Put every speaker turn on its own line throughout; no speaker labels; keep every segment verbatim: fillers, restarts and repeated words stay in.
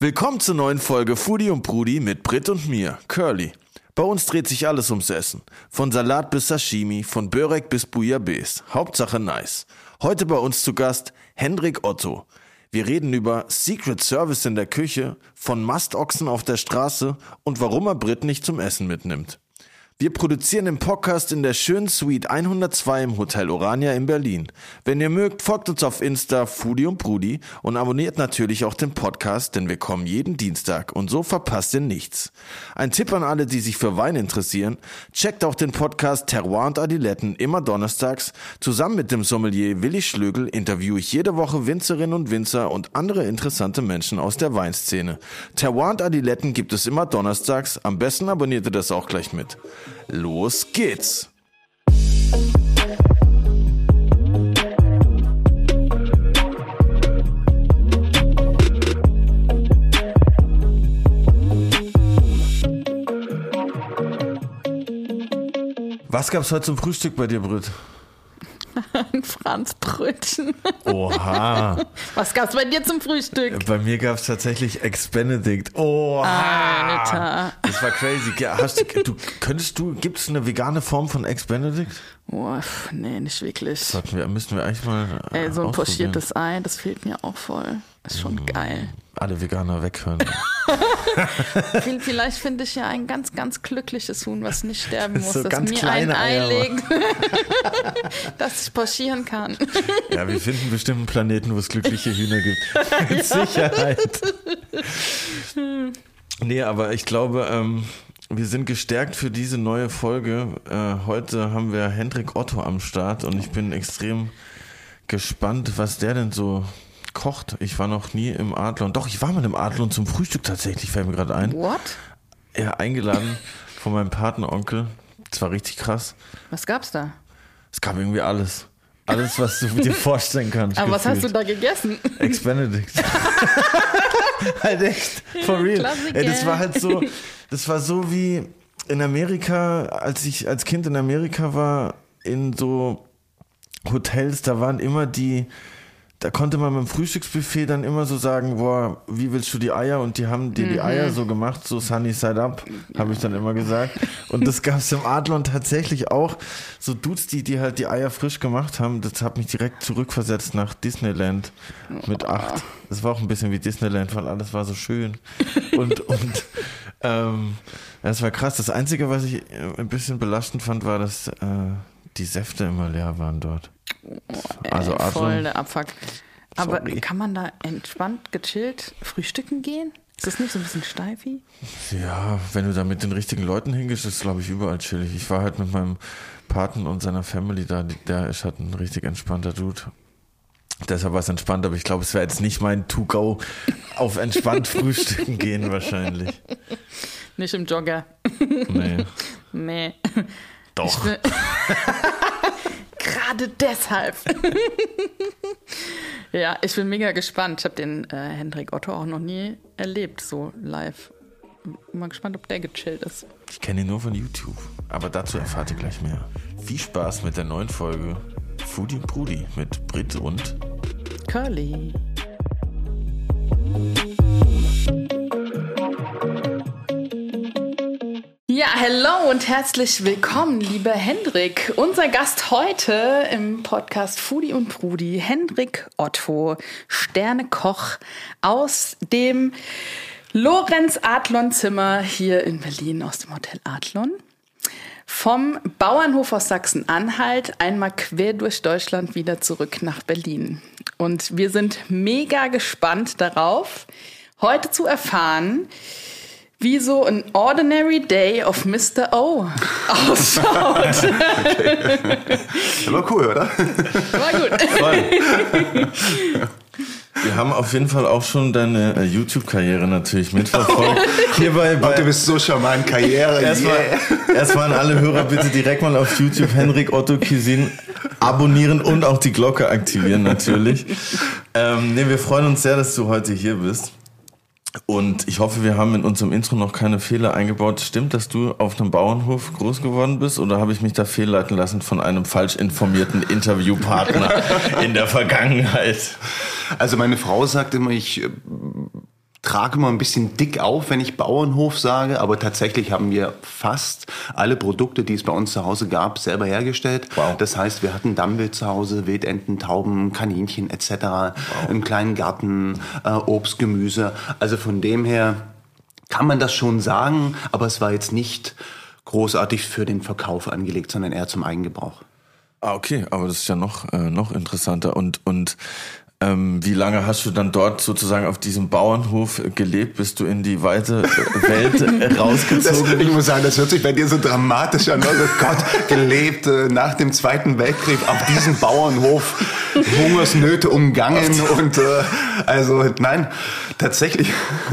Willkommen zur neuen Folge Foodie und Brudi mit Britt und mir, Curly. Bei uns dreht sich alles ums Essen. Von Salat bis Sashimi, von Börek bis Bouillabaisse. Hauptsache nice. Heute bei uns zu Gast Hendrik Otto. Wir reden über Secret Service in der Küche, von Mastochsen auf der Straße und warum er Britt nicht zum Essen mitnimmt. Wir produzieren den Podcast in der schönen Suite hundertzwei im Hotel Orania in Berlin. Wenn ihr mögt, folgt uns auf Insta Foodie und Brudi und abonniert natürlich auch den Podcast, denn wir kommen jeden Dienstag und so verpasst ihr nichts. Ein Tipp an alle, die sich für Wein interessieren: checkt auch den Podcast Terroir und Adiletten immer donnerstags. Zusammen mit dem Sommelier Willi Schlögl interviewe ich jede Woche Winzerinnen und Winzer und andere interessante Menschen aus der Weinszene. Terroir und Adiletten gibt es immer donnerstags. Am besten abonniert ihr das auch gleich mit. Los geht's! Was gab's heute zum Frühstück bei dir, Britt?
Ein Franzbrötchen.
Oha.
Was gab's bei dir zum Frühstück?
Bei mir gab's tatsächlich Eggs Benedict. Oha.
Alter.
Das war crazy. Hast du, du, könntest du, gibt's eine vegane Form von Eggs Benedict?
Oh, nee, nicht wirklich.
Sollten wir, müssten wir eigentlich mal
Ey, so ein
ausprobieren.
pochiertes Ei, das fehlt mir auch voll. Ist schon mm. geil.
Alle Veganer weghören.
Vielleicht finde ich ja ein ganz, ganz glückliches Huhn, was nicht sterben muss,
so
das
ganz
mir ein Ei
Eier
legt, das ich pochieren kann.
Ja, wir finden bestimmt einen Planeten, wo es glückliche Hühner gibt. Mit Sicherheit. Nee, aber ich glaube, ähm, wir sind gestärkt für diese neue Folge. Äh, heute haben wir Hendrik Otto am Start und ich bin extrem gespannt, was der denn so kocht. Ich war noch nie im Adlon. Doch, ich war mal im Adlon zum Frühstück tatsächlich, fällt mir gerade ein.
What?
Ja, eingeladen von meinem Patenonkel. Das war richtig krass.
Was gab's da?
Es gab irgendwie alles. Alles, was du dir vorstellen kannst.
Aber
gefühlt.
was hast du da gegessen?
Eggs Benedict. Halt echt, for real. Ey, das war halt so, das war so wie in Amerika, als ich als Kind in Amerika war, in so Hotels, da waren immer die, da konnte man beim Frühstücksbuffet dann immer so sagen, boah, wie willst du die Eier? Und die haben dir die mhm. Eier so gemacht, so sunny side up, habe ich dann immer gesagt. Und das gab es im Adlon tatsächlich auch. So Dudes, die, die halt die Eier frisch gemacht haben, das hat mich direkt zurückversetzt nach Disneyland mit acht. Das war auch ein bisschen wie Disneyland, weil alles war so schön. Und, und ähm, das war krass. Das Einzige, was ich ein bisschen belastend fand, war, dass äh, die Säfte immer leer waren dort.
Oh, ey, also voll der Abfuck. Aber
Sorry.
Kann man da entspannt, gechillt frühstücken gehen? Ist das nicht so ein bisschen steifi?
Ja, wenn du da mit den richtigen Leuten hingehst, ist es, glaube ich, überall chillig. Ich war halt mit meinem Paten und seiner Family da. Der ist halt ein richtig entspannter Dude. Deshalb war es entspannt, aber ich glaube, es wäre jetzt nicht mein To-Go auf entspannt frühstücken gehen wahrscheinlich.
Nicht im Jogger.
Nee.
Nee.
Doch.
Gerade deshalb. Ja, ich bin mega gespannt. Ich habe den äh, Hendrik Otto auch noch nie erlebt, so live. Bin mal gespannt, ob der gechillt ist.
Ich kenne ihn nur von YouTube, aber dazu erfahrt ihr gleich mehr. Viel Spaß mit der neuen Folge Foodie und Brudi mit Britt und
Curly. Ja, hello und herzlich willkommen, lieber Hendrik. Unser Gast heute im Podcast Foodie und Brudi, Hendrik Otto, Sternekoch aus dem Lorenz Adlon Zimmer hier in Berlin, aus dem Hotel Adlon. Vom Bauernhof aus Sachsen-Anhalt einmal quer durch Deutschland wieder zurück nach Berlin. Und wir sind mega gespannt darauf, heute zu erfahren, wie so ein Ordinary Day of Mister O ausschaut.
Okay. Das war cool, oder?
War gut.
Voll. Wir haben auf jeden Fall auch schon deine äh, YouTube-Karriere natürlich mitverfolgt. Hierbei bei,
du bist so charmant, Karriere.
Erstmal yeah. erstmal an alle Hörer bitte direkt mal auf YouTube Hendrik Otto Cuisine abonnieren und auch die Glocke aktivieren natürlich. Ähm, nee, wir freuen uns sehr, dass du heute hier bist. Und ich hoffe, wir haben in unserem Intro noch keine Fehler eingebaut. Stimmt, dass du auf einem Bauernhof groß geworden bist? Oder habe ich mich da fehlleiten lassen von einem falsch informierten Interviewpartner in der Vergangenheit?
Also meine Frau sagt immer, ich trage immer ein bisschen dick auf, wenn ich Bauernhof sage, aber tatsächlich haben wir fast alle Produkte, die es bei uns zu Hause gab, selber hergestellt.
Wow.
Das heißt, wir hatten Dammwild zu Hause, Wildenten, Tauben, Kaninchen et cetera, wow. einen kleinen Garten, äh, Obst, Gemüse. Also von dem her kann man das schon sagen, aber es war jetzt nicht großartig für den Verkauf angelegt, sondern eher zum Eigengebrauch.
Ah, okay, aber das ist ja noch, äh, noch interessanter. Und, und ähm, wie lange hast du dann dort sozusagen auf diesem Bauernhof gelebt, bis du in die weite Welt äh, rausgezogen bist?
Ich muss sagen, das hört sich bei dir so dramatisch an. Oh Gott, gelebt äh, nach dem Zweiten Weltkrieg auf diesem Bauernhof, Hungersnöte umgangen und äh, also nein, tatsächlich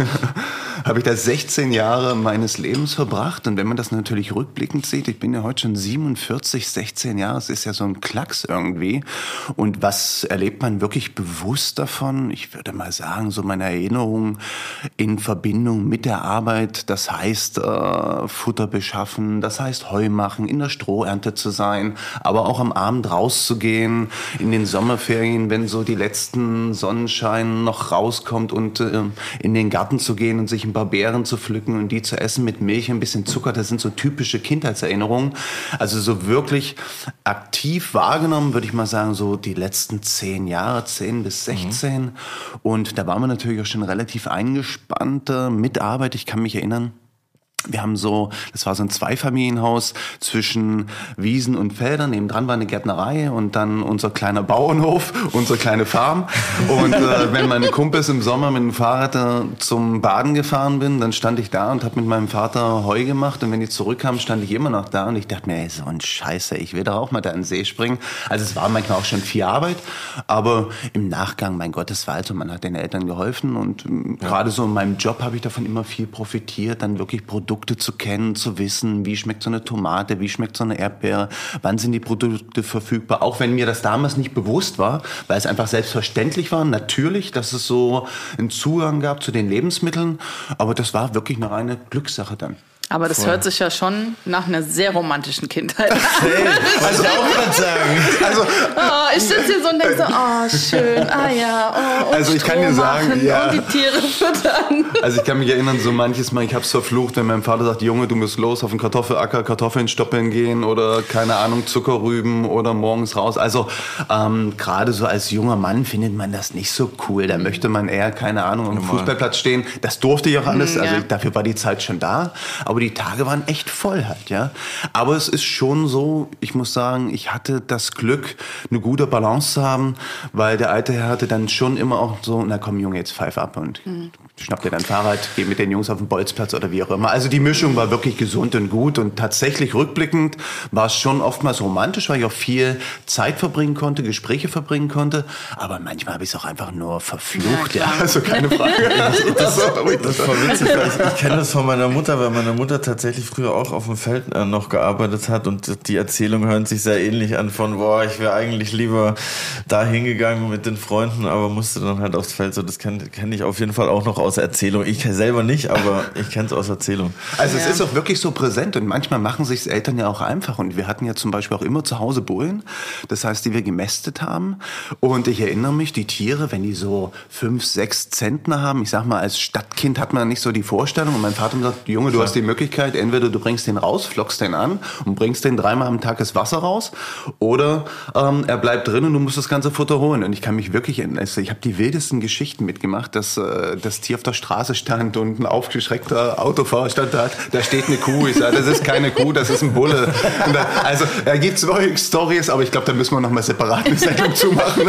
habe ich da sechzehn Jahre meines Lebens verbracht. Und wenn man das natürlich rückblickend sieht, ich bin ja heute schon siebenundvierzig, sechzehn Jahre, es ist ja so ein Klacks irgendwie. Und was erlebt man wirklich bewusst davon? Ich würde mal sagen, so meine Erinnerung in Verbindung mit der Arbeit, das heißt äh, Futter beschaffen, das heißt Heu machen, in der Strohernte zu sein, aber auch am Abend rauszugehen, in den Sommerferien, wenn so die letzten Sonnenschein noch rauskommt und äh, in den Garten zu gehen und sich ein paar Beeren zu pflücken und die zu essen mit Milch, ein bisschen Zucker, das sind so typische Kindheitserinnerungen. Also so wirklich aktiv wahrgenommen, würde ich mal sagen, so die letzten zehn Jahre, zehn bis sechzehn. Mhm. Und da waren wir natürlich auch schon relativ eingespannt äh, mit Arbeit. Ich kann mich erinnern, wir haben so, das war so ein Zweifamilienhaus zwischen Wiesen und Feldern. Nebendran war eine Gärtnerei und dann unser kleiner Bauernhof, unsere kleine Farm. Und äh, wenn meine Kumpels im Sommer mit dem Fahrrad äh, zum Baden gefahren bin, dann stand ich da und habe mit meinem Vater Heu gemacht. Und wenn die zurückkamen, stand ich immer noch da. Und ich dachte mir, ey, so ein Scheiße, ich will doch auch mal da in den See springen. Also es war manchmal auch schon viel Arbeit. Aber im Nachgang, mein Gott, es war also, man hat den Eltern geholfen. Und ähm, ja. gerade so in meinem Job habe ich davon immer viel profitiert, dann wirklich Produkte Produkte zu kennen, zu wissen, wie schmeckt so eine Tomate, wie schmeckt so eine Erdbeere, wann sind die Produkte verfügbar, auch wenn mir das damals nicht bewusst war, weil es einfach selbstverständlich war, natürlich, dass es so einen Zugang gab zu den Lebensmitteln, aber das war wirklich eine reine Glückssache dann.
Aber das Voll. hört sich ja schon nach einer sehr romantischen Kindheit an.
Hey, was ich auch gerade sagen.
Also, oh, ich sitze hier so und denke so, oh, schön, ah ja, oh, und
also ich
Stroh
kann dir sagen,
machen
ja.
und die Tiere füttern.
Also ich kann mich erinnern, so manches Mal, ich habe es verflucht, wenn mein Vater sagt, Junge, du musst los auf den Kartoffelacker, Kartoffeln stoppeln gehen oder, keine Ahnung, Zuckerrüben oder morgens raus. Also ähm, gerade so als junger Mann findet man das nicht so cool. Da möchte man eher, keine Ahnung, am Fußballplatz stehen. Das durfte ich auch alles, also ja. dafür war die Zeit schon da. Aber die Tage waren echt voll halt, ja. Aber es ist schon so, ich muss sagen, ich hatte das Glück, eine gute Balance zu haben, weil der alte Herr hatte dann schon immer auch so, na komm Junge, jetzt pfeif ab und mhm. schnapp dir dein Fahrrad, geh mit den Jungs auf den Bolzplatz oder wie auch immer. Also die Mischung war wirklich gesund und gut und tatsächlich rückblickend war es schon oftmals romantisch, weil ich auch viel Zeit verbringen konnte, Gespräche verbringen konnte, aber manchmal habe ich es auch einfach nur verflucht, ja, ja. Also keine Frage.
das, das, das war witzig, weil ich, ich kenne das von meiner Mutter, weil meine Mutter tatsächlich früher auch auf dem Feld äh, noch gearbeitet hat und die Erzählungen hören sich sehr ähnlich an von, boah, ich wäre eigentlich lieber da hingegangen mit den Freunden, aber musste dann halt aufs Feld, so das kenne kenn ich auf jeden Fall auch noch aus Erzählung. Ich selber nicht, aber ich kenne es aus Erzählung.
Also ja. es ist auch wirklich so präsent und manchmal machen sich Eltern ja auch einfach und wir hatten ja zum Beispiel auch immer zu Hause Bullen, das heißt, die wir gemästet haben und ich erinnere mich, die Tiere, wenn die so fünf, sechs Zentner haben, ich sag mal, als Stadtkind hat man nicht so die Vorstellung und mein Vater sagt, Junge, du ja. hast die Möglichkeit, entweder du bringst den raus, flockst den an und bringst den dreimal am Tag das Wasser raus oder ähm, er bleibt drin und du musst das ganze Futter holen und ich kann mich wirklich erinnern, also ich habe die wildesten Geschichten mitgemacht, dass äh, das Tier auf der Straße stand und ein aufgeschreckter Autofahrer stand da, da steht eine Kuh. Ich sage, das ist keine Kuh, das ist ein Bulle. Und da, also, da gibt es solche Storys, aber ich glaube, da müssen wir noch mal separat eine Sendung zumachen.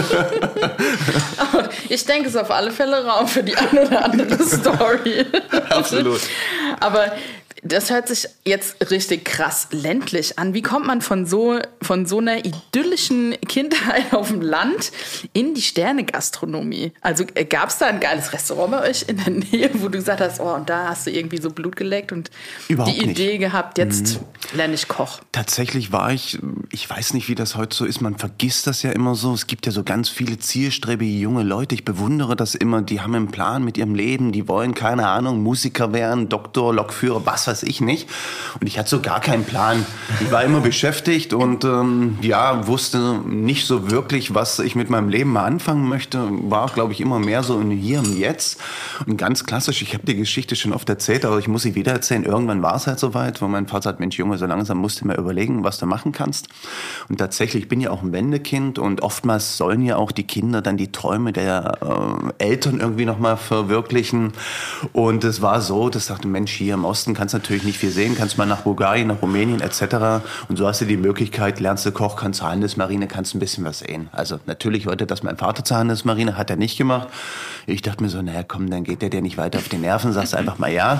Aber ich denke, es ist auf alle Fälle Raum für die eine oder andere Story.
Absolut.
Aber das hört sich jetzt richtig krass ländlich an. Wie kommt man von so, von so einer idyllischen Kindheit auf dem Land in die Sterne-Gastronomie? Also gab es da ein geiles Restaurant bei euch in der Nähe, wo du gesagt hast, oh, und da hast du irgendwie so Blut geleckt und
Überhaupt
die Idee
nicht.
gehabt, jetzt mhm. lerne ich Koch?
Tatsächlich war ich, ich weiß nicht, wie das heute so ist, man vergisst das ja immer so. Es gibt ja so ganz viele zielstrebige junge Leute. Ich bewundere das immer, die haben einen Plan mit ihrem Leben, die wollen, keine Ahnung, Musiker werden, Doktor, Lokführer, was weiß weiß ich nicht. Und ich hatte so gar keinen Plan. Ich war immer beschäftigt und ähm, ja, wusste nicht so wirklich, was ich mit meinem Leben mal anfangen möchte. War, glaube ich, immer mehr so in Hier und Jetzt. Und ganz klassisch, ich habe die Geschichte schon oft erzählt, aber ich muss sie wieder erzählen. Irgendwann war es halt soweit, wo mein Vater sagt, Mensch Junge, so langsam musst du mal überlegen, was du machen kannst. Und tatsächlich, ich bin ja auch ein Wendekind und oftmals sollen ja auch die Kinder dann die Träume der äh, Eltern irgendwie nochmal verwirklichen. Und es war so, dass ich dachte, Mensch, hier im Osten kannst du natürlich nicht viel sehen, kannst mal nach Bulgarien, nach Rumänien et cetera. Und so hast du die Möglichkeit, lernst du Koch, kannst zur Handelsmarine, kannst ein bisschen was sehen. Also natürlich wollte das mein Vater zur Handelsmarine, hat er nicht gemacht. Ich dachte mir so, naja komm, dann geht der dir nicht weiter auf die Nerven, sagst einfach mal ja.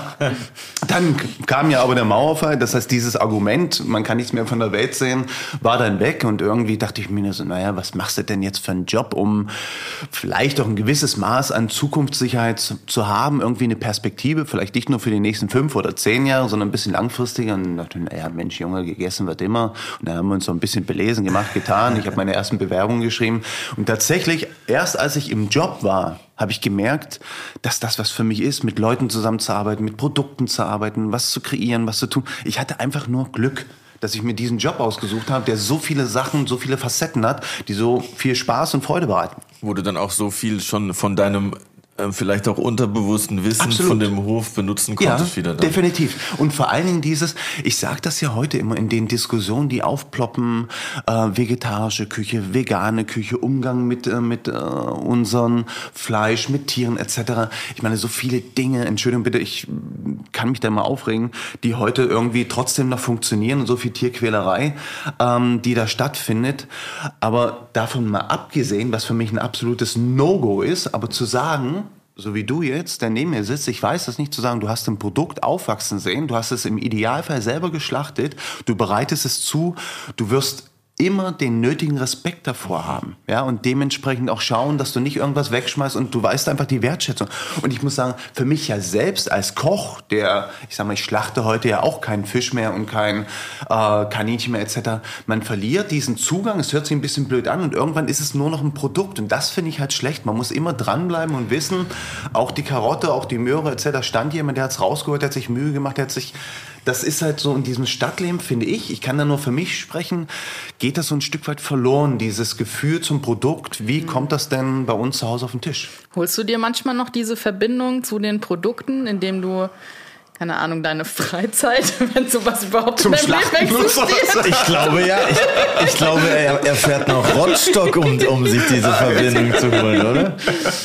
Dann kam ja aber der Mauerfall, das heißt dieses Argument, man kann nichts mehr von der Welt sehen, war dann weg und irgendwie dachte ich mir so, naja, was machst du denn jetzt für einen Job, um vielleicht auch ein gewisses Maß an Zukunftssicherheit zu, zu haben, irgendwie eine Perspektive, vielleicht nicht nur für die nächsten fünf oder zehn Jahre, sondern ein bisschen langfristiger. Und dachte, naja, Mensch, Junge, gegessen wird immer. Und dann haben wir uns so ein bisschen belesen, gemacht, getan. Ich habe meine ersten Bewerbungen geschrieben. Und tatsächlich, erst als ich im Job war, habe ich gemerkt, dass das was für mich ist, mit Leuten zusammenzuarbeiten, mit Produkten zu arbeiten, was zu kreieren, was zu tun. Ich hatte einfach nur Glück, dass ich mir diesen Job ausgesucht habe, der so viele Sachen, so viele Facetten hat, die so viel Spaß und Freude bereiten.
Wo du dann auch so viel schon von deinem äh, vielleicht auch unterbewussten Wissen
Absolut.
Von dem Hof benutzen konntest
ja,
wieder dann.
Definitiv. Und vor allen Dingen dieses, ich sage das ja heute immer in den Diskussionen, die aufploppen, äh, vegetarische Küche, vegane Küche, Umgang mit, äh, mit äh, unserem Fleisch, mit Tieren et cetera. Ich meine, so viele Dinge, Entschuldigung bitte, ich kann mich da mal aufregen, die heute irgendwie trotzdem noch funktionieren und so viel Tierquälerei, ähm, die da stattfindet. Aber davon mal abgesehen, was für mich ein absolutes No-Go ist, aber zu sagen, so wie du jetzt, der neben mir sitzt, ich weiß das nicht zu sagen, du hast ein Produkt aufwachsen sehen, du hast es im Idealfall selber geschlachtet, du bereitest es zu, du wirst immer den nötigen Respekt davor haben, ja, und dementsprechend auch schauen, dass du nicht irgendwas wegschmeißt und du weißt einfach die Wertschätzung. Und ich muss sagen, für mich ja selbst als Koch, der, ich sag mal, ich schlachte heute ja auch keinen Fisch mehr und kein äh, Kaninchen mehr et cetera. Man verliert diesen Zugang, es hört sich ein bisschen blöd an und irgendwann ist es nur noch ein Produkt und das finde ich halt schlecht. Man muss immer dranbleiben und wissen, auch die Karotte, auch die Möhre et cetera. Stand jemand, der hat's rausgeholt, der hat sich Mühe gemacht, der hat sich Das ist halt so in diesem Stadtleben, finde ich, ich kann da nur für mich sprechen, geht das so ein Stück weit verloren, dieses Gefühl zum Produkt. Wie kommt das denn bei uns zu Hause auf den Tisch?
Holst du dir manchmal noch diese Verbindung zu den Produkten, indem du, keine Ahnung, deine Freizeit, wenn sowas überhaupt
zum
in deinem Leben existiert?
Ich glaube ja, ich, ich glaube, er, er fährt noch Rottstock, um, um sich diese Verbindung zu holen, oder?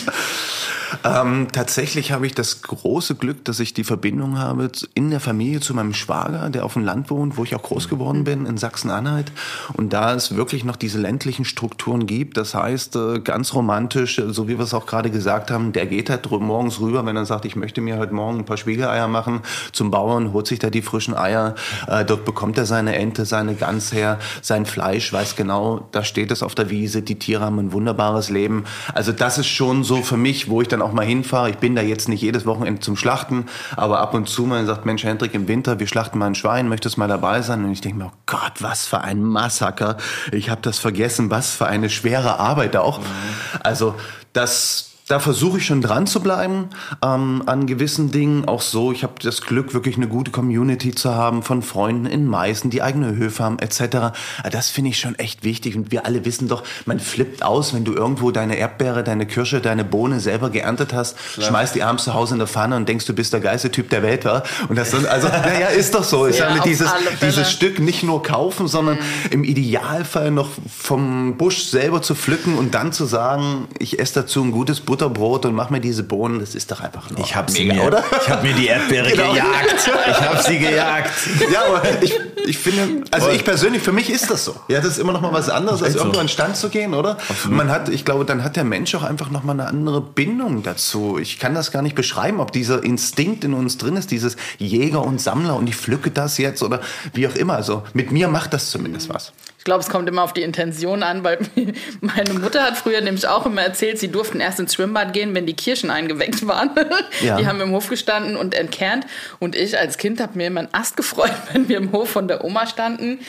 Ähm, tatsächlich habe ich das große Glück, dass ich die Verbindung habe in der Familie zu meinem Schwager, der auf dem Land wohnt, wo ich auch groß geworden bin, in Sachsen-Anhalt. Und da es wirklich noch diese ländlichen Strukturen gibt, das heißt, äh, ganz romantisch, so wie wir es auch gerade gesagt haben, der geht halt morgens rüber, wenn er sagt, ich möchte mir heute Morgen ein paar Spiegeleier machen, zum Bauern, holt sich da die frischen Eier, äh, dort bekommt er seine Ente, seine Gans her, sein Fleisch, weiß genau, da steht es auf der Wiese, die Tiere haben ein wunderbares Leben. Also das ist schon so für mich, wo ich dann auch mal hinfahre. Ich bin da jetzt nicht jedes Wochenende zum Schlachten, aber ab und zu mal sagt, Mensch, Hendrik, im Winter, wir schlachten mal ein Schwein, möchtest mal dabei sein? Und ich denke mir, oh Gott, was für ein Massaker. Ich habe das vergessen, was für eine schwere Arbeit auch. Mhm. Also das... Da versuche ich schon dran zu bleiben ähm, an gewissen Dingen. Auch so, ich habe das Glück, wirklich eine gute Community zu haben von Freunden in Meißen, die eigene Höfe haben et cetera. Das finde ich schon echt wichtig. Und wir alle wissen doch, man flippt aus, wenn du irgendwo deine Erdbeere, deine Kirsche, deine Bohne selber geerntet hast, Klar. schmeißt die abends zu Hause in der Pfanne und denkst, du bist der geilste Typ der Welt, wa? Und das sind, also, naja, ist doch so. Ich ja, sage, dieses, dieses Stück nicht nur kaufen, sondern mhm. im Idealfall noch vom Busch selber zu pflücken und dann zu sagen, ich esse dazu ein gutes Butter Brot und mach mir diese Bohnen, das ist doch einfach nur
ich hab mega, sie mir, oder? Ich habe mir die Erdbeere genau. gejagt. Ich habe sie gejagt.
Ja, aber ich, ich finde, also ich persönlich, für mich ist das so. Ja, das ist immer noch mal was anderes, als irgendwo so. an den Stand zu gehen, oder? Absolut. Man hat, ich glaube, dann hat der Mensch auch einfach noch mal eine andere Bindung dazu. Ich kann das gar nicht beschreiben, ob dieser Instinkt in uns drin ist, dieses Jäger und Sammler und ich pflücke das jetzt oder wie auch immer. Also mit mir macht das zumindest was.
Ich glaube, es kommt immer auf die Intention an, weil meine Mutter hat früher nämlich auch immer erzählt, sie durften erst ins Schwimmbad gehen, wenn die Kirschen eingeweckt waren. Ja. Die haben im Hof gestanden und entkernt. Und ich als Kind habe mir immer einen Ast gefreut, wenn wir im Hof von der Oma standen.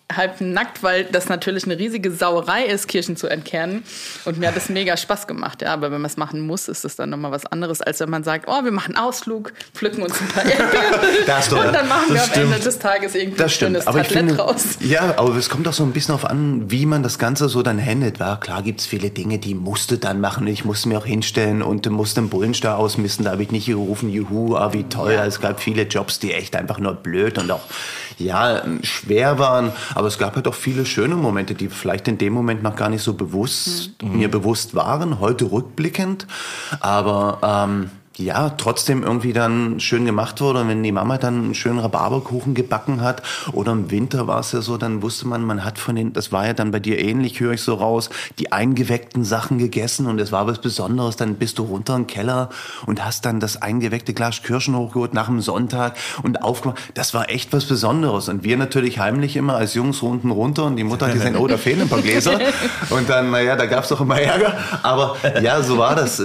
halb nackt, weil das natürlich eine riesige Sauerei ist, Kirschen zu entkernen. Und mir hat das mega Spaß gemacht. Ja, aber wenn man es machen muss, ist das dann nochmal was anderes, als wenn man sagt, oh, wir machen Ausflug, pflücken uns ein paar Erdbeeren und dann machen wir am
stimmt.
Ende des Tages irgendwie
das
ein schönes
aber ich
Tablett
finde,
raus.
Ja, aber es kommt auch so ein bisschen auf an, wie man das Ganze so dann handelt. War klar, gibt es viele Dinge, die musst du dann machen. Ich musste mir auch hinstellen und musste einen Bullenstall ausmisten. Da habe ich nicht gerufen, juhu, ah, wie toll. Ja. Es gab viele Jobs, die echt einfach nur blöd und auch ja, schwer waren. Aber es gab halt auch viele schöne Momente, die vielleicht in dem Moment noch gar nicht so bewusst mhm. mir bewusst waren, heute rückblickend. Aber ähm, ja, trotzdem irgendwie dann schön gemacht wurde. Und wenn die Mama dann einen schönen Rhabarberkuchen gebacken hat oder im Winter war es ja so, dann wusste man, man hat von den, das war ja dann bei dir ähnlich, höre ich so raus, die eingeweckten Sachen gegessen und es war was Besonderes. Dann bist du runter im Keller und hast dann das eingeweckte Glas Kirschen hochgeholt nach dem Sonntag und aufgemacht. Das war echt was Besonderes. Und wir natürlich heimlich immer als Jungs unten runter und die Mutter hat gesagt, oh, da fehlen ein paar Gläser. Und dann, naja, da gab es doch immer Ärger. Aber ja, so war das.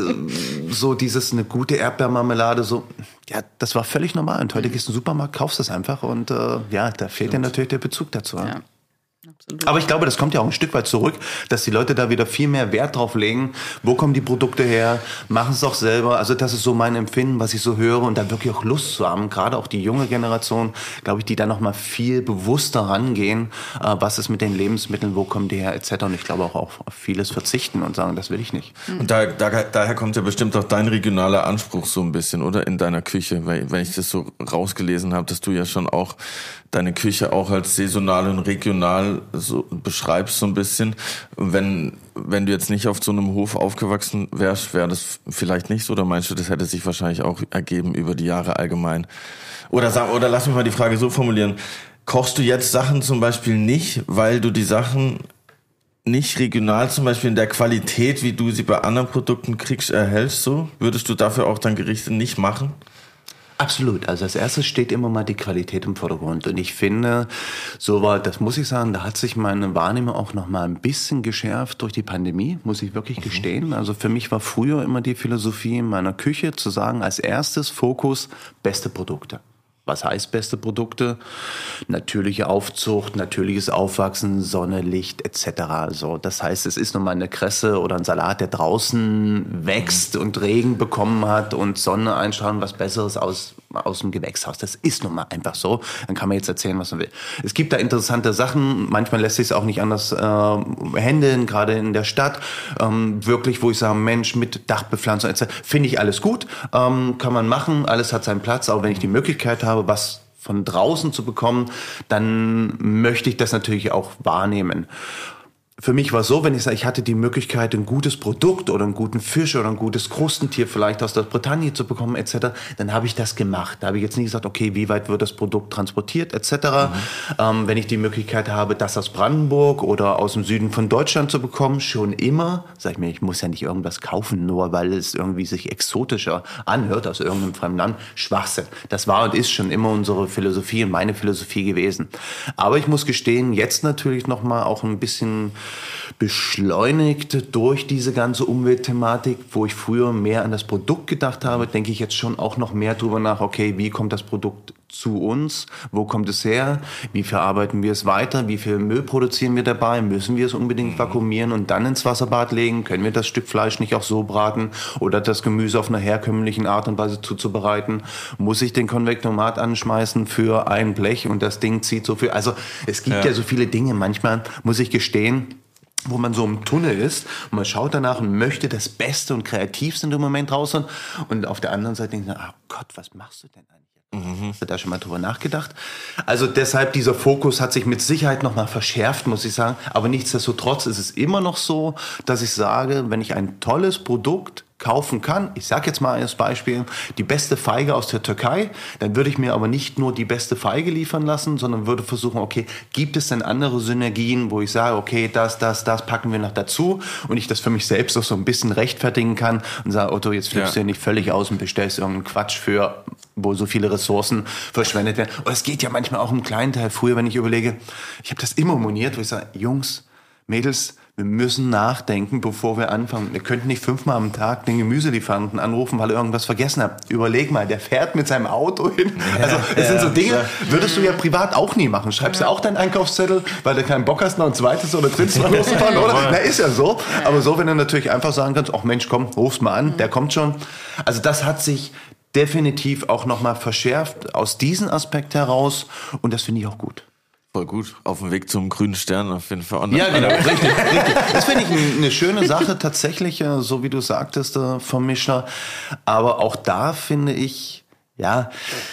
So dieses, eine gute Erdbeermarmelade, so, ja, das war völlig normal. Und heute gehst du in den Supermarkt, kaufst das einfach und äh, ja, da fehlt dir natürlich der Bezug dazu.
Ja. Absolut.
Aber ich glaube, das kommt ja auch ein Stück weit zurück, dass die Leute da wieder viel mehr Wert drauf legen. Wo kommen die Produkte her? Machen es auch selber. Also das ist so mein Empfinden, was ich so höre und da wirklich auch Lust zu haben. Gerade auch die junge Generation, glaube ich, die da noch mal viel bewusster rangehen. Äh, was ist mit den Lebensmitteln? Wo kommen die her? Etc. Und ich glaube auch auf vieles verzichten und sagen, das will ich nicht.
Und da, da, daher kommt ja bestimmt auch dein regionaler Anspruch so ein bisschen, oder? In deiner Küche. Weil, wenn ich das so rausgelesen habe, dass du ja schon auch deine Küche auch als saisonal und regional so beschreibst so ein bisschen. Wenn wenn du jetzt nicht auf so einem Hof aufgewachsen wärst, wäre das vielleicht nicht so, oder meinst du, das hätte sich wahrscheinlich auch ergeben über die Jahre allgemein? Oder sag, oder lass mich mal die Frage so formulieren. Kochst du jetzt Sachen zum Beispiel nicht, weil du die Sachen nicht regional zum Beispiel in der Qualität, wie du sie bei anderen Produkten kriegst, erhältst so? Würdest du dafür auch dann Gerichte nicht machen?
Absolut. Also als erstes steht immer mal die Qualität im Vordergrund. Und ich finde, so war, das muss ich sagen, da hat sich meine Wahrnehmung auch noch mal ein bisschen geschärft durch die Pandemie, muss ich wirklich gestehen. Also für mich war früher immer die Philosophie in meiner Küche zu sagen, als erstes Fokus, beste Produkte. Was heißt beste Produkte? Natürliche Aufzucht, natürliches Aufwachsen, Sonne, Licht et cetera. Also das heißt, es ist nun mal eine Kresse oder ein Salat, der draußen wächst und Regen bekommen hat und Sonne einstrahlen, was Besseres aus aus dem Gewächshaus. Das ist nun mal einfach so. Dann kann man jetzt erzählen, was man will. Es gibt da interessante Sachen. Manchmal lässt sich es auch nicht anders äh, handeln, gerade in der Stadt. Ähm, wirklich, wo ich sage, Mensch, mit Dachbepflanzung et cetera. Finde ich alles gut. Ähm, kann man machen. Alles hat seinen Platz. Aber wenn ich die Möglichkeit habe, was von draußen zu bekommen, dann möchte ich das natürlich auch wahrnehmen. Für mich war es so, wenn ich sage, ich hatte die Möglichkeit, ein gutes Produkt oder einen guten Fisch oder ein gutes Krustentier vielleicht aus der Bretagne zu bekommen et cetera, dann habe ich das gemacht. Da habe ich jetzt nicht gesagt, okay, wie weit wird das Produkt transportiert et cetera. Mhm. Ähm, wenn ich die Möglichkeit habe, das aus Brandenburg oder aus dem Süden von Deutschland zu bekommen, schon immer, sage ich mir, ich muss ja nicht irgendwas kaufen, nur weil es irgendwie sich exotischer anhört aus irgendeinem fremden Land. Schwachsinn. Das war und ist schon immer unsere Philosophie und meine Philosophie gewesen. Aber ich muss gestehen, jetzt natürlich noch mal auch ein bisschen beschleunigt durch diese ganze Umweltthematik, wo ich früher mehr an das Produkt gedacht habe, denke ich jetzt schon auch noch mehr drüber nach, okay, wie kommt das Produkt zu uns, wo kommt es her, wie verarbeiten wir es weiter, wie viel Müll produzieren wir dabei, müssen wir es unbedingt vakuumieren und dann ins Wasserbad legen, können wir das Stück Fleisch nicht auch so braten oder das Gemüse auf einer herkömmlichen Art und Weise zuzubereiten, muss ich den Konvektomat anschmeißen für ein Blech und das Ding zieht so viel, also es gibt ja, ja so viele Dinge, manchmal muss ich gestehen, wo man so im Tunnel ist und man schaut danach und möchte das Beste und Kreativste in dem Moment raushauen und auf der anderen Seite denkt man, oh Gott, was machst du denn eigentlich? Mhm. Hast du da schon mal drüber nachgedacht? Also deshalb, dieser Fokus hat sich mit Sicherheit noch mal verschärft, muss ich sagen. Aber nichtsdestotrotz ist es immer noch so, dass ich sage, wenn ich ein tolles Produkt kaufen kann, ich sage jetzt mal als Beispiel, die beste Feige aus der Türkei, dann würde ich mir aber nicht nur die beste Feige liefern lassen, sondern würde versuchen, okay, gibt es denn andere Synergien, wo ich sage, okay, das, das, das packen wir noch dazu und ich das für mich selbst auch so ein bisschen rechtfertigen kann und sage, Otto, jetzt flippst ja. du ja nicht völlig aus und bestellst irgendeinen Quatsch für, wo so viele Ressourcen verschwendet werden. Und es geht ja manchmal auch im kleinen Teil. Früher, wenn ich überlege, ich habe das immer moniert, wo ich sage, Jungs, Mädels, Wir müssen nachdenken, bevor wir anfangen. Wir könnten nicht fünfmal am Tag den Gemüselieferanten anrufen, weil er irgendwas vergessen hat. Überleg mal, der fährt mit seinem Auto hin. Ja, also es ja, sind so Dinge, ja. würdest du ja privat auch nie machen. Schreibst du ja. auch deinen Einkaufszettel, weil du keinen Bock hast, noch ein zweites oder drittes Mal loszufahren, oder? Na, ist ja so. Aber so, wenn du natürlich einfach sagen kannst, ach Mensch, komm, ruf's mal an, der kommt schon. Also das hat sich definitiv auch nochmal verschärft aus diesem Aspekt heraus und das finde ich auch gut.
Voll gut. Auf dem Weg zum grünen Stern auf jeden Fall.
Ja, genau. richtig, richtig. Das finde ich eine schöne Sache tatsächlich, so wie du sagtest, vom Mischer. Aber auch da finde ich, ja,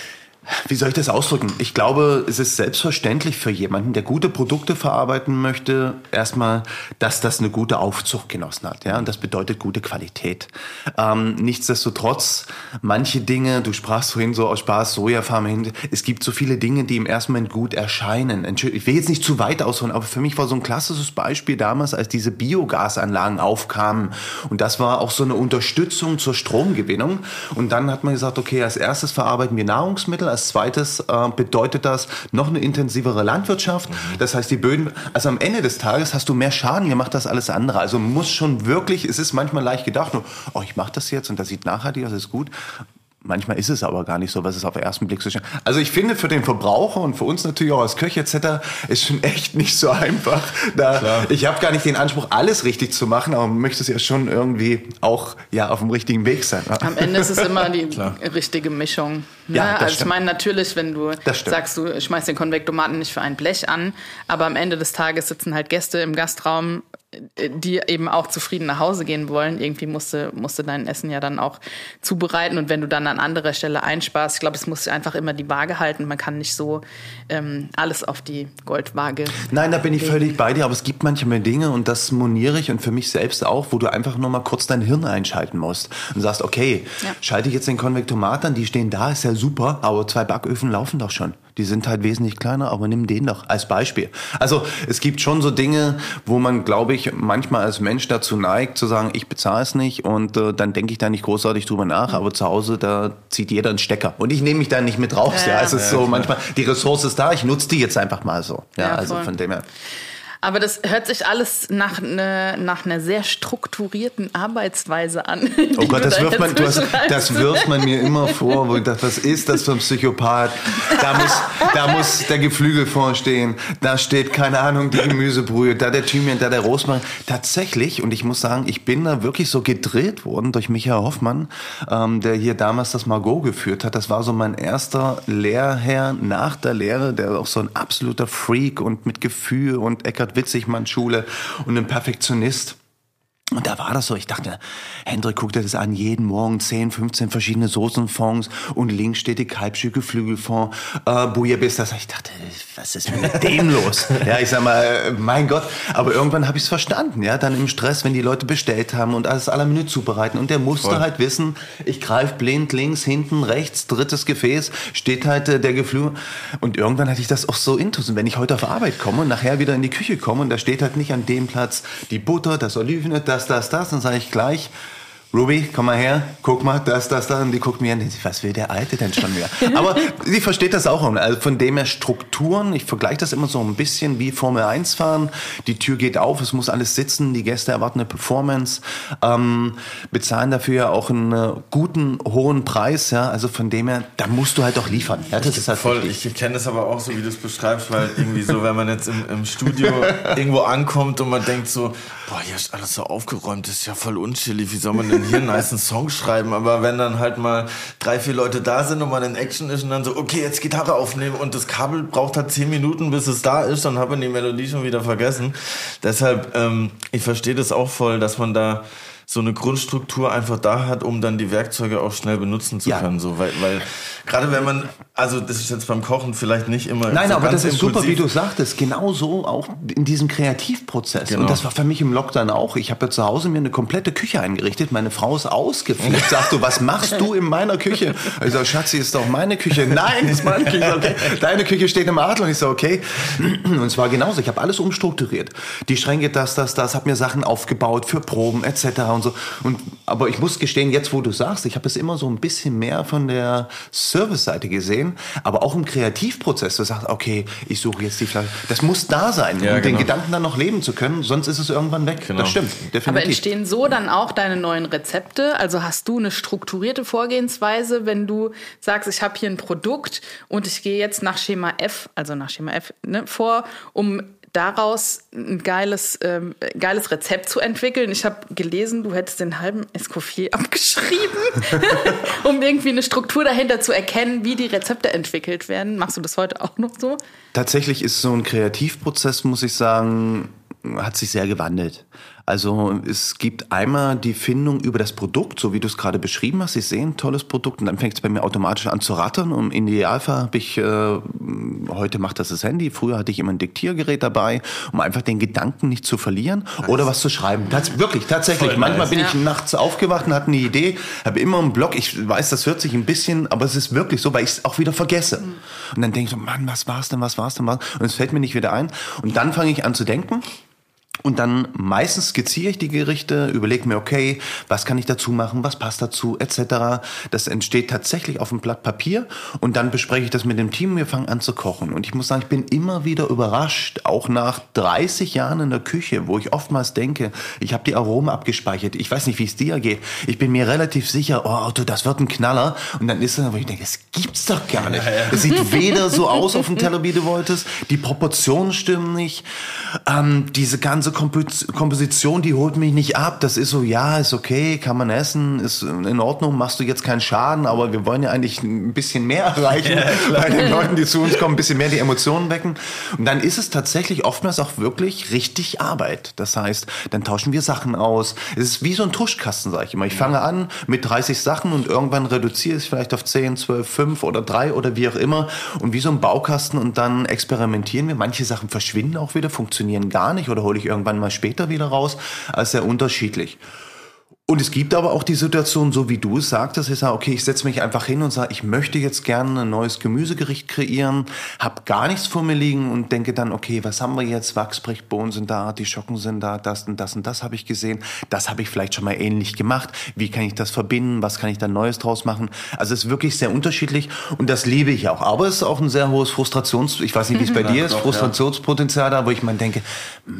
wie soll ich das ausdrücken? Ich glaube, es ist selbstverständlich für jemanden, der gute Produkte verarbeiten möchte, erstmal, dass das eine gute Aufzucht genossen hat. Ja, und das bedeutet gute Qualität. Ähm, nichtsdestotrotz, manche Dinge, du sprachst vorhin so aus Spaß, Sojafarm, es gibt so viele Dinge, die im ersten Moment gut erscheinen. Ich will jetzt nicht zu weit ausholen, aber für mich war so ein klassisches Beispiel damals, als diese Biogasanlagen aufkamen. Und das war auch so eine Unterstützung zur Stromgewinnung. Und dann hat man gesagt, okay, als erstes verarbeiten wir Nahrungsmittel, als zweites äh, bedeutet das noch eine intensivere Landwirtschaft. Das heißt, die Böden, also am Ende des Tages hast du mehr Schaden gemacht als alles andere. Also muss schon wirklich, es ist manchmal leicht gedacht, nur, oh, ich mache das jetzt und das sieht nachhaltig aus, das ist gut. Manchmal ist es aber gar nicht so, was es auf den ersten Blick so schön. Also ich finde, für den Verbraucher und für uns natürlich auch als Köche et cetera ist schon echt nicht so einfach. Da, ich habe gar nicht den Anspruch, alles richtig zu machen, aber man möchte es ja schon irgendwie auch ja, auf dem richtigen Weg sein. Ne?
Am Ende ist es immer die Klar. richtige Mischung. Ne?
Ja, das
also
stimmt.
Ich meine, natürlich, wenn du sagst, du schmeißt den Konvektomaten nicht für ein Blech an, aber am Ende des Tages sitzen halt Gäste im Gastraum, die eben auch zufrieden nach Hause gehen wollen. Irgendwie musst du, musst du dein Essen ja dann auch zubereiten und wenn du dann an anderer Stelle einsparst, ich glaube, es muss einfach immer die Waage halten. Man kann nicht so ähm, alles auf die Goldwaage
Nein, da bin ich
legen.
völlig bei dir, aber es gibt manchmal Dinge und das moniere ich und für mich selbst auch, wo du einfach nur mal kurz dein Hirn einschalten musst und sagst, okay, ja. schalte ich jetzt den Konvektomat an, die stehen da, ist ja super, aber zwei Backöfen laufen doch schon. Die sind halt wesentlich kleiner, aber nimm den doch als Beispiel. Also es gibt schon so Dinge, wo man, glaube ich, manchmal als Mensch dazu neigt, zu sagen, ich bezahle es nicht und äh, dann denke ich da nicht großartig drüber nach, aber zu Hause, da zieht jeder einen Stecker. Und ich nehme mich da nicht mit raus. Ja, ja. Es ist ja, so klar. Manchmal, die Ressource ist da, ich nutze die jetzt einfach mal so. Ja, ja also von dem her.
Aber das hört sich alles nach, ne, nach einer sehr strukturierten Arbeitsweise an.
Oh Gott, das wirft, man, du hast, das wirft man mir immer vor. Wo ich dachte, was ist das für ein Psychopath? Da muss, da muss der Geflügelfond stehen. Da steht, keine Ahnung, die Gemüsebrühe. Da der Thymian, da der Rosmarin. Tatsächlich, und ich muss sagen, ich bin da wirklich so gedreht worden durch Michael Hoffmann, ähm, der hier damals das Margot geführt hat. Das war so mein erster Lehrherr nach der Lehre, der auch so ein absoluter Freak und mit Gefühl und Eckhard Witzigmann-Schule und ein Perfektionist. Und da war das so, ich dachte, Hendrik, guck dir das an, jeden Morgen zehn, fünfzehn verschiedene Soßenfonds und links steht die Kalbsche Geflügelfond, äh, Bouillabaisse. Ich dachte, was ist mit dem los? Ja, ich sag mal, mein Gott. Aber irgendwann habe ich es verstanden, ja, dann im Stress, wenn die Leute bestellt haben und alles à la Minute zubereiten. Und der musste Voll. halt wissen, ich greife blind links, hinten, rechts, drittes Gefäß, steht halt äh, der Geflügel. Und irgendwann hatte ich das auch so intus. Und wenn ich heute auf Arbeit komme und nachher wieder in die Küche komme und da steht halt nicht an dem Platz die Butter, das Olivenöl, das Das, das, das, dann sage ich gleich, Ruby, komm mal her, guck mal, das, das, das. Und die guckt mir an, was will der Alte denn schon wieder? Aber sie versteht das auch. Also von dem her Strukturen, ich vergleiche das immer so ein bisschen wie Formel eins fahren. Die Tür geht auf, es muss alles sitzen, die Gäste erwarten eine Performance, ähm, bezahlen dafür ja auch einen guten, hohen Preis. Ja? Also von dem her, da musst du halt auch liefern. Ja, das ist halt
voll. Ich, ich kenne das aber auch so, wie du es beschreibst, weil irgendwie so, wenn man jetzt im, im Studio irgendwo ankommt und man denkt so, boah, hier ist alles so aufgeräumt, das ist ja voll unchillig, wie soll man denn hier einen nicen Song schreiben? Aber wenn dann halt mal drei, vier Leute da sind und man in Action ist und dann so, okay, jetzt Gitarre aufnehmen und das Kabel braucht halt zehn Minuten, bis es da ist, dann hat man die Melodie schon wieder vergessen. Deshalb, ähm, ich verstehe das auch voll, dass man da so eine Grundstruktur einfach da hat, um dann die Werkzeuge auch schnell benutzen zu ja. können. So, weil, weil gerade wenn man, also das ist jetzt beim Kochen vielleicht nicht immer
Nein,
so
aber
ganz
das ist
impulsiv.
Super, wie du sagtest, genauso auch in diesem Kreativprozess. Genau. Und das war für mich im Lockdown auch. Ich habe ja zu Hause mir eine komplette Küche eingerichtet. Meine Frau ist ausgeflippt. Sagt du, was machst du in meiner Küche? Ich sage, Schatzi, ist doch meine Küche. Nein, das ist meine Küche. Okay. Deine Küche steht im Adler. Und ich sage, okay. Und es war genauso. Ich habe alles umstrukturiert. Die Schränke, das, das, das. Habe mir Sachen aufgebaut für Proben et cetera. und so. Und, aber ich muss gestehen, jetzt wo du sagst, ich habe es immer so ein bisschen mehr von der Service-Seite gesehen, aber auch im Kreativprozess. Du sagst, okay, ich suche jetzt die Flasche. Das muss da sein,
ja,
um
genau.
den Gedanken dann noch leben zu können, sonst ist es irgendwann weg.
Genau.
Das stimmt, definitiv.
Aber entstehen so dann auch deine neuen Rezepte? Also hast du eine strukturierte Vorgehensweise, wenn du sagst, ich habe hier ein Produkt und ich gehe jetzt nach Schema F, also nach Schema F ne, vor, um daraus ein geiles, ähm, geiles Rezept zu entwickeln. Ich habe gelesen, du hättest den halben Escoffier abgeschrieben, um irgendwie eine Struktur dahinter zu erkennen, wie die Rezepte entwickelt werden. Machst du das heute auch noch so?
Tatsächlich ist so ein Kreativprozess, muss ich sagen, hat sich sehr gewandelt. Also es gibt einmal die Findung über das Produkt, so wie du es gerade beschrieben hast. Ich sehe ein tolles Produkt und dann fängt es bei mir automatisch an zu rattern. Und im Idealfall habe ich, äh, heute macht das das Handy, früher hatte ich immer ein Diktiergerät dabei, um einfach den Gedanken nicht zu verlieren nice. oder was zu schreiben. Tats- wirklich, tatsächlich. Voll Manchmal nice. bin ich ja. nachts aufgewacht und hatte eine Idee, habe immer einen Blog. Ich weiß, das hört sich ein bisschen, aber es ist wirklich so, weil ich es auch wieder vergesse. Mhm. Und dann denke ich so, Mann, was war's denn, was war's denn? Und es fällt mir nicht wieder ein. Und dann fange ich an zu denken. Und dann meistens skizziere ich die Gerichte, überlege mir, okay, was kann ich dazu machen, was passt dazu, et cetera. Das entsteht tatsächlich auf einem Blatt Papier und dann bespreche ich das mit dem Team und wir fangen an zu kochen. Und ich muss sagen, ich bin immer wieder überrascht, auch nach dreißig Jahren in der Küche, wo ich oftmals denke, ich habe die Aromen abgespeichert. Ich weiß nicht, wie es dir geht. Ich bin mir relativ sicher, oh Otto, das wird ein Knaller. Und dann ist es, wo ich denke, das gibt's doch gar nicht. Es sieht weder so aus auf dem Teller, wie du wolltest, die Proportionen stimmen nicht, ähm, diese ganze Komposition, die holt mich nicht ab. Das ist so, ja, ist okay, kann man essen, ist in Ordnung, machst du jetzt keinen Schaden, aber wir wollen ja eigentlich ein bisschen mehr erreichen ja, bei den Leuten, die zu uns kommen, ein bisschen mehr die Emotionen wecken. Und dann ist es tatsächlich oftmals auch wirklich richtig Arbeit. Das heißt, dann tauschen wir Sachen aus. Es ist wie so ein Tuschkasten, sage ich immer. Ich fange an mit dreißig Sachen und irgendwann reduziere ich es vielleicht auf zehn, zwölf, fünf oder drei oder wie auch immer. Und wie so ein Baukasten und dann experimentieren wir. Manche Sachen verschwinden auch wieder, funktionieren gar nicht oder hole ich irgendwann mal später wieder raus, als sehr unterschiedlich. Und es gibt aber auch die Situation, so wie du es sagtest, ich sage, okay, ich setze mich einfach hin und sage, ich möchte jetzt gerne ein neues Gemüsegericht kreieren, habe gar nichts vor mir liegen und denke dann, okay, was haben wir jetzt? Wachsbrechbohnen sind da, die Schocken sind da, das und das und das habe ich gesehen, das habe ich vielleicht schon mal ähnlich gemacht. Wie kann ich das verbinden? Was kann ich da Neues draus machen? Also es ist wirklich sehr unterschiedlich und das liebe ich auch. Aber es ist auch ein sehr hohes Frustrations, ich weiß nicht, wie es bei dir ist, Frustrationspotenzial da, wo ich mal denke,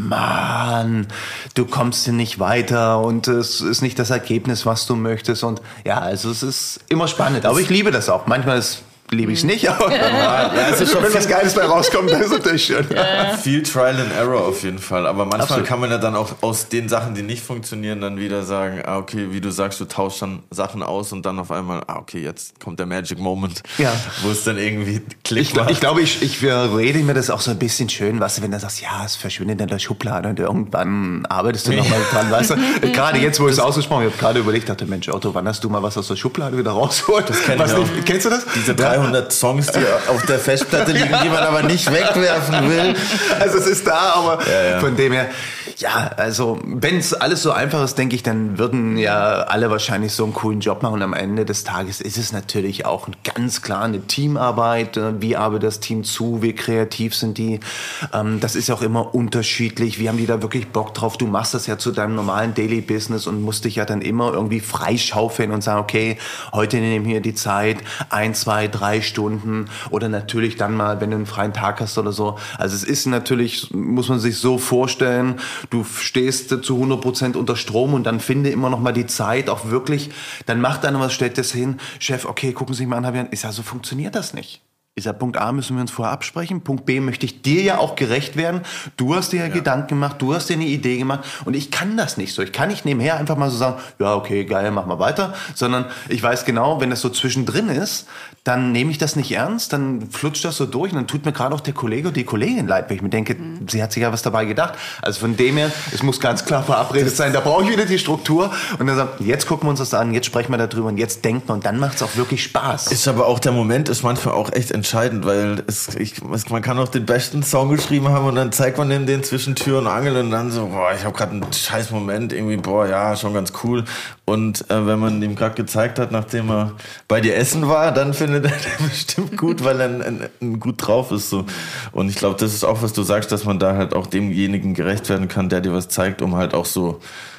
Mann, du kommst hier nicht weiter und es ist nicht das Ergebnis, was du möchtest. Und ja, also es ist immer spannend. Aber ich liebe das auch. Manchmal ist liebe ich es nicht, aber ja, es ist schon, wenn was Geiles bei rauskommt, dann ist es natürlich schön.
Ja. Viel Trial and Error auf jeden Fall. Aber manchmal
Absolut.
kann man ja dann auch aus den Sachen, die nicht funktionieren, dann wieder sagen, ah, okay, wie du sagst, du tauschst dann Sachen aus und dann auf einmal, ah, okay, jetzt kommt der Magic Moment, ja. wo es dann irgendwie klickt.
Ich, ich glaube, ich, ich rede mir das auch so ein bisschen schön, weißt du, wenn du sagst, ja, es verschwindet in der Schublade und irgendwann arbeitest du nochmal dran, weißt du. Gerade jetzt, wo ich es ausgesprochen habe, ich habe gerade überlegt, dachte, Mensch, Otto, wann hast du mal was aus der Schublade wieder rausgeholt? Das kenn ich auch. Nicht, kennst du das?
Diese dreihundert Songs, die auf der Festplatte liegen, die man aber nicht wegwerfen will.
Also es ist da, aber
ja, ja.
von dem her, ja, also wenn es alles so einfach ist, denke ich, dann würden ja alle wahrscheinlich so einen coolen Job machen. Und am Ende des Tages ist es natürlich auch ganz klar eine Teamarbeit. Wie arbeitet das Team zu? Wie kreativ sind die? Das ist ja auch immer unterschiedlich. Wie haben die da wirklich Bock drauf? Du machst das ja zu deinem normalen Daily Business und musst dich ja dann immer irgendwie freischaufeln und sagen, okay, heute nehmen wir die Zeit, ein, zwei, drei Stunden oder natürlich dann mal, wenn du einen freien Tag hast oder so. Also es ist natürlich, muss man sich so vorstellen, du stehst zu hundert Prozent unter Strom und dann finde immer noch mal die Zeit auch wirklich, dann macht einer was, stellt das hin, Chef, okay, gucken Sie sich mal an, ich sage, so funktioniert das nicht. Ich sage, Punkt A müssen wir uns vorher absprechen, Punkt B möchte ich dir ja auch gerecht werden, du hast dir ja, ja Gedanken gemacht, du hast dir eine Idee gemacht und ich kann das nicht so, ich kann nicht nebenher einfach mal so sagen, ja okay, geil, mach mal weiter, sondern ich weiß genau, wenn das so zwischendrin ist, dann nehme ich das nicht ernst, dann flutscht das so durch und dann tut mir gerade auch der Kollege oder die Kollegin leid, weil ich mir denke, mhm. sie hat sich ja was dabei gedacht. Also von dem her, es muss ganz klar verabredet sein, da brauche ich wieder die Struktur und dann sagt, jetzt gucken wir uns das an, jetzt sprechen wir darüber und jetzt denken wir und dann macht es auch wirklich Spaß.
Ist aber auch, der Moment ist manchmal auch echt entscheidend, weil es, ich, es, man kann auch den besten Song geschrieben haben und dann zeigt man den, den zwischen Tür und Angel und dann so, boah, ich habe gerade einen scheiß Moment, irgendwie, boah, ja, schon ganz cool. Und äh, wenn man ihm gerade gezeigt hat, nachdem er bei dir essen war, dann findet er den bestimmt gut, weil er ein, ein, ein gut drauf ist. So. Und ich glaube, das ist auch, was du sagst, dass man da halt auch demjenigen gerecht werden kann, der dir was zeigt, um halt auch so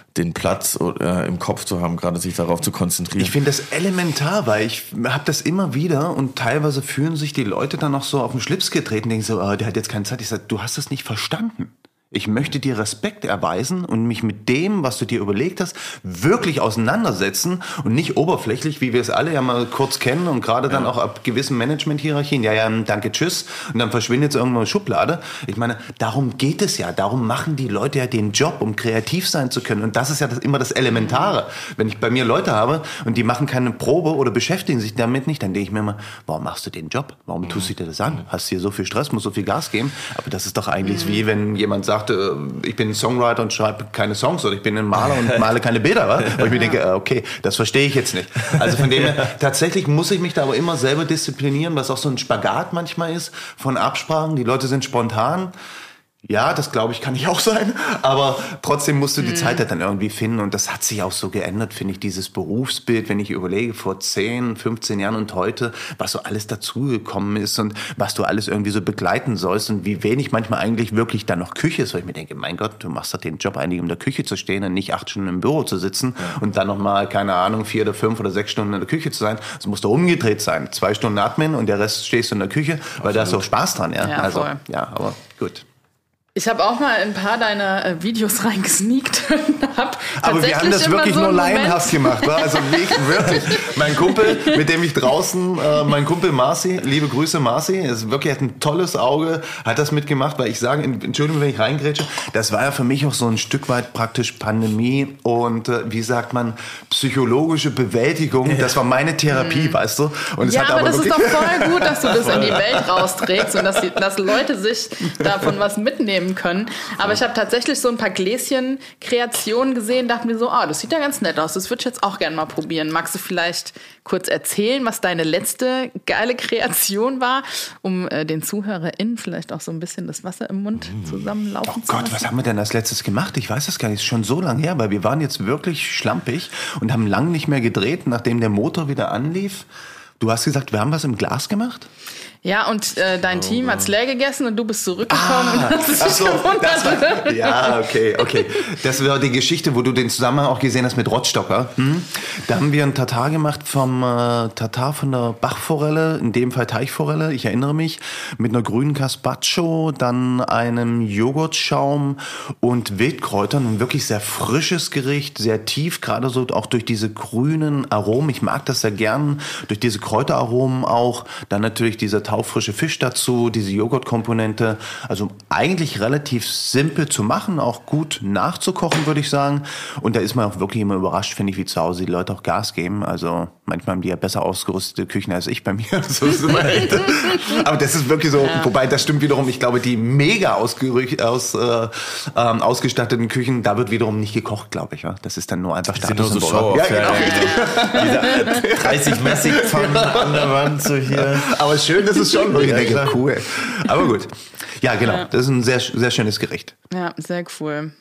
den Platz äh, im Kopf zu haben, gerade sich darauf zu konzentrieren.
Ich finde das elementar, weil ich habe das immer wieder und teilweise fühlen sich die Leute dann noch so auf den Schlips getreten und denken so, oh, der hat jetzt keine Zeit. Ich sage, du hast das nicht verstanden. Ich möchte dir Respekt erweisen und mich mit dem, was du dir überlegt hast, wirklich auseinandersetzen und nicht oberflächlich, wie wir es alle ja mal kurz kennen und gerade dann ja. auch ab gewissen Management-Hierarchien, ja, ja, danke, tschüss, und dann verschwindet es irgendwo in die Schublade. Ich meine, darum geht es ja, darum machen die Leute ja den Job, um kreativ sein zu können und das ist ja das, immer das Elementare. Wenn ich bei mir Leute habe und die machen keine Probe oder beschäftigen sich damit nicht, dann denke ich mir immer, warum machst du den Job? Warum tust du dir das an? Hast hier so viel Stress, musst so viel Gas geben, aber das ist doch eigentlich mhm. wie wenn jemand sagt, ich bin ein Songwriter und schreibe keine Songs oder ich bin ein Maler und male keine Bilder. Wa? Und ich mir denke, okay, das verstehe ich jetzt nicht. Also von dem her, tatsächlich muss ich mich da aber immer selber disziplinieren, was auch so ein Spagat manchmal ist von Absprachen. Die Leute sind spontan. Ja, das glaube ich, kann ich auch sein, aber trotzdem musst du die mhm. Zeit dann irgendwie finden und das hat sich auch so geändert, finde ich, dieses Berufsbild, wenn ich überlege, vor zehn, fünfzehn Jahren und heute, was so alles dazugekommen ist und was du alles irgendwie so begleiten sollst und wie wenig manchmal eigentlich wirklich dann noch Küche ist, weil ich mir denke, mein Gott, du machst doch den Job eigentlich, um in der Küche zu stehen und nicht acht Stunden im Büro zu sitzen ja. und dann nochmal, keine Ahnung, vier oder fünf oder sechs Stunden in der Küche zu sein. Es muss doch umgedreht sein, zwei Stunden atmen und der Rest stehst du in der Küche, weil Absolut. Da hast du auch Spaß dran, ja.
ja
also,
voll.
ja, aber gut.
Ich habe auch mal ein paar deiner äh, Videos reingesneakt und hab
aber wir haben das wirklich so nur laienhaft gemacht, wa? Also wirklich. Mein Kumpel, mit dem ich draußen, äh, mein Kumpel Marci, liebe Grüße Marci, ist wirklich hat ein tolles Auge, hat das mitgemacht, weil ich sage, Entschuldigung, wenn ich reingrätsche, das war ja für mich auch so ein Stück weit praktisch Pandemie und äh, wie sagt man, psychologische Bewältigung. Das war meine Therapie, mhm. weißt du? Und es
ja,
hat
aber,
aber
das
wirklich
ist doch voll gut, dass du das in die Welt rausträgst und dass, die, dass Leute sich davon was mitnehmen können. Aber ich habe tatsächlich so ein paar Gläschen-Kreationen gesehen, dachte mir so, ah, oh, das sieht ja ganz nett aus, das würde ich jetzt auch gerne mal probieren. Magst du vielleicht kurz erzählen, was deine letzte geile Kreation war, um äh, den ZuhörerInnen vielleicht auch so ein bisschen das Wasser im Mund zusammenlaufen
oh
zu lassen?
Gott, was haben wir denn als letztes gemacht? Ich weiß das gar nicht, ist schon so lange her, weil wir waren jetzt wirklich schlampig und haben lang nicht mehr gedreht, nachdem der Motor wieder anlief. Du hast gesagt, wir haben was im Glas gemacht?
Ja, und äh, dein oh, Team hat's leer gegessen und du bist zurückgekommen
ah,
und hast dich
so,
gewundert.
War, ja, okay, okay. Das war die Geschichte, wo du den Zusammenhang auch gesehen hast mit Rottstocker. Hm? Da haben wir einen Tatar gemacht vom äh, Tatar von der Bachforelle, in dem Fall Teichforelle, ich erinnere mich, mit einer grünen Carpaccio, dann einem Joghurtschaum und Wildkräutern. Ein wirklich sehr frisches Gericht, sehr tief, gerade so auch durch diese grünen Aromen. Ich mag das sehr gern, durch diese Kräuteraromen auch. Dann natürlich dieser taufrische Fisch dazu, diese Joghurtkomponente. Also eigentlich relativ simpel zu machen, auch gut nachzukochen, würde ich sagen. Und da ist man auch wirklich immer überrascht, finde ich, wie zu Hause die Leute auch Gas geben. Also manchmal haben die ja besser ausgerüstete Küchen als ich bei mir. So ist immer echt. Aber das ist wirklich so, ja. Wobei das stimmt wiederum, ich glaube, die mega ausgerücht, aus, äh, ähm, ausgestatteten Küchen, da wird wiederum nicht gekocht, glaube ich. Ja? Das ist dann nur einfach Status.
So Show
ja, genau.
Ja, ja. Diese dreißig Messigpfannen an der Wand so hier.
Aber schön, das ist schon, wo ich denke, cool. Aber gut. Ja, genau. Ja. Das ist ein sehr, sehr schönes Gericht.
Ja, sehr cool.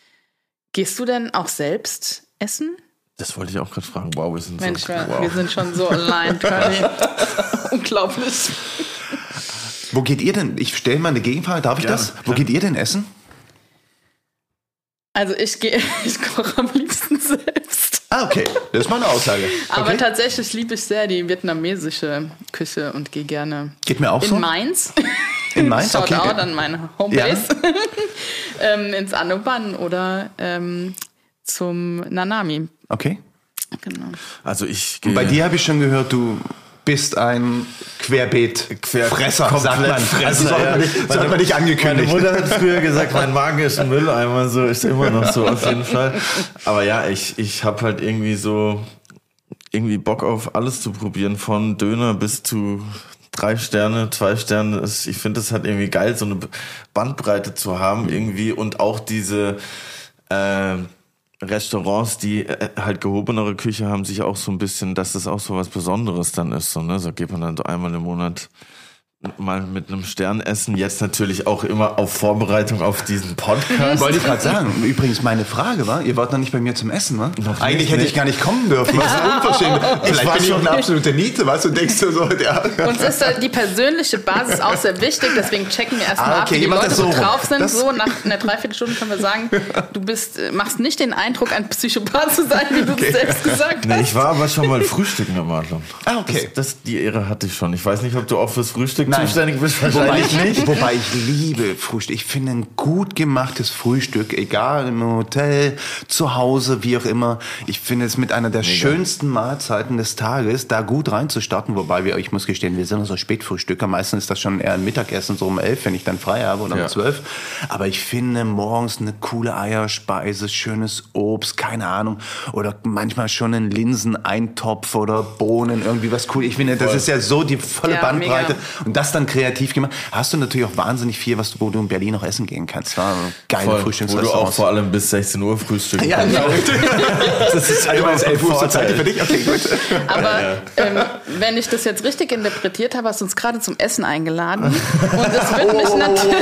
Gehst du denn auch selbst essen?
Das wollte ich auch gerade fragen. Wow, wir sind
Mensch,
so...
Mensch,
wow.
wir sind schon so allein, Curly. Unglaublich.
Wo geht ihr denn? Ich stelle mal eine Gegenfrage. Darf ich ja, das? Wo ja. geht ihr denn essen?
Also ich gehe, ich koche am liebsten selbst.
Ah, okay. Das ist mal eine Aussage. Okay.
Aber tatsächlich liebe ich sehr die vietnamesische Küche und gehe gerne
Geht mir auch
in
so?
Mainz.
In Mainz?
Shout
okay.
out an meine Homebase. Ja. ähm, ins Anoban oder ähm, zum Nanami.
Okay.
Genau.
Also ich
gehe... Bei dir habe ich schon gehört, du bist ein Querbeet-Fresser,
Quer-
sagt man.
Fresser,
also soll man nicht, soll man nicht angekündigt.
Meine Mutter hat früher gesagt, mein Magen ist ein Mülleimer, so ist immer noch so auf jeden Fall. Aber ja, ich, ich habe halt irgendwie so irgendwie Bock auf alles zu probieren, von Döner bis zu drei Sterne, zwei Sterne. Ich finde es halt irgendwie geil, so eine Bandbreite zu haben irgendwie und auch diese äh, Restaurants, die äh, halt gehobenere Küche haben, sich auch so ein bisschen, dass das auch so was Besonderes dann ist. So, ne? So geht man dann so einmal im Monat mal mit einem Stern essen. Jetzt natürlich auch immer auf Vorbereitung auf diesen Podcast.
Wollte ich gerade sagen. Übrigens, meine Frage war, ihr wart noch nicht bei mir zum Essen, wa? Eigentlich hätte ich gar nicht kommen dürfen. Was ist unverschämt. Vielleicht bin ich auch eine absolute Niete, was du denkst du so. Ja.
Uns ist die persönliche Basis auch sehr wichtig, deswegen checken wir erstmal
ah, okay,
ab, wie die Leute so drauf sind.
Das
so, nach einer Dreiviertelstunde können wir sagen, du bist, machst nicht den Eindruck, ein Psychopath zu sein, wie du okay. es selbst gesagt
nee,
hast.
Ich war aber schon mal frühstücken am Adlon.
Ah, okay.
Das, das, die Ehre hatte ich schon. Ich weiß nicht, ob du auch fürs Frühstück
Nein.
zuständig bist.
Wahrscheinlich wobei ich, nicht. Wobei ich liebe Frühstück. Ich finde ein gut gemachtes Frühstück, egal im Hotel, zu Hause, wie auch immer. Ich finde es mit einer der Mega. schönsten Mahlzeiten des Tages, da gut reinzustarten. Wobei wir, ich muss gestehen, wir sind so Spätfrühstücker. Meistens ist das schon eher ein Mittagessen, so um elf, wenn ich dann frei habe oder um ja. zwölf. Aber ich finde morgens eine coole Eierspeise, schönes Obst, keine Ahnung. Oder manchmal schon einen Linseneintopf oder Bohnen, irgendwie was cool. Ich finde, das Voll. ist ja so die volle ja, Bandbreite. Mega. Und das dann kreativ gemacht. Hast du natürlich auch wahnsinnig viel, was du, wo du in Berlin noch essen gehen kannst. Ja, geile Frühstücksrestaurants.
Wo du auch vor allem bis sechzehn Uhr frühstücken
ja, genau. Das ist also immer elf Uhr zur Zeit für dich. Okay, gut.
Aber ja. ähm, wenn ich das jetzt richtig interpretiert habe, hast du uns gerade zum Essen eingeladen. Und es wird mich natürlich...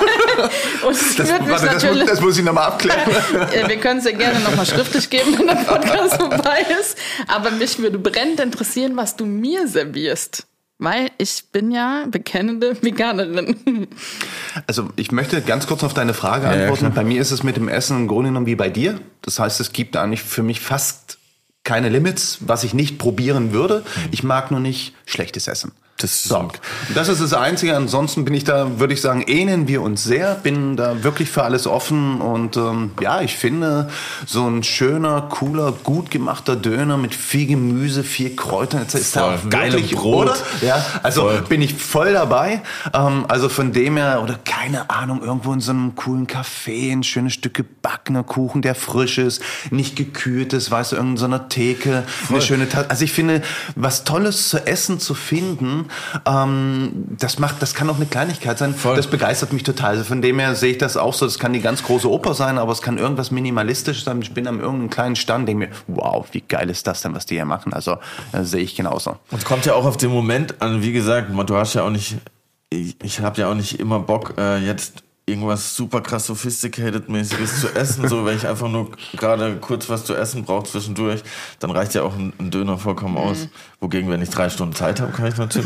Und es
das,
wird mich
warte,
natürlich
das, muss, das muss ich nochmal abklären.
Wir können es ja gerne nochmal schriftlich geben, wenn der Podcast vorbei ist. Aber mich würde brennend interessieren, was du mir servierst. Weil ich bin ja bekennende Veganerin.
Also ich möchte ganz kurz auf deine Frage antworten. Ja, ja, bei mir ist es mit dem Essen im Grunde genommen wie bei dir. Das heißt, es gibt eigentlich für mich fast keine Limits, was ich nicht probieren würde. Ich mag nur nicht schlechtes Essen.
Das,
so. das ist das Einzige. Ansonsten bin ich da, würde ich sagen, ähneln wir uns sehr. Bin da wirklich für alles offen. Und ähm, ja, ich finde, so ein schöner, cooler, gut gemachter Döner mit viel Gemüse, viel Kräutern, ist
voll,
da wirklich, Brot. Oder? Ja, also voll. bin ich voll dabei. Ähm, also von dem her, oder keine Ahnung, irgendwo in so einem coolen Café, ein schönes Stück gebackener Kuchen, der frisch ist, nicht gekühlt ist, weißt du, in so einer Theke, voll. eine schöne Tasse. Also ich finde, was Tolles zu essen zu finden, Ähm, das macht, das kann auch eine Kleinigkeit sein. Voll. Das begeistert mich total. Also von dem her sehe ich das auch so. Das kann die ganz große Oper sein, aber es kann irgendwas minimalistisch sein. Ich bin an irgendeinem kleinen Stand, denke mir, wow, wie geil ist das denn, was die hier machen? Also äh, sehe ich genauso.
Und es kommt ja auch auf den Moment an. Wie gesagt, du hast ja auch nicht, ich, ich habe ja auch nicht immer Bock äh, jetzt irgendwas super krass sophisticated-mäßiges zu essen, so wenn ich einfach nur gerade kurz was zu essen brauche zwischendurch, dann reicht ja auch ein, ein Döner vollkommen aus. Mhm. Wogegen, wenn ich drei Stunden Zeit habe, kann ich natürlich...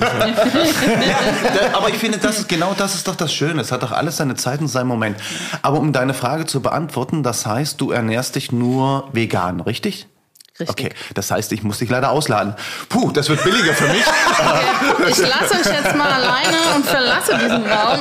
ja, aber ich finde, das ist, genau das ist doch das Schöne. Es hat doch alles seine Zeit und seinen Moment. Aber um deine Frage zu beantworten, das heißt, du ernährst dich nur vegan, richtig?
Richtig.
Okay, das heißt, ich muss dich leider ausladen. Puh, das wird billiger für mich.
Okay, ich lasse euch jetzt mal alleine und verlasse diesen Raum.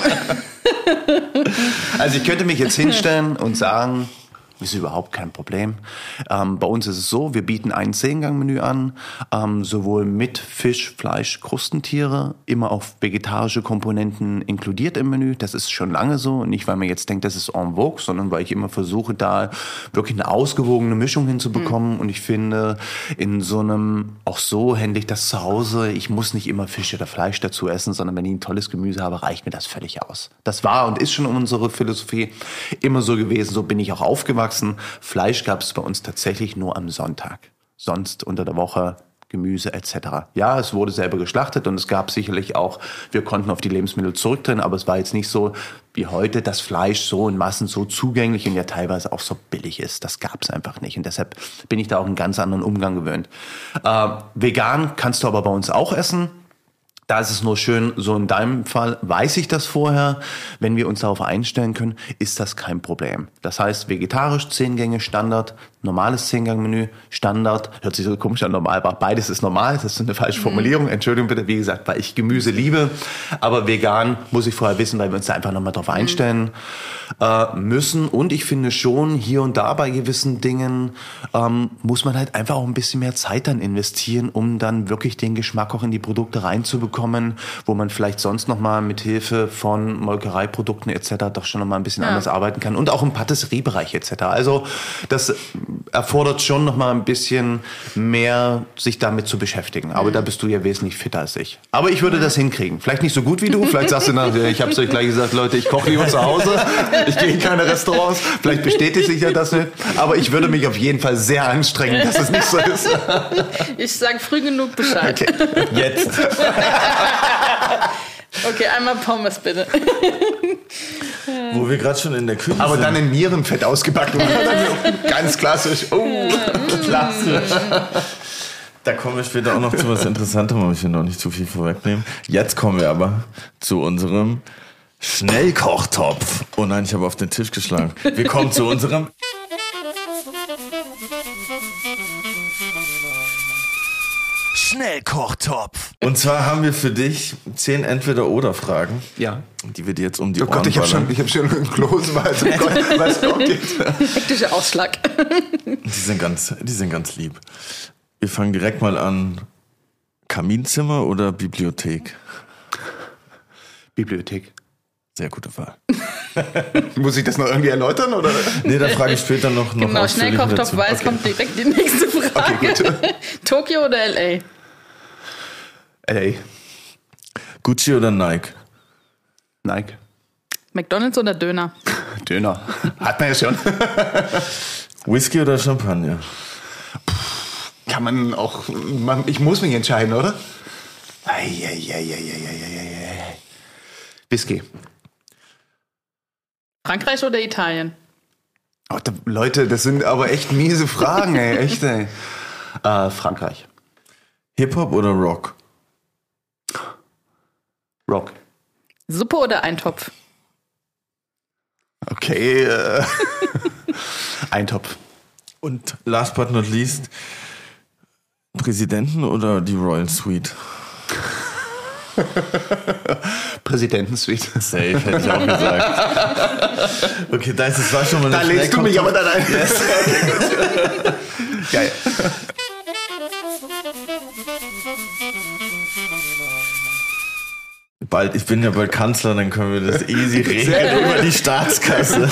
Also ich könnte mich jetzt hinstellen und sagen, ist überhaupt kein Problem. Ähm, bei uns ist es so, wir bieten ein Zehn-Gang-Menü an, ähm, sowohl mit Fisch, Fleisch, Krustentiere, immer auch vegetarische Komponenten inkludiert im Menü. Das ist schon lange so, nicht weil man jetzt denkt, das ist en vogue, sondern weil ich immer versuche, da wirklich eine ausgewogene Mischung hinzubekommen. Mhm. Und ich finde, in so einem, auch so handle ich das zu Hause, ich muss nicht immer Fisch oder Fleisch dazu essen, sondern wenn ich ein tolles Gemüse habe, reicht mir das völlig aus. Das war und ist schon unsere Philosophie immer so gewesen, so bin ich auch aufgewachsen. Fleisch gab es bei uns tatsächlich nur am Sonntag. Sonst unter der Woche Gemüse et cetera. Ja, es wurde selber geschlachtet und es gab sicherlich auch, wir konnten auf die Lebensmittel zurückdrehen, aber es war jetzt nicht so wie heute, dass Fleisch so in Massen so zugänglich und ja teilweise auch so billig ist. Das gab es einfach nicht und deshalb bin ich da auch einen ganz anderen Umgang gewöhnt. Äh, vegan kannst du aber bei uns auch essen. Da ist es nur schön, so in deinem Fall weiß ich das vorher. Wenn wir uns darauf einstellen können, ist das kein Problem. Das heißt, vegetarisch, zehn Gänge Standard, normales Zehn-Gang-Menü, Standard. Hört sich so komisch an, normal, aber beides ist normal. Das ist eine falsche Formulierung. Entschuldigung bitte, wie gesagt, weil ich Gemüse liebe. Aber vegan muss ich vorher wissen, weil wir uns da einfach nochmal drauf einstellen äh, müssen. Und ich finde schon, hier und da bei gewissen Dingen ähm, muss man halt einfach auch ein bisschen mehr Zeit dann investieren, um dann wirklich den Geschmack auch in die Produkte reinzubekommen, wo man vielleicht sonst nochmal mit Hilfe von Molkereiprodukten et cetera doch schon nochmal ein bisschen ja. anders arbeiten kann. Und auch im Patisseriebereich et cetera. Also das erfordert schon noch mal ein bisschen mehr, sich damit zu beschäftigen. Aber mhm. da bist du ja wesentlich fitter als ich. Aber ich würde das hinkriegen. Vielleicht nicht so gut wie du. Vielleicht sagst du, na, ich habe es euch gleich gesagt, Leute, ich koche lieber zu Hause. Ich gehe in keine Restaurants. Vielleicht bestätigt sich ja das nicht. Aber ich würde mich auf jeden Fall sehr anstrengen, dass es nicht so ist.
Ich sage früh genug Bescheid.
Okay.
Jetzt.
Okay, einmal Pommes bitte.
Wo wir gerade schon in der Küche
Aber
sind.
dann in Nierenfett ausgebacken. Ganz klassisch. Oh, klassisch.
Da kommen wir später auch noch zu was Interessantem, aber ich will noch nicht zu viel vorwegnehmen. Jetzt kommen wir aber zu unserem Schnellkochtopf. Oh nein, ich habe auf den Tisch geschlagen. Wir kommen zu unserem Schnellkochtopf. Und zwar haben wir für dich zehn Entweder-Oder-Fragen.
Ja.
Die wir dir jetzt um die
Oh
Ohren
Gott, ich habe
ballern.
schon, ich hab schon einen Kloß, also Gott, was kommt jetzt?
Hektischer Ausschlag.
Die sind ganz, die sind ganz lieb. Wir fangen direkt mal an. Kaminzimmer oder Bibliothek?
Bibliothek.
Sehr gute Wahl.
Muss ich das noch irgendwie erläutern? Oder?
Nee, da frage ich später noch, noch
Genau,
ausführlich
Schnellkochtopf
dazu.
weiß,
Okay.
kommt direkt die nächste Frage.
Okay, gut.
Tokio oder L A?
L
Gucci oder Nike?
A. Nike.
McDonald's oder Döner?
Döner. Hat man ja schon.
Whisky oder Champagner?
Kann man auch. Man, ich muss mich entscheiden, oder? Eieieiei. Whisky.
Frankreich oder Italien?
Oh, da, Leute, das sind aber echt miese Fragen, ey. Echt, ey. Äh, Frankreich.
Hip-Hop oder Rock?
Rock.
Suppe oder Eintopf?
Okay. Äh, Eintopf.
Und last but not least, Präsidenten oder die Royal Suite?
Präsidentensuite.
Safe, hätte ich auch gesagt. Okay, das, das war schon mal eine
Da lädst du mich aber dann ein.
Yes.
Geil.
Bald, ich bin ja bald Kanzler, dann können wir das easy regeln über die Staatskasse.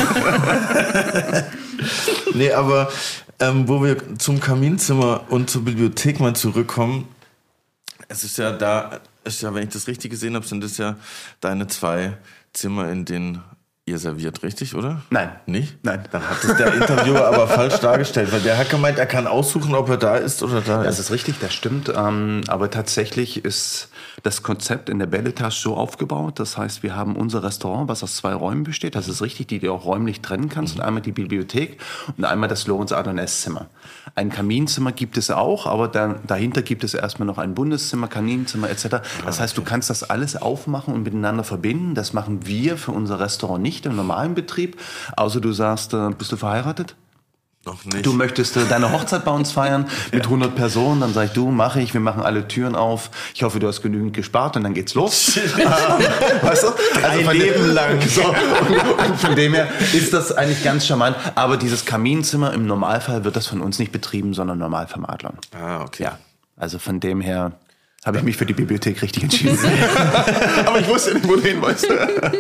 Nee, aber ähm, wo wir zum Kaminzimmer und zur Bibliothek mal zurückkommen, es ist ja da, ist ja, wenn ich das richtig gesehen habe, sind es ja deine zwei Zimmer, in denen ihr serviert, richtig, oder?
Nein.
Nicht?
Nein.
Dann hat es der Interviewer aber falsch dargestellt, weil der hat gemeint, er kann aussuchen, ob er da ist oder da
Das
ist.
ist richtig, das stimmt. Ähm, aber tatsächlich ist das Konzept in der Belletage so aufgebaut. Das heißt, wir haben unser Restaurant, was aus zwei Räumen besteht. Das ist richtig, die du auch räumlich trennen kannst. Und einmal die Bibliothek und einmal das Lorenz Adorn Esszimmer. Ein Kaminzimmer gibt es auch, aber dann, dahinter gibt es erstmal noch ein Bundeszimmer, Kaminzimmer et cetera. Das heißt, du kannst das alles aufmachen und miteinander verbinden. Das machen wir für unser Restaurant nicht im normalen Betrieb. Außer du sagst, äh, bist du verheiratet?
Noch nicht.
Du möchtest äh, deine Hochzeit bei uns feiern mit hundert Personen, dann sag ich, du, mache ich, wir machen alle Türen auf. Ich hoffe, du hast genügend gespart und dann geht's los. ähm, weißt du? Also
Ein Leben
dem,
lang.
So, und, und von dem her ist das eigentlich ganz charmant. Aber dieses Kaminzimmer im Normalfall wird das von uns nicht betrieben, sondern normal vom Adlon.
Ah, okay.
Ja, also von dem her habe ich mich für die Bibliothek richtig entschieden. Aber ich wusste nicht, wo du hin wolltest.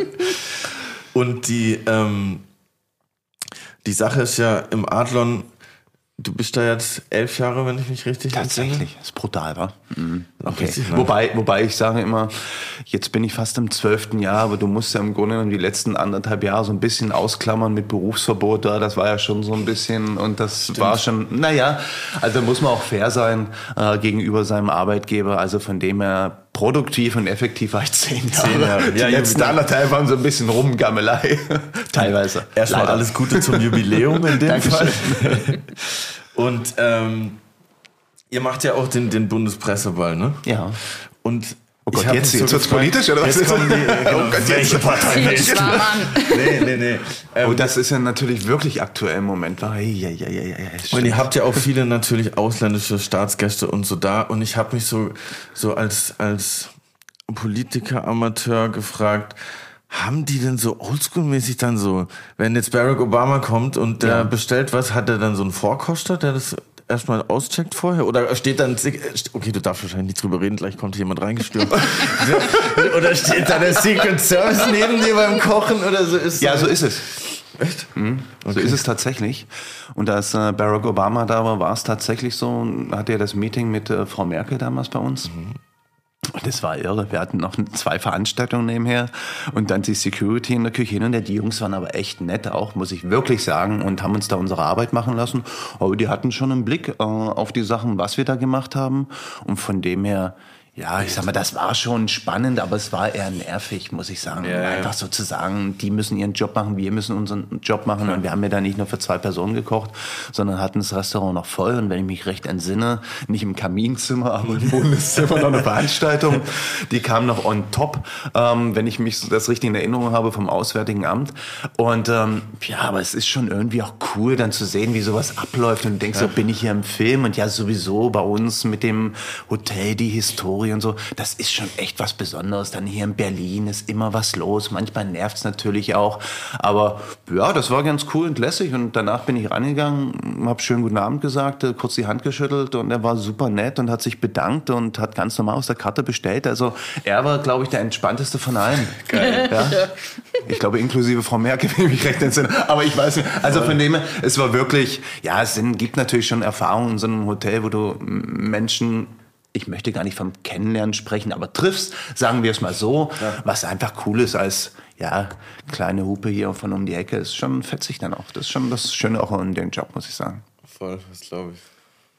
Und die, ähm, die Sache ist ja im Adlon, du bist da jetzt elf Jahre, wenn ich mich richtig entsinne.
Tatsächlich, das ist brutal, wa? Mhm. Okay.
Richtig, ne?
Wobei, wobei ich sage immer, jetzt bin ich fast im zwölften Jahr, aber du musst ja im Grunde genommen die letzten anderthalb Jahre so ein bisschen ausklammern mit Berufsverbot da. Das war ja schon so ein bisschen und das
Stimmt.
war schon, naja, also da muss man auch fair sein äh, gegenüber seinem Arbeitgeber. Also von dem her produktiv und effektiv war ich zehn Jahre.
Zehn Jahre.
Die
Ja,
letzten
ja,
anderthalb waren so ein bisschen Rumgammelei. Teilweise.
Erstmal
Leider.
alles Gute zum Jubiläum in dem
Dankeschön.
Fall. Und ähm, ihr macht ja auch den, den Bundespresseball, ne?
Ja.
Und
Oh Gott,
ich hab
jetzt,
mich
jetzt
so
wird's
gefragt,
politisch, oder was?
Jetzt kommen die, äh, genau,
Oh Gott,
welche
jetzt-
Partei
Ziel
welche?
schwarm an.
Nee, nee, nee. Ähm,
Oh, das ist ja natürlich wirklich aktuell im Moment. Ei, ei, ei, ei, ei,
Und ihr habt ja auch viele natürlich ausländische Staatsgäste und so da. Und ich habe mich so, so als, als Politiker-Amateur gefragt, haben die denn so oldschool-mäßig dann so, wenn jetzt Barack Obama kommt und der
Ja.
bestellt was, hat er dann so einen Vorkoster, der das erstmal auscheckt vorher? Oder steht dann, okay, du darfst wahrscheinlich nicht drüber reden, gleich kommt jemand reingestürmt. Oder steht da der Secret Service neben dir beim Kochen oder so? Ist
Ja, so ist es.
Echt?
Mhm. So ist es tatsächlich. Und als äh, Barack Obama da war, war es tatsächlich so, hatte er das Meeting mit äh, Frau Merkel damals bei uns. Mhm. Und das war irre. Wir hatten noch zwei Veranstaltungen nebenher und dann die Security in der Küche. Und die Jungs waren aber echt nett auch, muss ich wirklich sagen, und haben uns da unsere Arbeit machen lassen. Aber die hatten schon einen Blick äh, auf die Sachen, was wir da gemacht haben. Und von dem her, Ja, ich sag mal, das war schon spannend, aber es war eher nervig, muss ich sagen.
Ja, ja.
Einfach so zu sagen, die müssen ihren Job machen, wir müssen unseren Job machen. Ja. Und wir haben ja da nicht nur für zwei Personen gekocht, sondern hatten das Restaurant noch voll. Und wenn ich mich recht entsinne, nicht im Kaminzimmer, aber im Wohnzimmer noch eine Veranstaltung. Die kam noch on top, ähm, wenn ich mich das richtig in Erinnerung habe, vom Auswärtigen Amt. Und ähm, ja, aber es ist schon irgendwie auch cool, dann zu sehen, wie sowas abläuft. Und du denkst, ja. so bin ich hier im Film. Und ja, sowieso bei uns mit dem Hotel, die Historie und so, das ist schon echt was Besonderes. Dann hier in Berlin ist immer was los. Manchmal nervt es natürlich auch. Aber ja, das war ganz cool und lässig. Und danach bin ich rangegangen, habe schön guten Abend gesagt, kurz die Hand geschüttelt und er war super nett und hat sich bedankt und hat ganz normal aus der Karte bestellt. Also er war, glaube ich, der entspannteste von allen. Geil. Ja? Ich glaube, inklusive Frau Merkel, wenn ich mich recht entsinne. Aber ich weiß nicht. Also von dem her, es war wirklich, ja, es sind, gibt natürlich schon Erfahrungen in so einem Hotel, wo du Menschen, ich möchte gar nicht vom Kennenlernen sprechen, aber triffst, sagen wir es mal so, ja. was einfach cool ist als, ja, kleine Hupe hier von um die Ecke, ist schon fetzig dann auch. Das ist schon das Schöne auch in dem Job, muss ich sagen.
Voll, das glaube ich.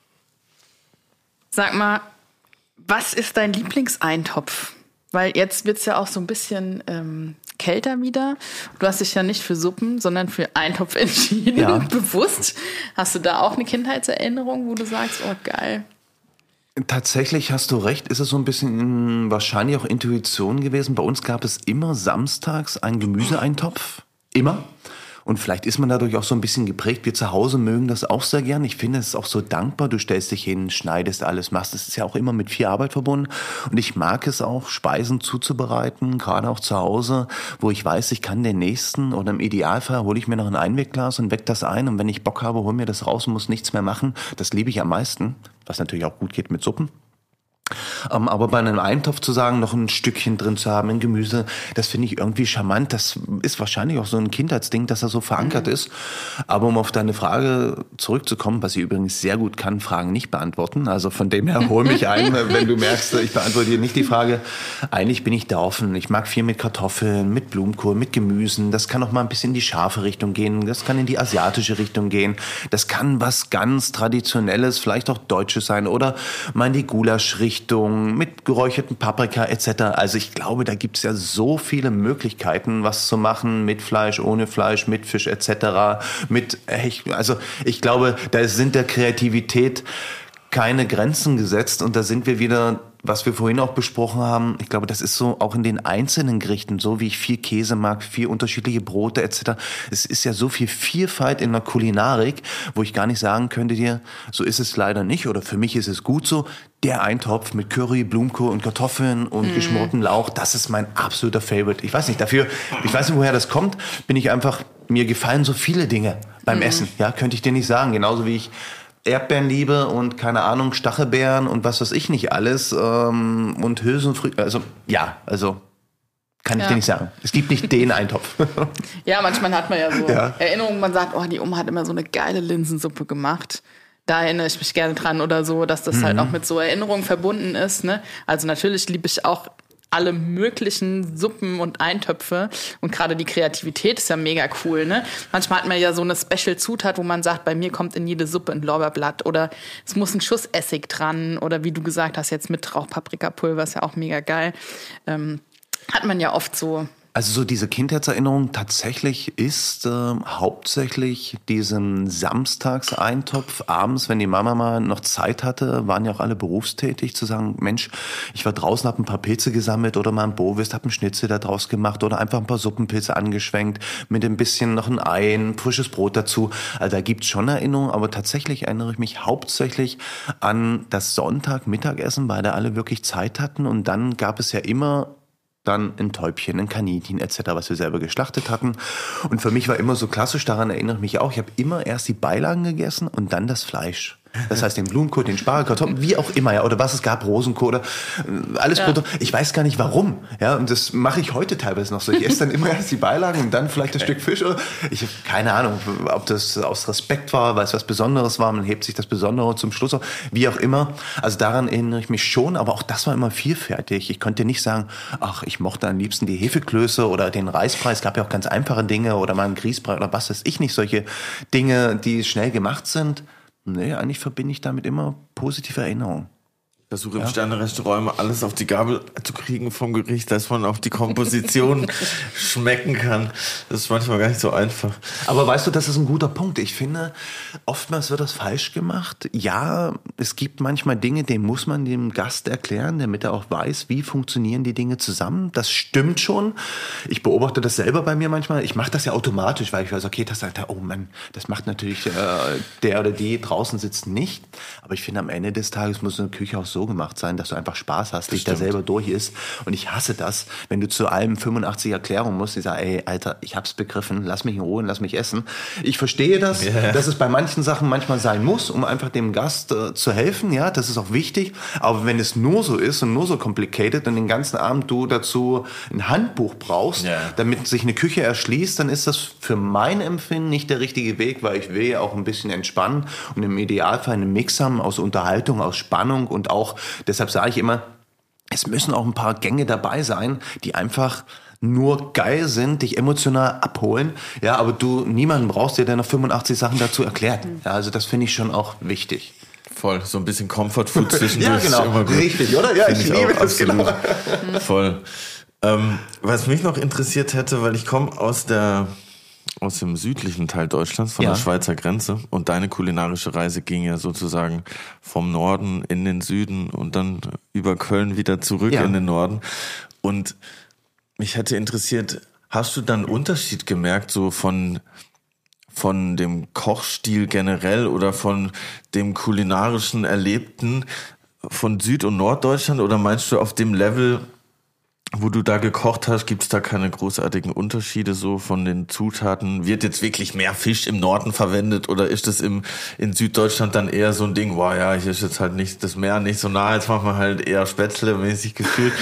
Sag mal, was ist dein Lieblingseintopf? Weil jetzt wird es ja auch so ein bisschen ähm, kälter wieder. Du hast dich ja nicht für Suppen, sondern für Eintopf entschieden, ja. bewusst. Hast du da auch eine Kindheitserinnerung, wo du sagst, oh geil?
Tatsächlich hast du recht, ist es so ein bisschen wahrscheinlich auch Intuition gewesen. Bei uns gab es immer samstags einen Gemüseeintopf. Immer. Und vielleicht ist man dadurch auch so ein bisschen geprägt. Wir zu Hause mögen das auch sehr gern. Ich finde, es ist auch so dankbar. Du stellst dich hin, schneidest alles, machst. Das ist ja auch immer mit viel Arbeit verbunden. Und ich mag es auch, Speisen zuzubereiten, gerade auch zu Hause, wo ich weiß, ich kann den nächsten oder im Idealfall hole ich mir noch ein Einwegglas und weck das ein. Und wenn ich Bock habe, hol mir das raus und muss nichts mehr machen. Das liebe ich am meisten, was natürlich auch gut geht mit Suppen. Um, aber bei einem Eintopf zu sagen, noch ein Stückchen drin zu haben, ein Gemüse, das finde ich irgendwie charmant. Das ist wahrscheinlich auch so ein Kindheitsding, dass er so verankert mhm. ist. Aber um auf deine Frage zurückzukommen, was ich übrigens sehr gut kann, Fragen nicht beantworten. Also von dem her, hol mich ein, wenn du merkst, ich beantworte dir nicht die Frage. Eigentlich bin ich da offen. Ich mag viel mit Kartoffeln, mit Blumenkohl, mit Gemüsen. Das kann auch mal ein bisschen in die scharfe Richtung gehen. Das kann in die asiatische Richtung gehen. Das kann was ganz Traditionelles, vielleicht auch Deutsches sein oder mal in die Gulasch-Richtung mit geräucherten Paprika et cetera. Also ich glaube, da gibt es ja so viele Möglichkeiten, was zu machen mit Fleisch, ohne Fleisch, mit Fisch et cetera. Mit Hecht. Also ich glaube, da sind der Kreativität keine Grenzen gesetzt und da sind wir wieder, was wir vorhin auch besprochen haben, ich glaube, das ist so auch in den einzelnen Gerichten, so wie ich viel Käse mag, viel unterschiedliche Brote et cetera. Es ist ja so viel Vielfalt in der Kulinarik, wo ich gar nicht sagen könnte dir, so ist es leider nicht oder für mich ist es gut so. Der Eintopf mit Curry, Blumenkohl und Kartoffeln und mm. geschmorten Lauch, das ist mein absoluter Favorite. Ich weiß nicht, dafür, ich weiß nicht, woher das kommt, bin ich einfach, mir gefallen so viele Dinge beim mm. Essen, ja, könnte ich dir nicht sagen, genauso wie ich Erdbeeren liebe und keine Ahnung, Stachelbeeren und was weiß ich nicht alles ähm, und Hülsenfrüchte, also ja, also kann ich ja. dir nicht sagen. Es gibt nicht den Eintopf.
Ja, manchmal hat man ja so
ja.
Erinnerungen, man sagt, oh, die Oma hat immer so eine geile Linsensuppe gemacht. Da erinnere ich mich gerne dran oder so, dass das mhm. halt auch mit so Erinnerungen verbunden ist. Ne? Also natürlich liebe ich auch alle möglichen Suppen und Eintöpfe. Und gerade die Kreativität ist ja mega cool, ne? Manchmal hat man ja so eine Special-Zutat, wo man sagt, bei mir kommt in jede Suppe ein Lorbeerblatt oder es muss ein Schuss Essig dran oder wie du gesagt hast, jetzt mit Rauchpaprikapulver, ist ja auch mega geil. Ähm, hat man ja oft so.
Also so diese Kindheitserinnerung tatsächlich ist äh, hauptsächlich diesen Samstagseintopf abends, wenn die Mama mal noch Zeit hatte, waren ja auch alle berufstätig, zu sagen, Mensch, ich war draußen, hab ein paar Pilze gesammelt oder mal ein Bovis, hab einen Schnitzel da draus gemacht oder einfach ein paar Suppenpilze angeschwenkt mit ein bisschen noch ein Ei, ein frisches Brot dazu. Also da gibt's schon Erinnerungen, aber tatsächlich erinnere ich mich hauptsächlich an das Sonntag-Mittagessen, weil da alle wirklich Zeit hatten und dann gab es ja immer dann ein Täubchen, ein Kaninchen et cetera, was wir selber geschlachtet hatten. Und für mich war immer so klassisch, daran erinnere ich mich auch, ich habe immer erst die Beilagen gegessen und dann das Fleisch. Das heißt den Blumenkohl, den Spargel, Kartoffeln, wie auch immer, ja, oder was es gab, Rosenkohl oder alles ja. Brot. Ich weiß gar nicht warum, ja, und das mache ich heute teilweise noch so. Ich esse dann immer erst die Beilagen und dann vielleicht ein Stück Fisch oder ich habe keine Ahnung, ob das aus Respekt war, weil es was Besonderes war, man hebt sich das Besondere zum Schluss auf, wie auch immer. Also daran erinnere ich mich schon, aber auch das war immer vielfältig. Ich konnte nicht sagen, ach, ich mochte am liebsten die Hefeklöße oder den Reisbrei. Es gab ja auch ganz einfache Dinge oder mal einen Grießbrei oder was weiß ich nicht, solche Dinge, die schnell gemacht sind. Nee, eigentlich verbinde ich damit immer positive Erinnerungen.
versuche im ja. Sterne-Restaurant immer alles auf die Gabel zu kriegen vom Gericht, dass man auch die Komposition schmecken kann. Das ist manchmal gar nicht so einfach.
Aber weißt du, das ist ein guter Punkt. Ich finde, oftmals wird das falsch gemacht. Ja, es gibt manchmal Dinge, die muss man dem Gast erklären, damit er auch weiß, wie funktionieren die Dinge zusammen. Das stimmt schon. Ich beobachte das selber bei mir manchmal. Ich mache das ja automatisch, weil ich weiß, okay, das sagt er, oh Mann, das macht natürlich äh, der oder die draußen sitzt nicht. Aber ich finde, am Ende des Tages muss eine Küche auch so gemacht sein, dass du einfach Spaß hast, dich da selber durch ist. Und ich hasse das, wenn du zu allem fünfundachtzig Erklärungen musst, die sagen, ey, Alter, ich hab's begriffen, lass mich in Ruhe und lass mich essen. Ich verstehe das, yeah. dass es bei manchen Sachen manchmal sein muss, um einfach dem Gast äh, zu helfen, ja, das ist auch wichtig. Aber wenn es nur so ist und nur so complicated und den ganzen Abend du dazu ein Handbuch brauchst, yeah. damit sich eine Küche erschließt, dann ist das für mein Empfinden nicht der richtige Weg, weil ich will ja auch ein bisschen entspannen und im Idealfall einen Mix haben aus Unterhaltung, aus Spannung und auch, deshalb sage ich immer, es müssen auch ein paar Gänge dabei sein, die einfach nur geil sind, dich emotional abholen, ja, aber du niemanden brauchst, der dir noch fünfundachtzig Sachen dazu erklärt. Ja, also das finde ich schon auch wichtig.
Voll, so ein bisschen Comfort Food zwischendurch.
Ja, genau, immer gut. Richtig, oder? Ja, ich, ich liebe das, genau.
Voll. Ähm, was mich noch interessiert hätte, weil ich komme aus der aus dem südlichen Teil Deutschlands, von ja. der Schweizer Grenze, und deine kulinarische Reise ging ja sozusagen vom Norden in den Süden und dann über Köln wieder zurück ja. in den Norden. Und mich hätte interessiert, hast du dann einen Unterschied gemerkt, so von von dem Kochstil generell oder von dem kulinarischen Erlebten von Süd- und Norddeutschland, oder meinst du, auf dem Level, wo du da gekocht hast, gibt's da keine großartigen Unterschiede so von den Zutaten? Wird jetzt wirklich mehr Fisch im Norden verwendet oder ist das im in Süddeutschland dann eher so ein Ding, wow, ja, hier ist jetzt halt nicht das Meer nicht so nah, jetzt machen wir halt eher Spätzle-mäßig gefühlt.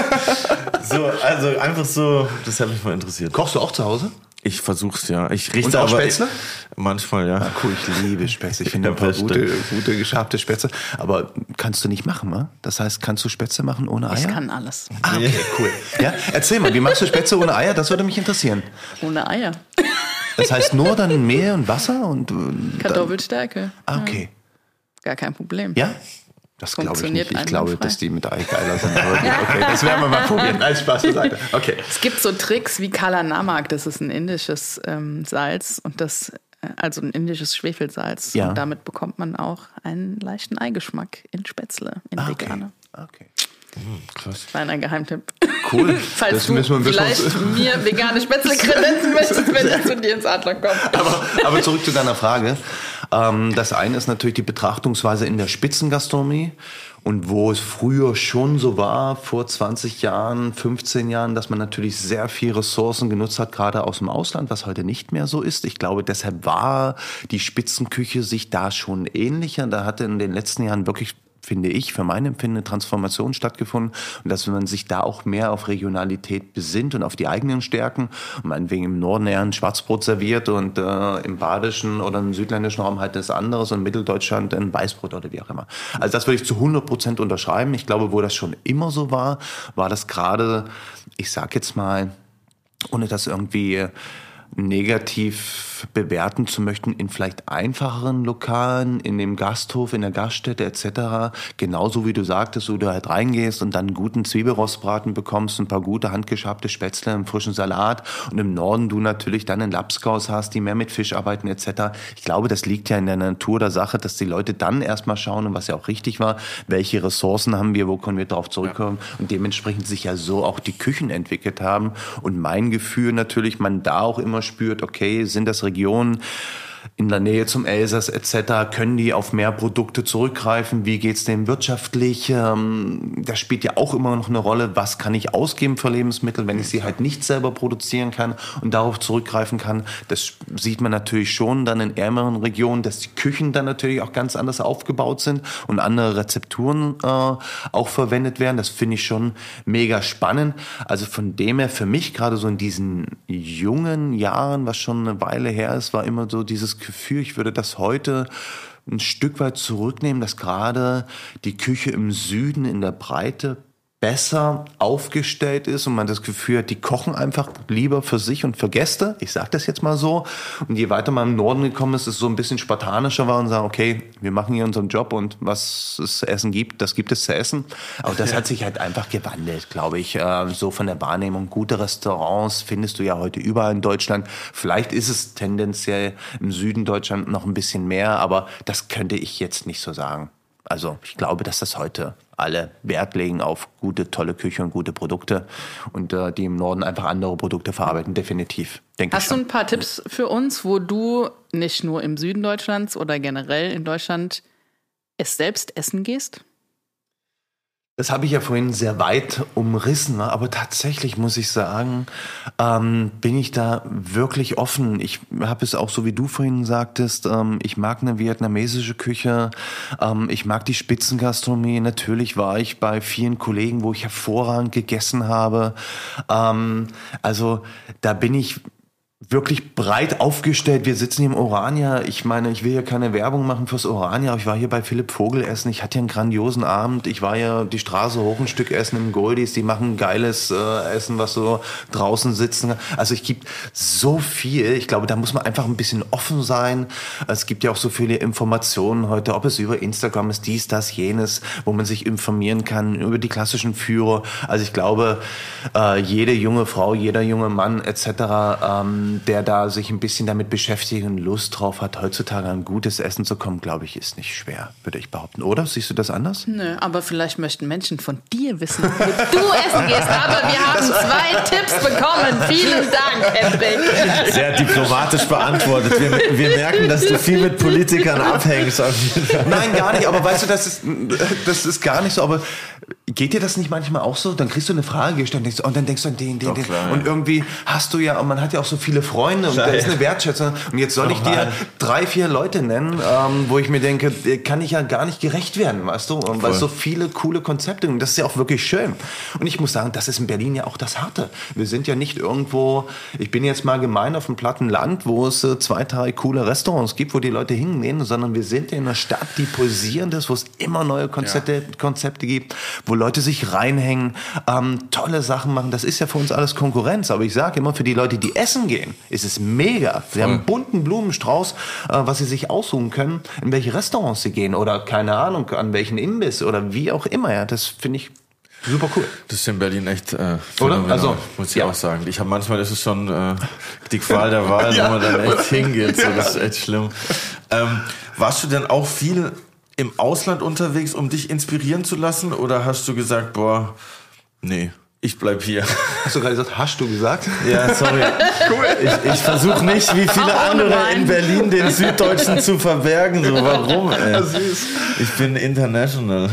So, also einfach so, das hat mich mal interessiert.
Kochst du auch zu Hause?
Ich versuch's, ja. Ich richte
und auch
aber
Spätzle?
Manchmal, ja.
Ah, cool, ich liebe Spätzle. Ich finde
ja,
ein paar gute, gute geschabte Spätzle. Aber kannst du nicht machen, ne? Das heißt, kannst du Spätzle machen ohne Eier?
Ich kann alles.
Ah, okay, cool. Ja, erzähl mal, wie machst du Spätzle ohne Eier? Das würde mich interessieren.
Ohne Eier.
Das heißt nur dann Mehl und Wasser und...
Kartoffelstärke.
Ah, okay.
Gar kein Problem.
Ja? Das glaube ich nicht. Ich glaube, dass die mit Ei geiler sind. Okay, das werden wir mal probieren. Als Spaß beiseite. Okay.
Es gibt so Tricks wie Kala Namak. Das ist ein indisches ähm, Salz und das, also ein indisches Schwefelsalz.
Ja.
Und damit bekommt man auch einen leichten Eigeschmack in Spätzle, in
ah,
Vegane.
Okay. okay.
Hm, krass.
Kleiner Geheimtipp.
Cool.
Falls das du müssen wir vielleicht mir vegane Spätzle kredenzen möchtest, wenn er zu dir ins Adler kommt.
Aber, aber zurück zu deiner Frage. Das eine ist natürlich die Betrachtungsweise in der Spitzengastronomie. Und wo es früher schon so war, vor zwanzig Jahren, fünfzehn Jahren, dass man natürlich sehr viel Ressourcen genutzt hat, gerade aus dem Ausland, was heute nicht mehr so ist. Ich glaube, deshalb war die Spitzenküche sich da schon ähnlicher. Da hatte in den letzten Jahren wirklich, finde ich, für mein Empfinden eine Transformation stattgefunden und dass man sich da auch mehr auf Regionalität besinnt und auf die eigenen Stärken und meinetwegen im Norden eher ein Schwarzbrot serviert und äh, im badischen oder im südländischen Raum halt das anderes und in Mitteldeutschland ein Weißbrot oder wie auch immer. Also das würde ich zu hundert Prozent unterschreiben. Ich glaube, wo das schon immer so war, war das gerade, ich sag jetzt mal, ohne das irgendwie negativ bewerten zu möchten, in vielleicht einfacheren Lokalen, in dem Gasthof, in der Gaststätte et cetera. Genauso wie du sagtest, wo du halt reingehst und dann einen guten Zwiebelrostbraten bekommst, ein paar gute handgeschabte Spätzle, einen frischen Salat und im Norden du natürlich dann einen Lapskaus hast, die mehr mit Fisch arbeiten et cetera. Ich glaube, das liegt ja in der Natur der Sache, dass die Leute dann erstmal schauen, und was ja auch richtig war, welche Ressourcen haben wir, wo können wir darauf zurückkommen und dementsprechend sich ja so auch die Küchen entwickelt haben. Und mein Gefühl natürlich, man da auch immer spürt, okay, sind das Regionen in der Nähe zum Elsass et cetera, können die auf mehr Produkte zurückgreifen? Wie geht's denen wirtschaftlich? Ähm, das spielt ja auch immer noch eine Rolle. Was kann ich ausgeben für Lebensmittel, wenn ich sie halt nicht selber produzieren kann und darauf zurückgreifen kann? Das sieht man natürlich schon dann in ärmeren Regionen, dass die Küchen dann natürlich auch ganz anders aufgebaut sind und andere Rezepturen äh, auch verwendet werden. Das finde ich schon mega spannend. Also von dem her für mich gerade so in diesen jungen Jahren, was schon eine Weile her ist, war immer so dieses Gefühl, ich würde das heute ein Stück weit zurücknehmen, dass gerade die Küche im Süden in der Breite besser aufgestellt ist und man das Gefühl hat, die kochen einfach lieber für sich und für Gäste. Ich sage das jetzt mal so. Und je weiter man im Norden gekommen ist, ist es so ein bisschen spartanischer war und sagen, okay, wir machen hier unseren Job und was es zu essen gibt, das gibt es zu essen. Aber das hat sich halt einfach gewandelt, glaube ich. So von der Wahrnehmung. Gute Restaurants findest du ja heute überall in Deutschland. Vielleicht ist es tendenziell im Süden Deutschland noch ein bisschen mehr, aber das könnte ich jetzt nicht so sagen. Also ich glaube, dass das heute alle Wert legen auf gute, tolle Küche und gute Produkte und äh, die im Norden einfach andere Produkte verarbeiten, definitiv, denke ich schon.
Hast du ein paar Tipps für uns, wo du nicht nur im Süden Deutschlands oder generell in Deutschland es selbst essen gehst?
Das habe ich ja vorhin sehr weit umrissen, aber tatsächlich muss ich sagen, ähm, bin ich da wirklich offen. Ich habe es auch so, wie du vorhin sagtest, ähm, ich mag eine vietnamesische Küche, ähm, ich mag die Spitzengastronomie. Natürlich war ich bei vielen Kollegen, wo ich hervorragend gegessen habe. Ähm, also da bin ich wirklich breit aufgestellt. Wir sitzen hier im Orania. Ich meine, ich will hier keine Werbung machen fürs Orania, aber ich war hier bei Philipp Vogel essen. Ich hatte hier einen grandiosen Abend. Ich war ja die Straße hoch ein Stück essen im Goldies. Die machen geiles äh, Essen, was so draußen sitzen. Also es gibt so viel. Ich glaube, da muss man einfach ein bisschen offen sein. Es gibt ja auch so viele Informationen heute, ob es über Instagram ist, dies, das, jenes, wo man sich informieren kann über die klassischen Führer. Also ich glaube, äh, jede junge Frau, jeder junge Mann et cetera, ähm, der da sich ein bisschen damit beschäftigt und Lust drauf hat, heutzutage an gutes Essen zu kommen, glaube ich, ist nicht schwer, würde ich behaupten. Oder? Siehst du das anders?
Nö, aber vielleicht möchten Menschen von dir wissen, wo du essen gehst. Aber wir haben zwei Tipps bekommen. Vielen Dank, Hendrik.
Sehr diplomatisch beantwortet. Wir, wir merken, dass du viel mit Politikern abhängst.
Nein, gar nicht. Aber weißt du, das ist, das ist gar nicht so. Aber geht dir das nicht manchmal auch so? Dann kriegst du eine Frage gestellt und, und dann denkst du an den, den, den.
Klar,
und irgendwie hast du ja, und man hat ja auch so viele Freunde und da ist eine Wertschätzung. Und jetzt soll ich dir drei, vier Leute nennen, ähm, wo ich mir denke, kann ich ja gar nicht gerecht werden, weißt du? Und weil es so viele coole Konzepte und das ist ja auch wirklich schön. Und ich muss sagen, das ist in Berlin ja auch das Harte. Wir sind ja nicht irgendwo, ich bin jetzt mal gemein auf dem platten Land, wo es äh, zwei, drei coole Restaurants gibt, wo die Leute hingehen, sondern wir sind ja in einer Stadt, die pulsierend ist, wo es immer neue Konzepte, ja. Konzepte gibt, wo Leute sich reinhängen, ähm, tolle Sachen machen. Das ist ja für uns alles Konkurrenz. Aber ich sage immer, für die Leute, die essen gehen, ist es mega. Sie haben einen bunten Blumenstrauß, äh, was sie sich aussuchen können, in welche Restaurants sie gehen oder keine Ahnung, an welchen Imbiss oder wie auch immer. Ja, das finde ich super cool.
Das ist in Berlin echt äh,
oder? Also
muss ich
ja.
auch sagen. Ich habe manchmal ist es schon äh, die Qual der Wahl, ja. wo man dann echt hingeht. So, das ist echt schlimm. Ähm, warst du denn auch viel im Ausland unterwegs, um dich inspirieren zu lassen? Oder hast du gesagt, boah, nee, ich bleib hier?
Hast du gerade gesagt, hast du gesagt?
Ja, sorry. Cool. Ich, ich versuche nicht, wie viele andere in Berlin, den Süddeutschen zu verbergen. So, warum, ey? Ich bin international.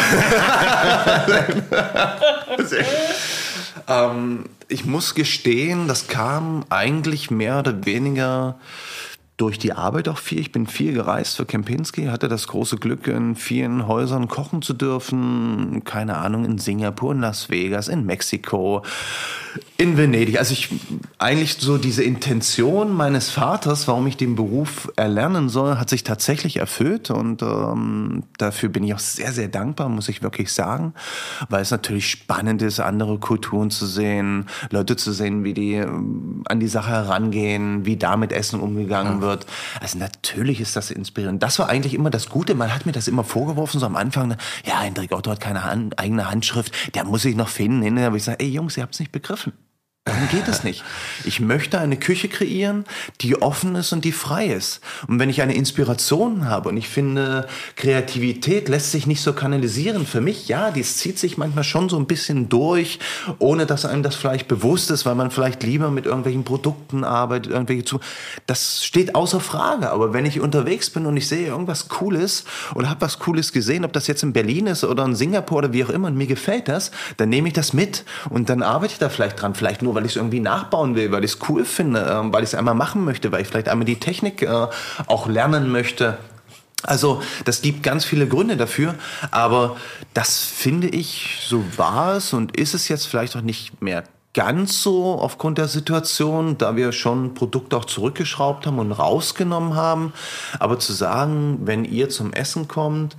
ähm, ich muss gestehen, das kam eigentlich mehr oder weniger durch die Arbeit auch viel. Ich bin viel gereist für Kempinski, hatte das große Glück, in vielen Häusern kochen zu dürfen. Keine Ahnung, in Singapur, in Las Vegas, in Mexiko, in Venedig. Also ich, eigentlich so diese Intention meines Vaters, warum ich den Beruf erlernen soll, hat sich tatsächlich erfüllt. Und ähm, dafür bin ich auch sehr, sehr dankbar, muss ich wirklich sagen. Weil es natürlich spannend ist, andere Kulturen zu sehen, Leute zu sehen, wie die ähm, an die Sache herangehen, wie da mit Essen umgegangen wird. Wird. Also natürlich ist das inspirierend. Das war eigentlich immer das Gute. Man hat mir das immer vorgeworfen, so am Anfang. Ja, Hendrik Otto hat keine Hand, eigene Handschrift. Der muss sich noch finden. Da habe ich gesagt, ey Jungs, ihr habt es nicht begriffen. Darum geht es nicht. Ich möchte eine Küche kreieren, die offen ist und die frei ist. Und wenn ich eine Inspiration habe und ich finde, Kreativität lässt sich nicht so kanalisieren. Für mich, ja, dies zieht sich manchmal schon so ein bisschen durch, ohne dass einem das vielleicht bewusst ist, weil man vielleicht lieber mit irgendwelchen Produkten arbeitet, irgendwelche zu. Das steht außer Frage. Aber wenn ich unterwegs bin und ich sehe irgendwas Cooles oder habe was Cooles gesehen, ob das jetzt in Berlin ist oder in Singapur oder wie auch immer, und mir gefällt das, dann nehme ich das mit und dann arbeite ich da vielleicht dran, vielleicht nur weil ich es irgendwie nachbauen will, weil ich es cool finde, äh, weil ich es einmal machen möchte, weil ich vielleicht einmal die Technik äh, auch lernen möchte. Also das gibt ganz viele Gründe dafür, aber das finde ich, so war es und ist es jetzt vielleicht auch nicht mehr ganz so aufgrund der Situation, da wir schon Produkte auch zurückgeschraubt haben und rausgenommen haben. Aber zu sagen, wenn ihr zum Essen kommt,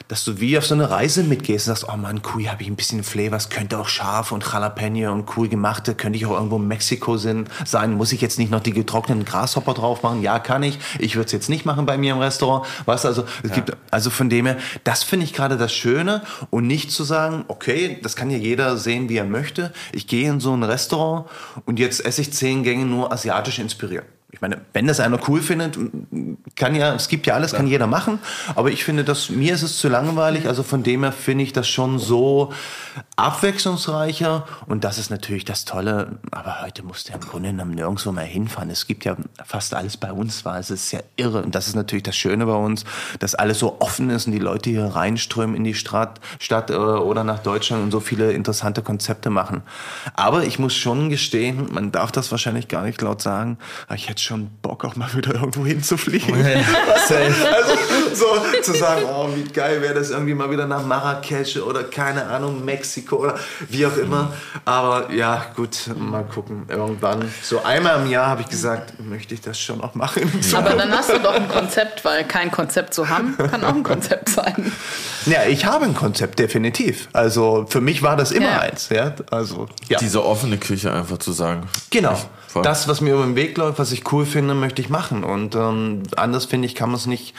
dass du wie auf so eine Reise mitgehst und sagst, oh Mann, cool, habe ich ein bisschen Flavor, es könnte auch scharf und Jalapeno und cool gemachte, könnte ich auch irgendwo in Mexiko sein, muss ich jetzt nicht noch die getrockneten Grashopper drauf machen? Ja, kann ich. Ich würde es jetzt nicht machen bei mir im Restaurant. Weißt du, also, es ja. gibt, also von dem her, das finde ich gerade das Schöne und nicht zu sagen, okay, das kann ja jeder sehen, wie er möchte. Ich gehe in so ein Restaurant und jetzt esse ich zehn Gänge nur asiatisch inspiriert. Ich meine, wenn das einer cool findet, kann ja, es gibt ja alles, kann jeder machen. Aber ich finde, dass, mir ist es zu langweilig. Also von dem her finde ich das schon so abwechslungsreicher. Und das ist natürlich das Tolle. Aber heute musst du ja im Grunde genommen nirgendwo mehr hinfahren. Es gibt ja fast alles bei uns, weil es ist ja irre. Und das ist natürlich das Schöne bei uns, dass alles so offen ist und die Leute hier reinströmen in die Stadt, Stadt oder nach Deutschland und so viele interessante Konzepte machen. Aber ich muss schon gestehen, man darf das wahrscheinlich gar nicht laut sagen, ich hätte schon Bock, auch mal wieder irgendwo hinzufliegen. Okay. Also so zu sagen, oh, wie geil wäre das irgendwie mal wieder nach Marrakesch oder keine Ahnung, Mexiko oder wie auch immer. Aber ja, gut, mal gucken. Irgendwann, so einmal im Jahr habe ich gesagt, möchte ich das schon auch machen.
Aber dann hast du doch ein Konzept, weil kein Konzept zu haben, kann auch ein Konzept sein.
Ja, ich habe ein Konzept, definitiv. Also für mich war das immer ja. eins. Ja? Also, ja.
Diese offene Küche einfach zu sagen.
Genau. Ich, das, was mir über den Weg läuft, was ich cool finde, möchte ich machen. Und ähm, anders, finde ich, kann man es nicht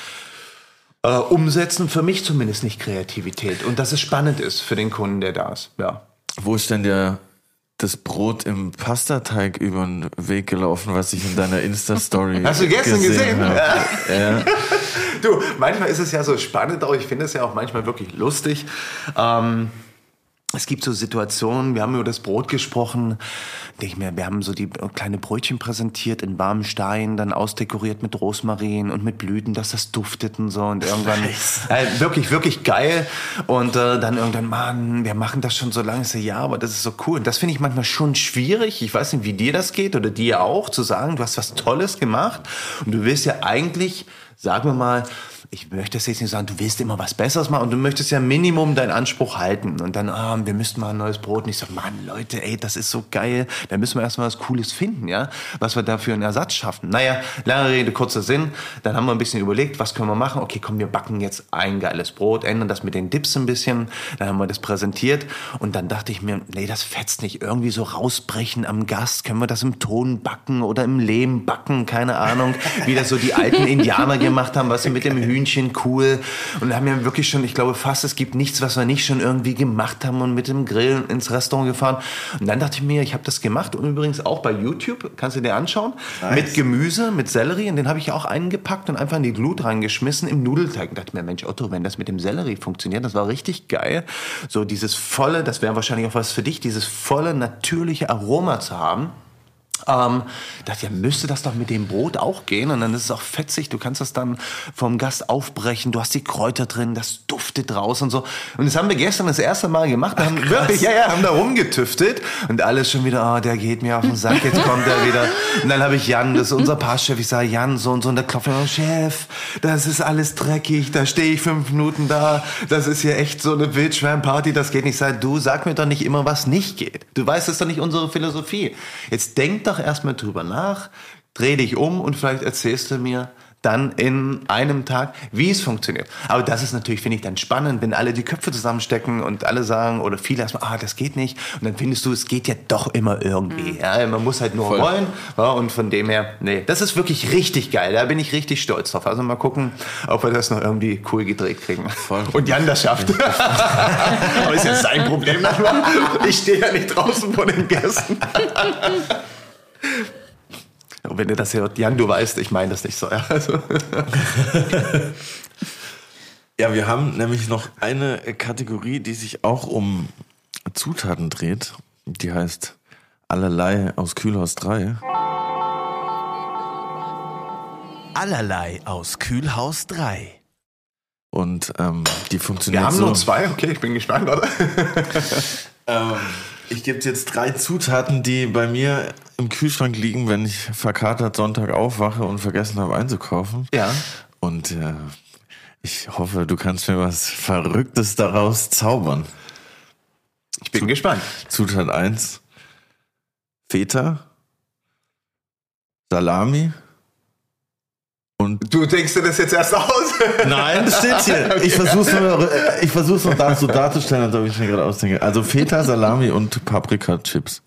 äh, umsetzen. Für mich zumindest nicht Kreativität. Und dass es spannend ist für den Kunden, der da ist. Ja.
Wo ist denn der, das Brot im Pastateig über den Weg gelaufen, was ich in deiner Insta-Story
Hast du gestern gesehen? gesehen?
Ja. Ja.
Du, manchmal ist es ja so spannend, aber ich finde es ja auch manchmal wirklich lustig. Ähm, Es gibt so Situationen, wir haben über das Brot gesprochen, denke ich mir, wir haben so die kleine Brötchen präsentiert in warmem Stein, dann ausdekoriert mit Rosmarin und mit Blüten, dass das duftet und so und irgendwann, äh, wirklich, wirklich geil und äh, dann irgendwann, Mann, wir machen das schon so lange, ich so, ja, aber das ist so cool und das finde ich manchmal schon schwierig, ich weiß nicht, wie dir das geht oder dir auch, zu sagen, du hast was Tolles gemacht und du willst ja eigentlich, sagen wir mal, ich möchte das jetzt nicht sagen, du willst immer was Besseres machen und du möchtest ja Minimum deinen Anspruch halten. Und dann, ah, wir müssten mal ein neues Brot. Und ich so, Mann, Leute, ey, das ist so geil. Da müssen wir erstmal was Cooles finden, ja, was wir da für einen Ersatz schaffen. Naja, lange Rede, kurzer Sinn. Dann haben wir ein bisschen überlegt, was können wir machen? Okay, komm, wir backen jetzt ein geiles Brot, ändern das mit den Dips ein bisschen. Dann haben wir das präsentiert. Und dann dachte ich mir, nee, das fetzt nicht. Irgendwie so rausbrechen am Gast. Können wir das im Ton backen oder im Lehm backen? Keine Ahnung, wie das so die alten Indianer gemacht haben, was sie mit dem Hühnchen cool und haben ja wirklich schon, ich glaube fast, es gibt nichts, was wir nicht schon irgendwie gemacht haben und mit dem Grill ins Restaurant gefahren und dann dachte ich mir, ich habe das gemacht und übrigens auch bei YouTube, kannst du dir anschauen, nice. Mit Gemüse, mit Sellerie und den habe ich auch eingepackt und einfach in die Glut reingeschmissen im Nudelteig und dachte mir, Mensch Otto, wenn das mit dem Sellerie funktioniert, das war richtig geil, so dieses volle, das wäre wahrscheinlich auch was für dich, dieses volle, natürliche Aroma zu haben. Ähm, dachte ja, müsste das doch mit dem Brot auch gehen und dann ist es auch fetzig, du kannst das dann vom Gast aufbrechen, du hast die Kräuter drin, das duftet raus und so und das haben wir gestern das erste Mal gemacht, wir haben Ach, wirklich, ja, ja, haben da rumgetüftet und alles schon wieder, oh, der geht mir auf den Sack, jetzt kommt er wieder und dann habe ich Jan, das ist unser Passchef, ich sage Jan, so und so und der klopft mir, oh, Chef, das ist alles dreckig, da stehe ich fünf Minuten da, das ist hier echt so eine Wildschwärmparty, das geht nicht, sag du, sag mir doch nicht immer, was nicht geht, du weißt, das ist doch nicht unsere Philosophie, jetzt denk doch erstmal drüber nach, dreh dich um und vielleicht erzählst du mir dann in einem Tag, wie es funktioniert. Aber das ist natürlich, finde ich, dann spannend, wenn alle die Köpfe zusammenstecken und alle sagen, oder viele erstmal, ah, das geht nicht. Und dann findest du, es geht ja doch immer irgendwie. Mhm. Ja, man muss halt nur Voll. wollen. Ja, und von dem her, nee, das ist wirklich richtig geil. Da bin ich richtig stolz drauf. Also mal gucken, ob wir das noch irgendwie cool gedreht kriegen. Voll. Und Jan das schafft. Aber ist jetzt sein Problem. Ich stehe ja nicht draußen vor den Gästen. Und wenn ihr das hört, Jan, du weißt, ich meine das nicht so. Ja, also.
Ja, wir haben nämlich noch eine Kategorie, die sich auch um Zutaten dreht. Die heißt Allerlei aus Kühlhaus drei.
Allerlei aus Kühlhaus drei.
Und ähm, die funktioniert so.
Wir haben
so.
nur zwei, okay, ich bin gespannt, oder?
ähm, ich gebe jetzt drei Zutaten, die bei mir im Kühlschrank liegen, wenn ich verkatert Sonntag aufwache und vergessen habe einzukaufen.
Ja.
Und äh, ich hoffe, du kannst mir was Verrücktes daraus zaubern.
Ich bin Zut- gespannt.
Zutat eins. Feta, Salami Und
du denkst dir das jetzt erst aus?
Nein, das steht hier. Okay. Ich versuche nur, ich versuch's noch da so darzustellen, als ob ich mir gerade ausdenke. Also Feta, Salami und Paprika-Chips.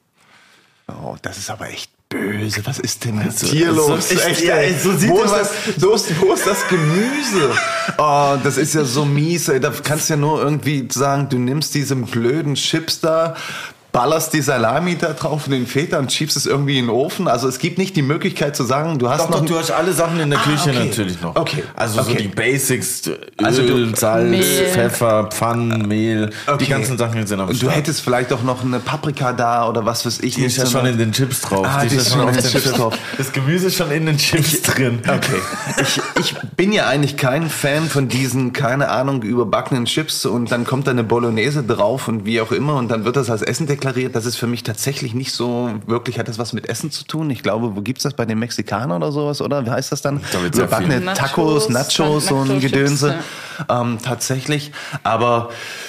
Oh, das ist aber echt böse. Was ist denn jetzt
Also,
hier
so
los?
echt,
Echt,
ja,
ey.
so sieht
wo,
das-
ist das, wo, ist, wo ist das Gemüse? Oh, das ist ja so mies. Ey. Da kannst du ja nur irgendwie sagen, du nimmst diese blöden Chips da, ballerst die Salami da drauf und den Feta und schiebst es irgendwie in den Ofen. Also es gibt nicht die Möglichkeit zu sagen, du hast
Doch,
noch...
doch, du hast alle Sachen in der
Ah,
Küche
okay.
natürlich noch.
Okay.
Also so
Okay.
die Basics, Öl,
Also du-
Salz,
Mehl.
Pfeffer, Pfannen, Mehl,
Okay.
die ganzen Sachen sind am
Und du
Start.
hättest vielleicht auch noch eine Paprika da oder was weiß ich.
Die ist ja schon in den Chips drauf.
Ah, die ist schon
auf
in den
den
Chips drauf.
Das Gemüse ist schon in den Chips drin.
Okay. Ich, ich bin ja eigentlich kein Fan von diesen, keine Ahnung, überbackenen Chips und dann kommt da eine Bolognese drauf und wie auch immer und dann wird das als Essen deklariert. Das ist für mich tatsächlich nicht so wirklich, hat das was mit Essen zu tun? Ich glaube, wo gibt's das bei den Mexikanern oder sowas, oder? Wie heißt das dann?
Da wird's sehr
Überbackene
viel.
Tacos, Nachos, so ein
Nacho-Chips,
Gedönse. Ähm, tatsächlich. Aber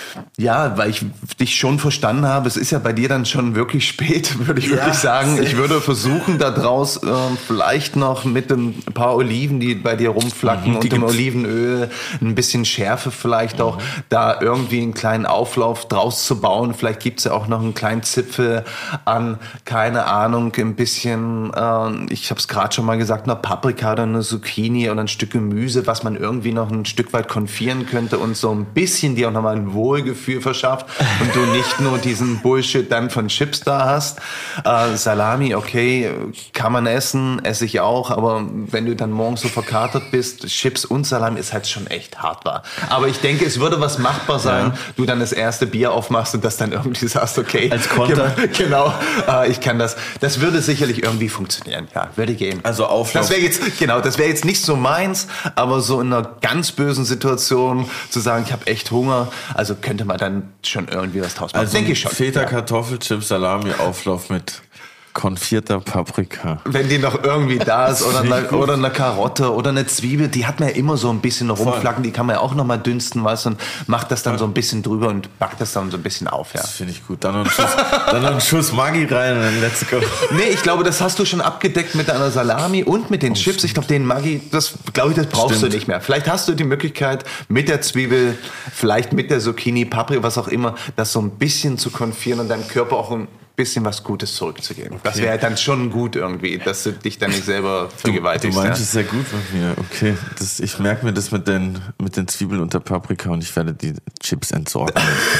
ja, weil ich dich schon verstanden habe, es ist ja bei dir dann schon wirklich spät, würde ich
Ja,
wirklich sagen.
sehr.
Ich würde versuchen, da draus äh, vielleicht noch mit ein paar Oliven, die bei dir rumflacken
Mhm, die
und dem
gibt's.
Olivenöl, ein bisschen Schärfe vielleicht auch, da irgendwie einen kleinen Auflauf draus zu bauen. Vielleicht gibt's ja auch noch einen kleinen Zipfel an, keine Ahnung, ein bisschen, äh, ich habe es gerade schon mal gesagt, eine Paprika oder eine Zucchini oder ein Stück Gemüse, was man irgendwie noch ein Stück weit konfieren könnte und so ein bisschen dir auch nochmal ein Wohlgefühl verschafft und du nicht nur diesen Bullshit dann von Chips da hast. Äh, Salami, okay, kann man essen, esse ich auch, aber wenn du dann morgens so verkatert bist, Chips und Salami ist halt schon echt hart war. Aber ich denke, es würde was machbar sein,
Ja.
du dann das erste Bier aufmachst und das dann irgendwie sagst, okay.
Als Konter.
Genau, äh, ich kann das. Das würde sicherlich irgendwie funktionieren, ja, würde gehen.
Also Auflauf.
Das wäre jetzt, genau, das wäre jetzt nicht so meins, aber so in einer ganz bösen Situation zu sagen, ich habe echt Hunger, also könnte man dann schon irgendwie was draus machen.
Also
denke ich schon.
Feta,
ja.
Kartoffelchips, Salami, Auflauf mit konfierter Paprika.
Wenn die noch irgendwie da ist oder
finde ich
eine,
gut.
oder eine Karotte oder eine Zwiebel, die hat man ja immer so ein bisschen rumflacken, die kann man ja auch noch mal dünsten, weißt du, und macht das dann so ein bisschen drüber und backt das dann so ein bisschen auf, ja.
Das finde ich gut. Dann noch ein Schuss, dann noch ein Schuss Maggi rein und dann let's go.
Nee, ich glaube, das hast du schon abgedeckt mit deiner Salami und mit den Chips. Ich glaube, den Maggi, das glaube ich, das brauchst
Stimmt.
du nicht mehr. Vielleicht hast du die Möglichkeit, mit der Zwiebel, vielleicht mit der Zucchini, Paprika, was auch immer, das so ein bisschen zu konfieren und deinem Körper auch ein bisschen was Gutes zurückzugeben. Das wäre dann schon gut irgendwie, dass du dich dann nicht selber
Du
vergewaltigst.
meinst
Ja?
es sehr gut mit mir. Okay, das, ich merke mir das mit den, mit den Zwiebeln und der Paprika und ich werde die Chips entsorgen.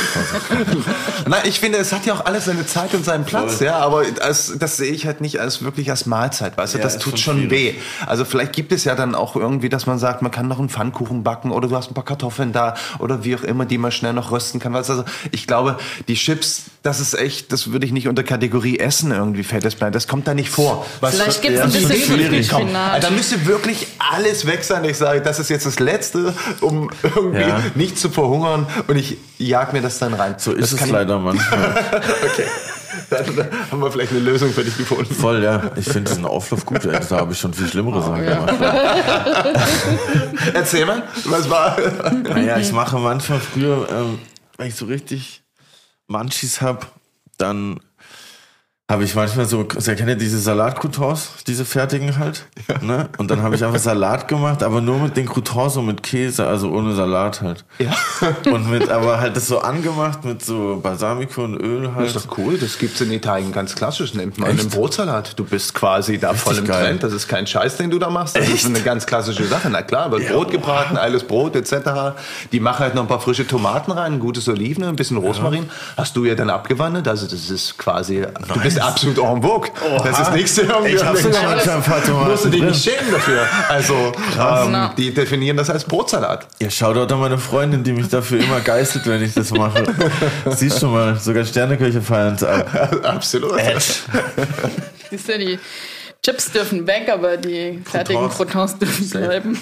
Nein, ich finde, es hat ja auch alles seine Zeit und seinen Platz,
Voll.
ja, aber als, das sehe ich halt nicht als wirklich als Mahlzeit, weißt du,
Ja,
das
ist
tut
schon
schon weh.
schwierig.
Also vielleicht gibt es ja dann auch irgendwie, dass man sagt, man kann noch einen Pfannkuchen backen oder du hast ein paar Kartoffeln da oder wie auch immer, die man schnell noch rösten kann. Weißt du, also ich glaube, die Chips, das ist echt, das würde ich nicht unter Kategorie Essen irgendwie fällt das bleiben. Das kommt da nicht vor. Was
Vielleicht
für-
gibt's
ja,
ein bisschen
schwierig.
Tiefkühlspinat.
Also, da müsste wirklich alles weg sein. Ich sage, das ist jetzt das Letzte, um irgendwie
Ja.
nicht zu verhungern und ich jag mir das dann rein.
So
das
ist es
kann ich-
leider manchmal.
Okay, dann haben wir vielleicht eine Lösung für dich gefunden.
Voll, ja. Ich finde diesen Auflauf gut. Ey. Da habe ich schon viel schlimmere Sachen gemacht.
Erzähl mal, was war?
Naja, ich mache manchmal früher, ähm, wenn ich so richtig Munchies habe, dann habe ich manchmal so, ihr kennt ja diese Salatcroutons, diese fertigen halt, ne? Und dann habe ich einfach Salat gemacht, aber nur mit den Croutons, so mit Käse, also ohne Salat halt.
Ja.
Und mit, aber halt das so angemacht mit so Balsamico und Öl
Das
halt.
ist doch cool, das gibt's in Italien ganz klassisch. Nimmt man
Echt?
einen Brotsalat. Du bist quasi da voll im
geil.
Trend. Das ist kein Scheiß, den du da machst. Das ist eine ganz klassische Sache. Na klar, wird Brot gebraten, alles Brot et cetera. Die machen halt noch ein paar frische Tomaten rein, ein gutes Oliven, ein bisschen Rosmarin. Hast du ja dann abgewandelt. Also das ist quasi, du bist absolut en vogue. Das ist nichts irgendwie.
Ich hab sogar
Das
manchmal ein paar Tomaten
musst du dich
drin.
nicht schämen dafür. Also ähm,
Na.
die definieren das als Brotsalat.
Ja, Shoutout an meine Freundin, die mich dafür immer geißelt, wenn ich das mache. Siehst schon mal, sogar Sterneköche feiern es ab.
Absolut.
Siehst du, die Chips dürfen weg, aber die fertigen Croutons dürfen bleiben.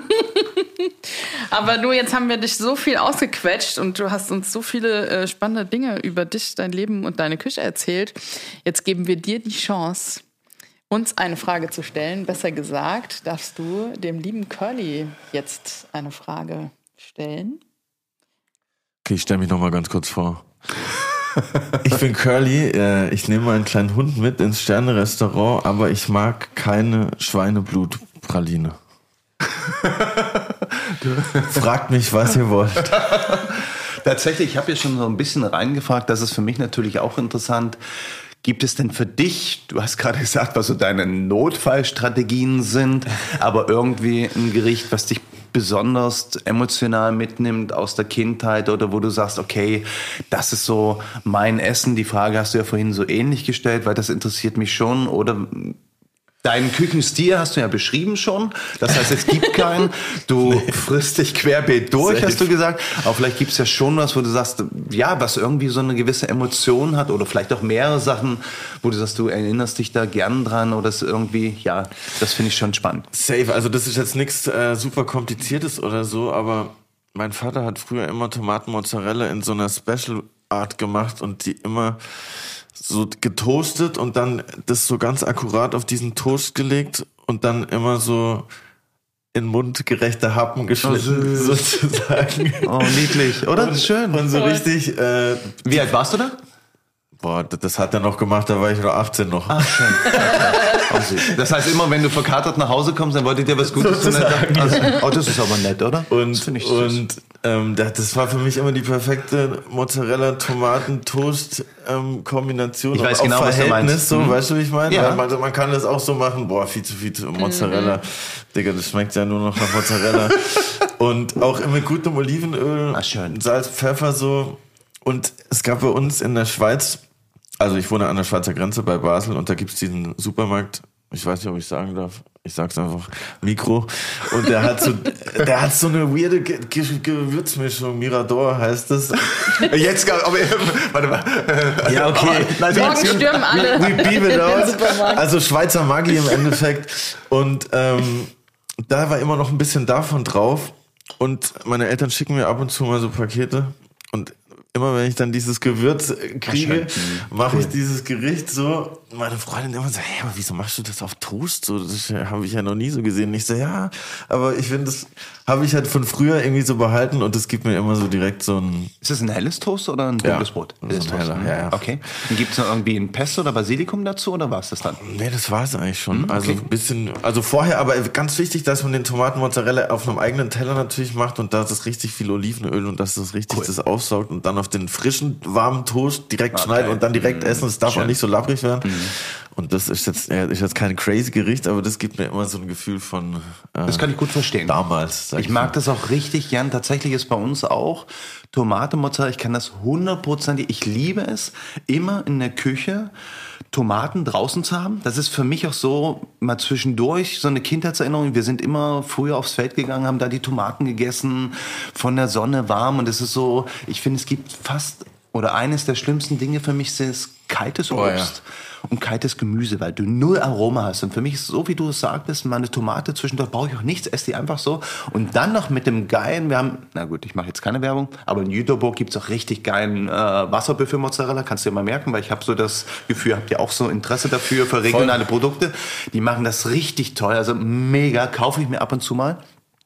Aber du, jetzt haben wir dich so viel ausgequetscht und du hast uns so viele äh, spannende Dinge über dich, dein Leben und deine Küche erzählt. Jetzt geben wir dir die Chance, uns eine Frage zu stellen. Besser gesagt, darfst du dem lieben Curly jetzt eine Frage stellen.
Okay, ich stelle mich noch mal ganz kurz vor. Ich bin Curly, äh, ich nehme meinen kleinen Hund mit ins Sterne-Restaurant, aber ich mag keine Schweineblutpraline. Fragt mich, was ihr wollt.
Tatsächlich, ich habe hier schon so ein bisschen reingefragt, das ist für mich natürlich auch interessant. Gibt es denn für dich, du hast gerade gesagt, was so deine Notfallstrategien sind, aber irgendwie ein Gericht, was dich besonders emotional mitnimmt aus der Kindheit oder wo du sagst, okay, das ist so mein Essen. Die Frage hast du ja vorhin so ähnlich gestellt, weil das interessiert mich schon. Oder deinen Küchenstil hast du ja beschrieben schon. Das heißt, es gibt keinen. Du nee. frisst dich querbeet durch, Safe. Hast du gesagt. Aber vielleicht gibt es ja schon was, wo du sagst, ja, was irgendwie so eine gewisse Emotion hat oder vielleicht auch mehrere Sachen, wo du sagst, du erinnerst dich da gern dran oder das irgendwie, ja, das finde ich schon spannend.
Safe, also das ist jetzt nichts äh, super Kompliziertes oder so, aber mein Vater hat früher immer Tomatenmozzarella in so einer Special Art gemacht und die immer so getoastet und dann das so ganz akkurat auf diesen Toast gelegt und dann immer so in mundgerechte Happen geschnitten, oh, sozusagen.
Oh, niedlich, oder?
Und,
schön.
Und so richtig... Äh,
Wie alt warst du da?
Boah, das hat er noch gemacht, da war ich nur achtzehn noch.
Ach, schön. Das heißt, immer wenn du verkatert nach Hause kommst, dann wolltet ihr was Gutes tun. Also, oh, das ist aber nett, oder?
Und, das ich und ähm, das war für mich immer die perfekte Mozzarella-Tomaten-Toast-Kombination.
Ich weiß
auch
genau, was du meinst.
So, mhm. Weißt du, wie ich meine?
Ja.
Man, man kann das auch so machen, boah, viel zu viel Mozzarella. Mhm. Digga, das schmeckt ja nur noch nach Mozzarella. Und auch immer gut im Olivenöl,
Ach, schön.
Salz, Pfeffer so. Und es gab bei uns in der Schweiz, also ich wohne an der Schweizer Grenze bei Basel und da gibt's diesen Supermarkt, ich weiß nicht, ob ich sagen darf, ich sag's einfach, Mikro. Und der hat so, der hat so eine weirde Ge- Ge- Gewürzmischung, Mirador heißt das.
Jetzt, aber, warte mal.
Ja, okay.
Nein, morgen stürmen alle.
We, we beam it out. Also Schweizer Maggi im Endeffekt. Und ähm, da war immer noch ein bisschen davon drauf. Und meine Eltern schicken mir ab und zu mal so Pakete. Und immer wenn ich dann dieses Gewürz kriege, mache ich dieses Gericht so. Meine Freundin immer so, hey, aber wieso machst du das auf Toast? So, das habe ich ja noch nie so gesehen. Und ich so, ja, aber ich finde, das habe ich halt von früher irgendwie so behalten und das gibt mir immer so direkt so ein...
Ist das ein helles Toast oder ein dunkles
ja,
Brot?
So ein heller, ja, ja.
Okay. Und gibt es noch irgendwie ein Pesto oder Basilikum dazu oder war es das dann?
Nee, das war es eigentlich schon.
Mhm, okay.
Also ein bisschen, also vorher, aber ganz wichtig, dass man den Tomatenmozzarella auf einem eigenen Teller natürlich macht und da ist das richtig viel Olivenöl und dass das richtig cool. das aufsaugt und dann auf den frischen, warmen Toast direkt okay. schneiden und dann direkt mhm. essen. Es darf Schön. auch nicht so labbrig werden. Mhm. Und das ist jetzt, ist jetzt kein crazy Gericht, aber das gibt mir immer so ein Gefühl von äh,
das kann ich gut verstehen.
Damals.
Ich, ich mag das auch richtig gern. Tatsächlich ist bei uns auch Tomatenmozzarella. Ich kann das hundertprozentig. Ich liebe es, immer in der Küche Tomaten draußen zu haben. Das ist für mich auch so mal zwischendurch so eine Kindheitserinnerung. Wir sind immer früher aufs Feld gegangen, haben da die Tomaten gegessen, von der Sonne warm. Und es ist so, ich finde, es gibt fast, oder eines der schlimmsten Dinge für mich ist kaltes Obst. Oh, ja. Und kaltes Gemüse, weil du null Aroma hast. Und für mich ist so, wie du es sagtest, meine Tomate zwischendurch brauche ich auch nichts, esse die einfach so. Und dann noch mit dem geilen, wir haben, na gut, ich mache jetzt keine Werbung, aber in Jüterburg gibt es auch richtig geilen äh, Wasserbüffel-Mozzarella, kannst du dir mal merken, weil ich habe so das Gefühl, habt ihr auch so Interesse dafür, für regionale Voll. Produkte. Die machen das richtig toll, also mega, kaufe ich mir ab und zu mal.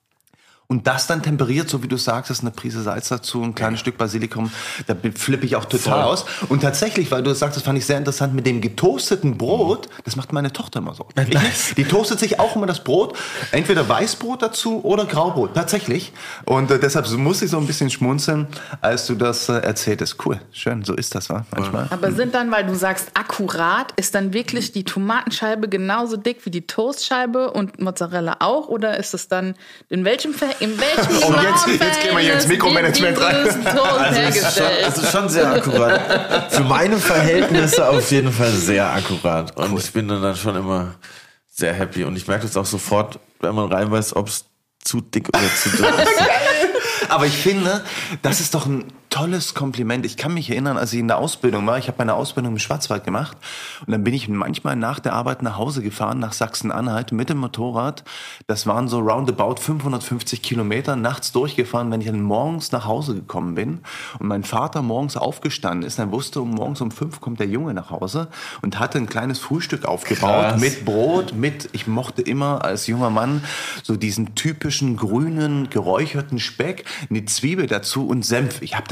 Und das dann temperiert, so wie du sagst, ist eine Prise Salz dazu, ein kleines ja. Stück Basilikum, da flippe ich auch total Voll. aus. Und tatsächlich, weil du sagst, das fand ich sehr interessant, mit dem getoasteten Brot, das macht meine Tochter immer so. Ich, die toastet sich auch immer das Brot, entweder Weißbrot dazu oder Graubrot, tatsächlich. Und äh, deshalb muss ich so ein bisschen schmunzeln, als du das äh, erzähltest. Cool, schön, so ist das, wa? Manchmal.
Aber sind dann, weil du sagst akkurat, ist dann wirklich die Tomatenscheibe genauso dick wie die Toastscheibe und Mozzarella auch? Oder ist es dann, in welchem Verhältnis? In welchem
oh, jetzt, jetzt gehen wir hier ins Mikromanagement rein.
Also es, ist schon, es ist schon sehr akkurat. Für meine Verhältnisse auf jeden Fall sehr akkurat. Und cool. ich bin dann schon immer sehr happy. Und ich merke das auch sofort, wenn man reinbeißt, ob es zu dick oder zu dünn ist.
Aber ich finde, das ist doch ein tolles Kompliment. Ich kann mich erinnern, als ich in der Ausbildung war, ich habe meine Ausbildung im Schwarzwald gemacht und dann bin ich manchmal nach der Arbeit nach Hause gefahren, nach Sachsen-Anhalt mit dem Motorrad. Das waren so roundabout fünfhundertfünfzig Kilometer nachts durchgefahren, wenn ich dann morgens nach Hause gekommen bin und mein Vater morgens aufgestanden ist, dann wusste, morgens um fünf kommt der Junge nach Hause und hatte ein kleines Frühstück aufgebaut. Krass. Mit Brot, mit, ich mochte immer als junger Mann so diesen typischen grünen, geräucherten Speck, eine Zwiebel dazu und Senf. Ich habe das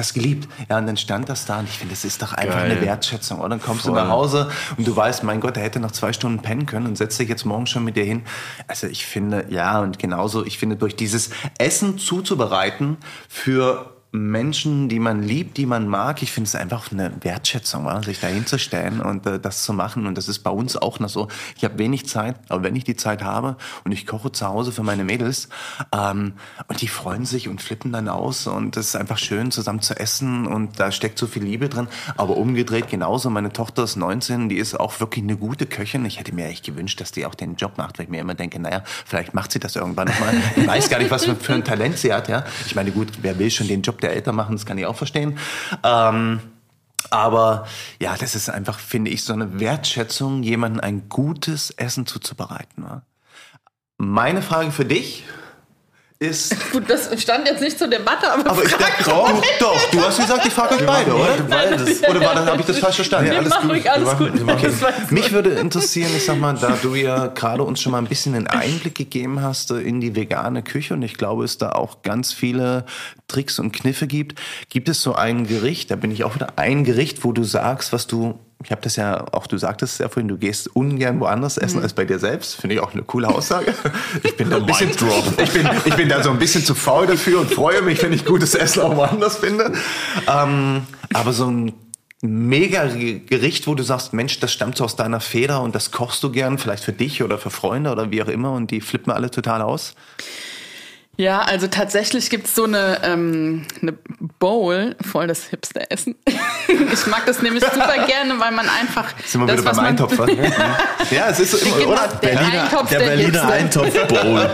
das geliebt. Ja, und dann stand das da und ich finde, das ist doch einfach
Geil.
eine Wertschätzung. Oder dann kommst
Voll.
du nach Hause und du weißt, mein Gott, der hätte noch zwei Stunden pennen können und setzt dich jetzt morgen schon mit dir hin. Also ich finde, ja, und genauso, ich finde, durch dieses Essen zuzubereiten für Menschen, die man liebt, die man mag, ich finde es einfach eine Wertschätzung, wa? Sich da hinzustellen und äh, das zu machen. Und das ist bei uns auch noch so. Ich habe wenig Zeit, aber wenn ich die Zeit habe und ich koche zu Hause für meine Mädels ähm, und die freuen sich und flippen dann aus und es ist einfach schön, zusammen zu essen und da steckt so viel Liebe drin. Aber umgedreht genauso, meine Tochter ist neunzehn, die ist auch wirklich eine gute Köchin. Ich hätte mir echt gewünscht, dass die auch den Job macht, weil ich mir immer denke, naja, vielleicht macht sie das irgendwann nochmal. Ich weiß gar nicht, was für ein Talent sie hat. Ja, ich meine, gut, wer will schon den Job der Eltern machen, das kann ich auch verstehen. Ähm, aber ja, das ist einfach, finde ich, so eine Wertschätzung, jemandem ein gutes Essen zuzubereiten. Ja. Meine Frage für dich ist...
Gut, das stand jetzt nicht zur Debatte, aber,
Aber ich denke, doch, doch, du hast gesagt, ich frage euch beide, oder?
Beides.
Oder war das, habe ich das falsch verstanden?
Nee, mach ruhig, alles gut.
Okay.
Das war gut.
Mich würde interessieren, ich sag mal, da du ja gerade uns schon mal ein bisschen einen Einblick gegeben hast in die vegane Küche und ich glaube, es da auch ganz viele Tricks und Kniffe gibt, gibt es so ein Gericht, da bin ich auch wieder ein Gericht, wo du sagst, was du, ich habe das ja auch, du sagtest es ja vorhin, du gehst ungern woanders essen mhm. als bei dir selbst, finde ich auch eine coole Aussage. Ich bin da ein bisschen, ich bin, ich bin da so ein bisschen zu faul dafür und freue mich, wenn ich gutes Essen auch woanders finde. Ähm, aber so ein mega Gericht, wo du sagst, Mensch, das stammt so aus deiner Feder und das kochst du gern, vielleicht für dich oder für Freunde oder wie auch immer und die flippen alle total aus?
Ja, also tatsächlich gibt's so eine, ähm, eine Bowl, voll das Hipster-Essen. Ich mag das nämlich super gerne, weil man einfach...
Sind wir
das,
wieder beim
man,
Eintopf, was? Ja, es ist so immer,
genau,
oder?
der
Berliner,
Eintopf
der
der
Berliner
Hipster.
Eintopf-Bowl.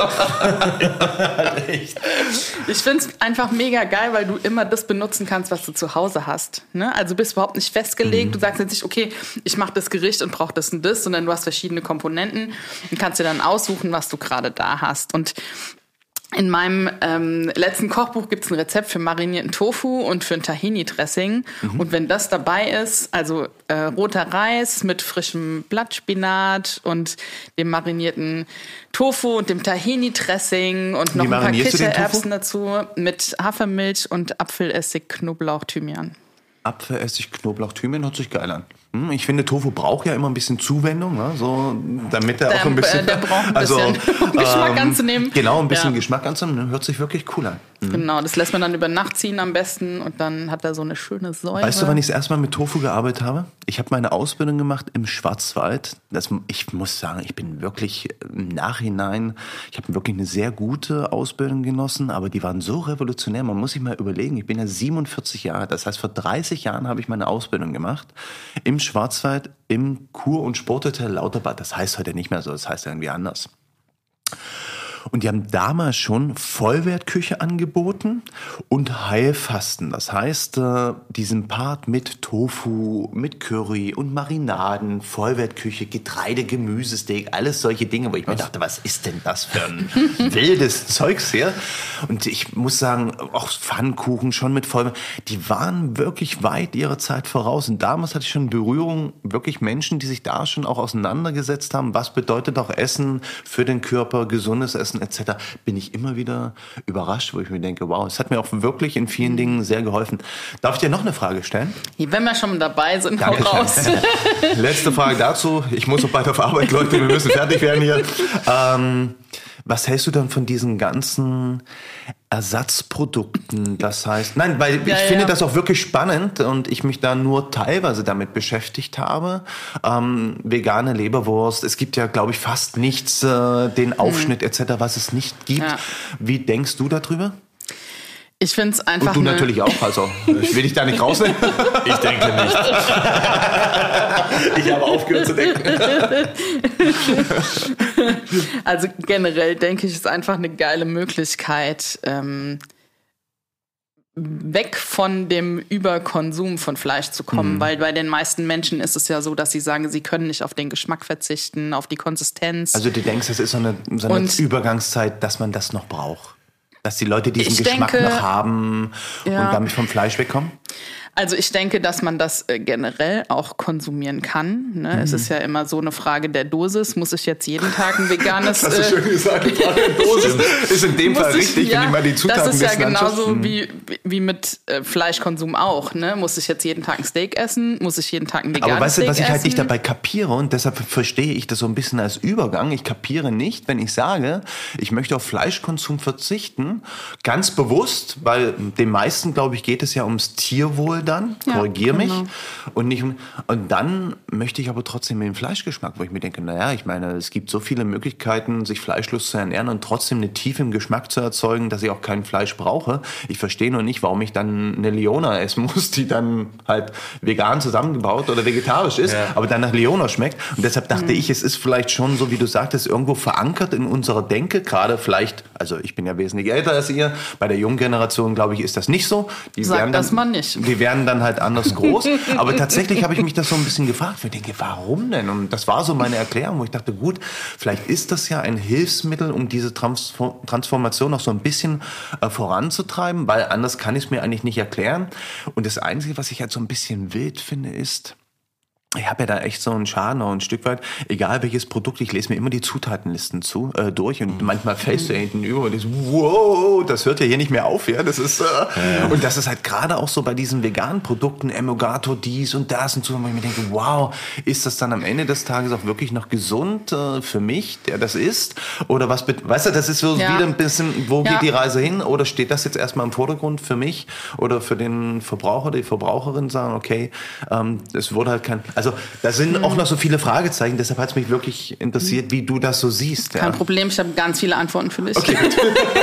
Ich find's einfach mega geil, weil du immer das benutzen kannst, was du zu Hause hast. Ne? Also du bist überhaupt nicht festgelegt. Mhm. Du sagst jetzt nicht, okay, ich mache das Gericht und brauche das und das, sondern du hast verschiedene Komponenten und kannst dir dann aussuchen, was du gerade da hast. Und in meinem ähm, letzten Kochbuch gibt es ein Rezept für marinierten Tofu und für ein Tahini-Dressing. Mhm. Und wenn das dabei ist, also äh, roter Reis mit frischem Blattspinat und dem marinierten Tofu und dem Tahini-Dressing und noch ein paar Kichererbsen dazu mit Hafermilch und Apfelessig, Knoblauch, Thymian.
Apfelessig, Knoblauch, Thymian hört sich geil an. Ich finde, Tofu braucht ja immer ein bisschen Zuwendung, ne? So, damit er
der,
auch ein bisschen...
Äh, der braucht ein
also,
bisschen um Geschmack
ähm,
anzunehmen.
Genau, ein bisschen
ja.
Geschmack anzunehmen, hört sich wirklich cool an. Mhm.
Genau, das lässt man dann über Nacht ziehen am besten und dann hat er so eine schöne Säure.
Weißt du, wann ich das erste Mal mit Tofu gearbeitet habe? Ich habe meine Ausbildung gemacht im Schwarzwald. Das, ich muss sagen, ich bin wirklich im Nachhinein, ich habe wirklich eine sehr gute Ausbildung genossen, aber die waren so revolutionär, man muss sich mal überlegen, ich bin ja siebenundvierzig Jahre, das heißt vor dreißig Jahren habe ich meine Ausbildung gemacht im Schwarzwald im Kur- und Sporthotel Lauterbad. Das heißt heute nicht mehr so, das heißt irgendwie anders. Und die haben damals schon Vollwertküche angeboten und Heilfasten. Das heißt, äh, diesen Part mit Tofu, mit Curry und Marinaden, Vollwertküche, Getreide, Gemüsesteak, alles solche Dinge, wo ich mir dachte, was ist denn das für ein wildes Zeugs hier? Und ich muss sagen, auch Pfannkuchen schon mit Vollwert, die waren wirklich weit ihrer Zeit voraus. Und damals hatte ich schon Berührung, wirklich Menschen, die sich da schon auch auseinandergesetzt haben, was bedeutet auch Essen für den Körper, gesundes Essen et cetera, bin ich immer wieder überrascht, wo ich mir denke, wow, es hat mir auch wirklich in vielen Dingen sehr geholfen. Darf ich dir noch eine Frage stellen?
Wenn wir schon dabei sind, hau raus.
Letzte Frage dazu. Ich muss noch bald auf Arbeit, Leute, wir müssen fertig werden hier. Ähm, was hältst du dann von diesen ganzen Ersatzprodukten? Das heißt, nein, weil ich ja, finde ja. das auch wirklich spannend und ich mich da nur teilweise damit beschäftigt habe. Ähm, vegane Leberwurst, es gibt ja, glaube ich, fast nichts, äh, den Aufschnitt hm. et cetera, was es nicht gibt. Ja. Wie denkst du darüber?
Ich finde es einfach.
Und du natürlich auch, also ich will dich da nicht rausnehmen.
Ich denke nicht.
Ich habe aufgehört zu denken.
Also generell denke ich, ist einfach eine geile Möglichkeit, ähm, weg von dem Überkonsum von Fleisch zu kommen, mhm. weil bei den meisten Menschen ist es ja so, dass sie sagen, sie können nicht auf den Geschmack verzichten, auf die Konsistenz.
Also du denkst, es ist so eine, so eine Übergangszeit, dass man das noch braucht? Dass die Leute diesen
ich
Geschmack
denke,
noch haben
ja.
und damit vom Fleisch wegkommen?
Also ich denke, dass man das äh, generell auch konsumieren kann. Ne? Mhm. Es ist ja immer so eine Frage der Dosis. Muss ich jetzt jeden Tag ein veganes...
Das hast du schön gesagt, die Frage der Dosis ist in dem Fall richtig, ich, ja, wenn ich mal die Zutaten
das ist ja genauso
mhm.
wie, wie mit äh, Fleischkonsum auch. Ne? Muss ich jetzt jeden Tag ein Steak essen? Muss ich jeden Tag ein veganes
Aber weißt du, was ich
essen?
halt nicht dabei kapiere und deshalb verstehe ich das so ein bisschen als Übergang. Ich kapiere nicht, wenn ich sage, ich möchte auf Fleischkonsum verzichten, ganz bewusst, weil den meisten, glaube ich, geht es ja ums Tierwohl dann,
ja,
korrigier
genau.
mich. Und, nicht, und dann möchte ich aber trotzdem den Fleischgeschmack, wo ich mir denke, naja, ich meine, es gibt so viele Möglichkeiten, sich fleischlos zu ernähren und trotzdem eine Tiefe im Geschmack zu erzeugen, dass ich auch kein Fleisch brauche. Ich verstehe nur nicht, warum ich dann eine Leona essen muss, die dann halt vegan zusammengebaut oder vegetarisch ist, ja. aber dann nach Leona schmeckt. Und deshalb dachte mhm. ich, es ist vielleicht schon so, wie du sagtest, irgendwo verankert in unserer Denke, gerade vielleicht, also ich bin ja wesentlich älter als ihr, bei der jungen Generation, glaube ich, ist das nicht so. Die
Sag
werden
das
dann,
mal nicht.
Die werden dann halt anders groß. Aber tatsächlich habe ich mich das so ein bisschen gefragt. Ich denke, warum denn? Und das war so meine Erklärung, wo ich dachte, gut, vielleicht ist das ja ein Hilfsmittel, um diese Transform- Transformation noch so ein bisschen äh, voranzutreiben, weil anders kann ich es mir eigentlich nicht erklären. Und das Einzige, was ich halt so ein bisschen wild finde, ist, ich habe ja da echt so einen Schaden, auch ein Stück weit, egal welches Produkt, ich lese mir immer die Zutatenlisten zu, äh, durch und manchmal fällst du hinten über und denkst, wow, das hört ja hier nicht mehr auf, ja, das ist, äh, ja. Und das ist halt gerade auch so bei diesen veganen Produkten, Emulgator, dies und das und so, wo ich mir denke, wow, ist das dann am Ende des Tages auch wirklich noch gesund äh, für mich, der das isst? Oder was, weißt du, das ist so ja. wieder ein bisschen, wo ja. geht die Reise hin? Oder steht das jetzt erstmal im Vordergrund für mich oder für den Verbraucher, die Verbraucherin sagen, okay, ähm, es wurde halt kein, also da sind mhm. auch noch so viele Fragezeichen, deshalb hat es mich wirklich interessiert, wie du das so siehst. Ja.
Kein Problem, ich habe ganz viele Antworten für dich.
Okay, gut.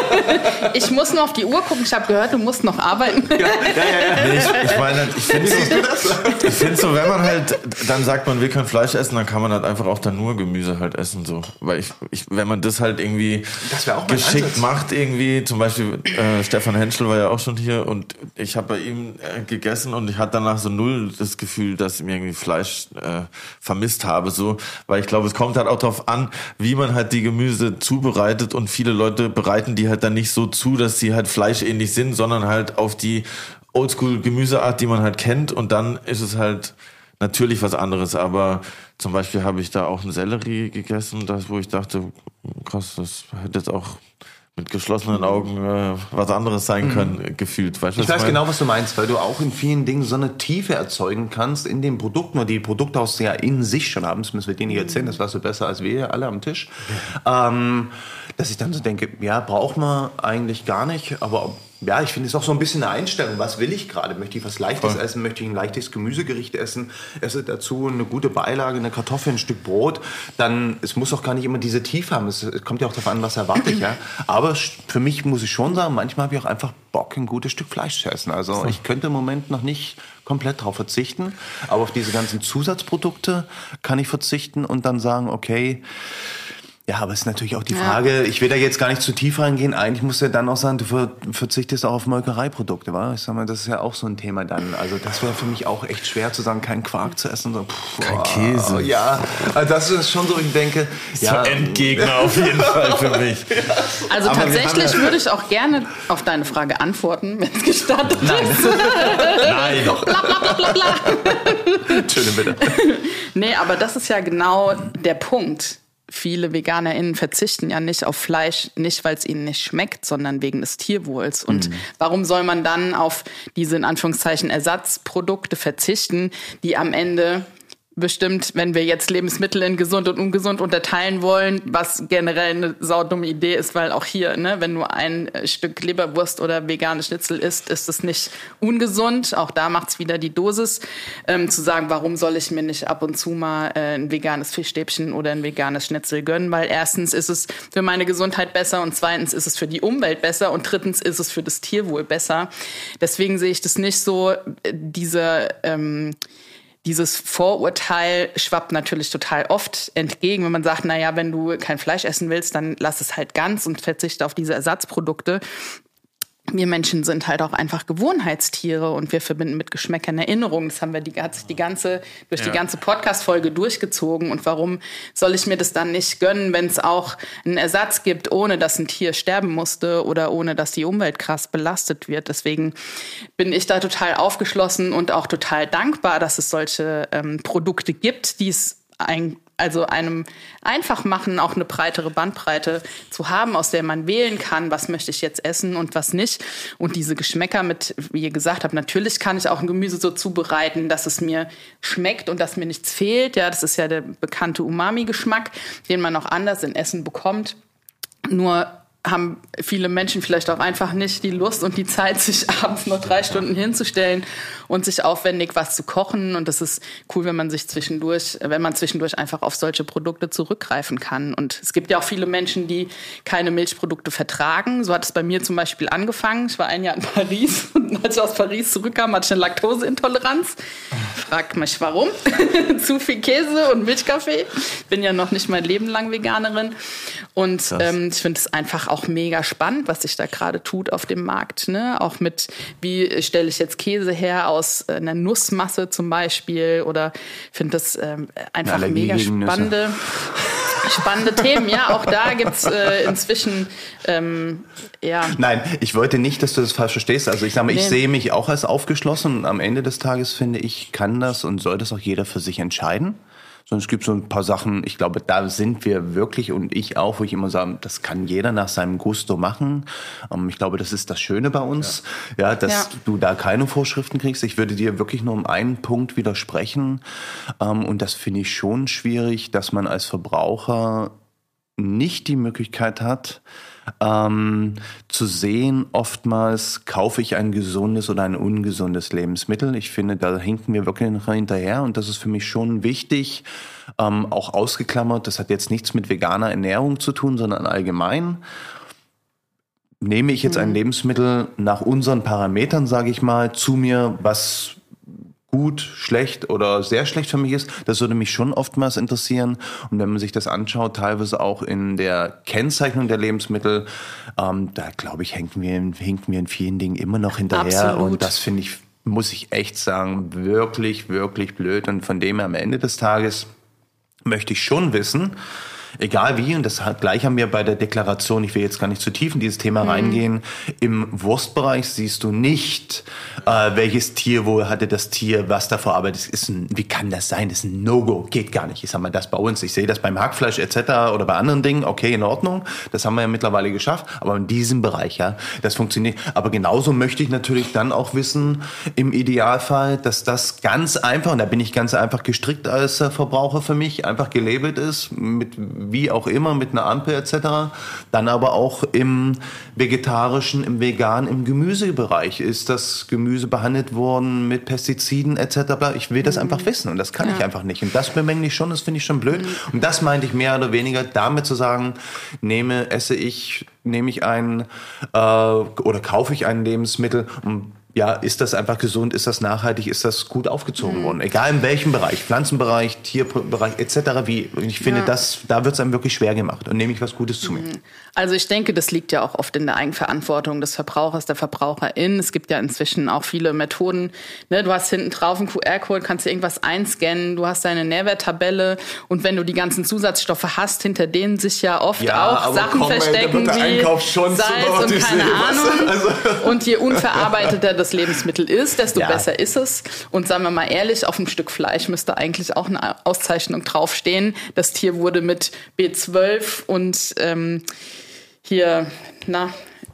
Ich muss nur auf die Uhr gucken, ich habe gehört, du musst noch arbeiten.
Ja, ja, ja. ja.
Nee, ich, ich meine, ich finde so, ich find so, wenn man halt dann sagt, man will kein Fleisch essen, dann kann man halt einfach auch dann nur Gemüse halt essen. So. Weil ich, ich, wenn man das halt irgendwie
das auch
geschickt
Ansatz.
macht, irgendwie, zum Beispiel äh, Stefan Henschel war ja auch schon hier und ich habe bei ihm äh, gegessen und ich hatte danach so null das Gefühl, dass mir irgendwie Fleisch äh, vermisst habe, so, weil ich glaube, es kommt halt auch darauf an, wie man halt die Gemüse zubereitet und viele Leute bereiten die halt dann nicht so zu, dass sie halt fleischähnlich sind, sondern halt auf die Oldschool-Gemüseart, die man halt kennt und dann ist es halt natürlich was anderes, aber zum Beispiel habe ich da auch einen Sellerie gegessen, das, wo ich dachte, krass, das hätte jetzt auch mit geschlossenen Augen äh, was anderes sein können, mhm. gefühlt. Weißt,
ich weiß mein? genau, was du meinst, weil du auch in vielen Dingen so eine Tiefe erzeugen kannst in den Produkten, oder die Produkte aus ja in sich schon haben, das müssen wir dir nicht erzählen, das warst du besser als wir alle am Tisch, ja. ähm, dass ich dann so denke, ja, braucht man eigentlich gar nicht, aber ja, ich finde es auch so ein bisschen eine Einstellung. Was will ich gerade? Möchte ich was Leichtes Voll. essen? Möchte ich ein leichtes Gemüsegericht essen? Esse dazu eine gute Beilage, eine Kartoffel, ein Stück Brot. Dann, es muss auch gar nicht immer diese Tiefe haben. Es, es kommt ja auch darauf an, was erwarte ich. Ja? Aber für mich muss ich schon sagen, manchmal habe ich auch einfach Bock, ein gutes Stück Fleisch zu essen. Also ich könnte im Moment noch nicht komplett drauf verzichten. Aber auf diese ganzen Zusatzprodukte kann ich verzichten und dann sagen, okay, ja, aber es ist natürlich auch die Frage, ja. ich will da jetzt gar nicht zu tief reingehen, eigentlich musst du ja dann auch sagen, du verzichtest auch auf Molkereiprodukte, wa? Ich sag mal, das ist ja auch so ein Thema dann. Also das wäre für mich auch echt schwer zu sagen, keinen Quark zu essen. So, pff,
Kein Käse.
Oh, ja, also das ist schon so, ich denke...
Ja, so Endgegner auf jeden Fall für mich.
Also aber tatsächlich ja würde ich auch gerne auf deine Frage antworten, wenn es gestattet ist.
Nein, doch.
Bla, bla, bla, bla, bla.
Entschuldigung, bitte.
Nee, aber das ist ja genau der Punkt. Viele VeganerInnen verzichten ja nicht auf Fleisch, nicht weil es ihnen nicht schmeckt, sondern wegen des Tierwohls. Und mhm. warum soll man dann auf diese in Anführungszeichen Ersatzprodukte verzichten, die am Ende bestimmt, wenn wir jetzt Lebensmittel in gesund und ungesund unterteilen wollen, was generell eine saudumme Idee ist, weil auch hier, ne, wenn du ein Stück Leberwurst oder vegane Schnitzel isst, ist es nicht ungesund. Auch da macht's wieder die Dosis, ähm, zu sagen, warum soll ich mir nicht ab und zu mal äh, ein veganes Fischstäbchen oder ein veganes Schnitzel gönnen, weil erstens ist es für meine Gesundheit besser und zweitens ist es für die Umwelt besser und drittens ist es für das Tierwohl besser. Deswegen sehe ich das nicht so, diese ähm, Dieses Vorurteil schwappt natürlich total oft entgegen, wenn man sagt, na ja, wenn du kein Fleisch essen willst, dann lass es halt ganz und verzichte auf diese Ersatzprodukte. wir Menschen sind halt auch einfach Gewohnheitstiere und wir verbinden mit Geschmäckern Erinnerungen. Das haben wir die, hat sich die ganze, durch ja. die ganze Podcast-Folge durchgezogen. Und warum soll ich mir das dann nicht gönnen, wenn es auch einen Ersatz gibt, ohne dass ein Tier sterben musste oder ohne dass die Umwelt krass belastet wird? Deswegen bin ich da total aufgeschlossen und auch total dankbar, dass es solche ähm, Produkte gibt, die es ein Also einem einfach machen, auch eine breitere Bandbreite zu haben, aus der man wählen kann, was möchte ich jetzt essen und was nicht. Und diese Geschmäcker mit, wie ihr gesagt habt, natürlich kann ich auch ein Gemüse so zubereiten, dass es mir schmeckt und dass mir nichts fehlt. Ja, das ist ja der bekannte Umami-Geschmack, den man auch anders in Essen bekommt. Nur haben viele Menschen vielleicht auch einfach nicht die Lust und die Zeit, sich abends noch drei Stunden hinzustellen und sich aufwendig was zu kochen. Und das ist cool, wenn man sich zwischendurch, wenn man zwischendurch einfach auf solche Produkte zurückgreifen kann. Und es gibt ja auch viele Menschen, die keine Milchprodukte vertragen. So hat es bei mir zum Beispiel angefangen. Ich war ein Jahr in Paris und als ich aus Paris zurückkam, hatte ich eine Laktoseintoleranz. Fragt mich, warum? Zu viel Käse und Milchkaffee. Bin ja noch nicht mein Leben lang Veganerin. Und ähm, ich finde es einfach auch mega spannend, was sich da gerade tut auf dem Markt. Ne? Auch mit, wie stelle ich jetzt Käse her aus einer Nussmasse zum Beispiel. Oder finde das ähm, einfach mega spannende, spannende Themen. Ja, auch da gibt's äh, inzwischen, ähm, ja.
Nein, ich wollte nicht, dass du das falsch verstehst. Also ich sage mal, ich
Nee.
sehe mich auch als aufgeschlossen. Und am Ende des Tages finde ich, kann das und soll das auch jeder für sich entscheiden. Sondern es gibt so ein paar Sachen, ich glaube, da sind wir wirklich und ich auch, wo ich immer sage, das kann jeder nach seinem Gusto machen. Ähm, ich glaube, das ist das Schöne bei uns, ja, ja dass ja. du da keine Vorschriften kriegst. Ich würde dir wirklich nur um einen Punkt widersprechen. Ähm, und das finde ich schon schwierig, dass man als Verbraucher nicht die Möglichkeit hat, ähm, zu sehen, oftmals kaufe ich ein gesundes oder ein ungesundes Lebensmittel. Ich finde, da hinken wir wirklich noch hinterher und das ist für mich schon wichtig, ähm, auch ausgeklammert. Das hat jetzt nichts mit veganer Ernährung zu tun, sondern allgemein. Nehme ich jetzt ein Lebensmittel nach unseren Parametern, sage ich mal, zu mir, was gut, schlecht oder sehr schlecht für mich ist, das würde mich schon oftmals interessieren. Und wenn man sich das anschaut, teilweise auch in der Kennzeichnung der Lebensmittel, ähm, da glaube ich, hinken wir, hinken wir in vielen Dingen immer noch hinterher.
Absolut.
Und das finde ich, muss ich echt sagen, wirklich, wirklich blöd. Und von dem her am Ende des Tages möchte ich schon wissen, egal wie, und das hat, gleich haben wir bei der Deklaration, ich will jetzt gar nicht zu tief in dieses Thema mhm. reingehen, im Wurstbereich siehst du nicht, äh, welches Tierwohl hatte das Tier, was da verarbeitet ist. Ein, wie kann das sein? Das ist ein No-Go, geht gar nicht. Ich sag mal, das bei uns, ich sehe das beim Hackfleisch et cetera oder bei anderen Dingen, okay, in Ordnung, das haben wir ja mittlerweile geschafft, aber in diesem Bereich, ja, das funktioniert. Aber genauso möchte ich natürlich dann auch wissen, im Idealfall, dass das ganz einfach, und da bin ich ganz einfach gestrickt als äh, Verbraucher für mich, einfach gelabelt ist, mit wie auch immer, mit einer Ampel et cetera. Dann aber auch im vegetarischen, im veganen, im Gemüsebereich. Ist das Gemüse behandelt worden mit Pestiziden et cetera? Ich will das mhm. einfach wissen und das kann ja. ich einfach nicht. Und das bemängle ich schon, das finde ich schon blöd. Mhm. Und das meinte ich mehr oder weniger damit zu sagen, nehme, esse ich, nehme ich ein äh, oder kaufe ich ein Lebensmittel und ja, ist das einfach gesund, ist das nachhaltig, ist das gut aufgezogen mhm. worden? Egal in welchem Bereich, Pflanzenbereich, Tierbereich et cetera. Wie, ich finde, ja. das, da wird es einem wirklich schwer gemacht und nehme ich was Gutes zu mir.
Also ich denke, das liegt ja auch oft in der Eigenverantwortung des Verbrauchers, der Verbraucherin. Es gibt ja inzwischen auch viele Methoden. Ne? Du hast hinten drauf einen Q R-Code, kannst dir irgendwas einscannen, du hast deine Nährwerttabelle und wenn du die ganzen Zusatzstoffe hast, hinter denen sich ja oft
ja,
auch Sachen komm, verstecken wie Salz und keine Ahnung. Also. Und je unverarbeiteter das Lebensmittel ist, desto ja. besser ist es. Und sagen wir mal ehrlich, auf einem Stück Fleisch müsste eigentlich auch eine Auszeichnung draufstehen. Das Tier wurde mit B zwölf und ähm, hier, na...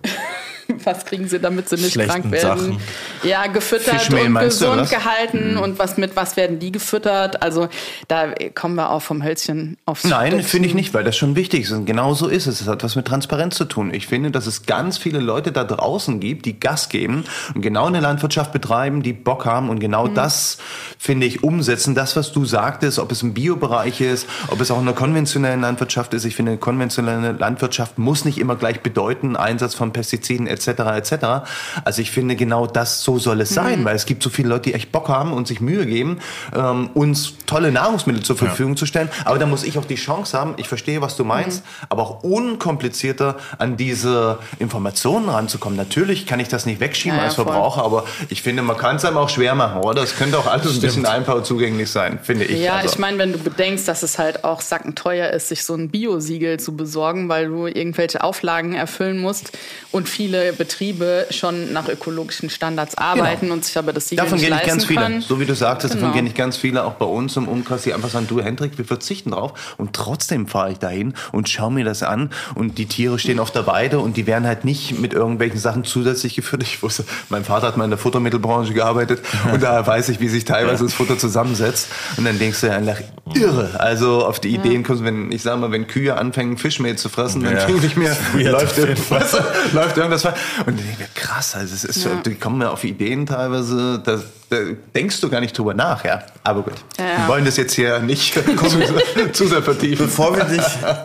Was kriegen sie, damit sie nicht
Schlechten
krank werden?
Sachen.
Ja, gefüttert
Fischmehl,
und
meinst du,
gesund
was?
gehalten.
Mhm.
Und was mit was werden die gefüttert? Also da kommen wir auch vom Hölzchen aufs
Nein,
Stöckchen.
finde ich nicht, weil das schon wichtig ist. Und genau so ist es. Es hat was mit Transparenz zu tun. Ich finde, dass es ganz viele Leute da draußen gibt, die Gas geben und genau eine Landwirtschaft betreiben, die Bock haben und genau mhm. das, finde ich, umsetzen. Das, was du sagtest, ob es im Biobereich ist, ob es auch in der konventionellen Landwirtschaft ist. Ich finde, konventionelle Landwirtschaft muss nicht immer gleich bedeuten, Einsatz von Pestiziden et cetera. cetera et cetera. Also ich finde, genau das, so soll es sein, mhm. weil es gibt so viele Leute, die echt Bock haben und sich Mühe geben, ähm, uns tolle Nahrungsmittel zur Verfügung ja. zu stellen. Aber da muss ich auch die Chance haben, ich verstehe, was du meinst, mhm. aber auch unkomplizierter an diese Informationen ranzukommen. Natürlich kann ich das nicht wegschieben ja, als ja, Verbraucher, aber ich finde, man kann es einem auch schwer machen, oder? Es könnte auch alles Stimmt. ein bisschen einfach und zugänglich sein, finde ich.
Ja,
also.
ich meine, wenn du bedenkst, dass es halt auch sackenteuer ist, sich so ein Bio-Siegel zu besorgen, weil du irgendwelche Auflagen erfüllen musst und viele Betriebe schon nach ökologischen Standards arbeiten genau. und sich aber das Siegel
davon
nicht leisten
ganz viele.
können.
So wie du sagtest,
genau.
davon gehen nicht ganz viele, auch bei uns im Umkreis, die einfach sagen, du Hendrik, wir verzichten drauf und trotzdem fahre ich dahin und schaue mir das an und die Tiere stehen auf der Weide und die werden halt nicht mit irgendwelchen Sachen zusätzlich gefüttert. Ich wusste, mein Vater hat mal in der Futtermittelbranche gearbeitet und da weiß ich, wie sich teilweise das Futter zusammensetzt und dann denkst du ja einfach irre. Also auf die Ideen kommst, wenn ich sag mal, wenn Kühe anfangen Fischmehl zu fressen, dann ja. denke ich mir, läuft irgendwas, läuft irgendwas falsch. Und dann denke ich mir, krass, also es ist, ja. die kommen ja auf Ideen teilweise, da, da denkst du gar nicht drüber nach, ja. Aber gut, ja. wir wollen das jetzt hier nicht zu, zu sehr vertiefen.
Bevor wir dich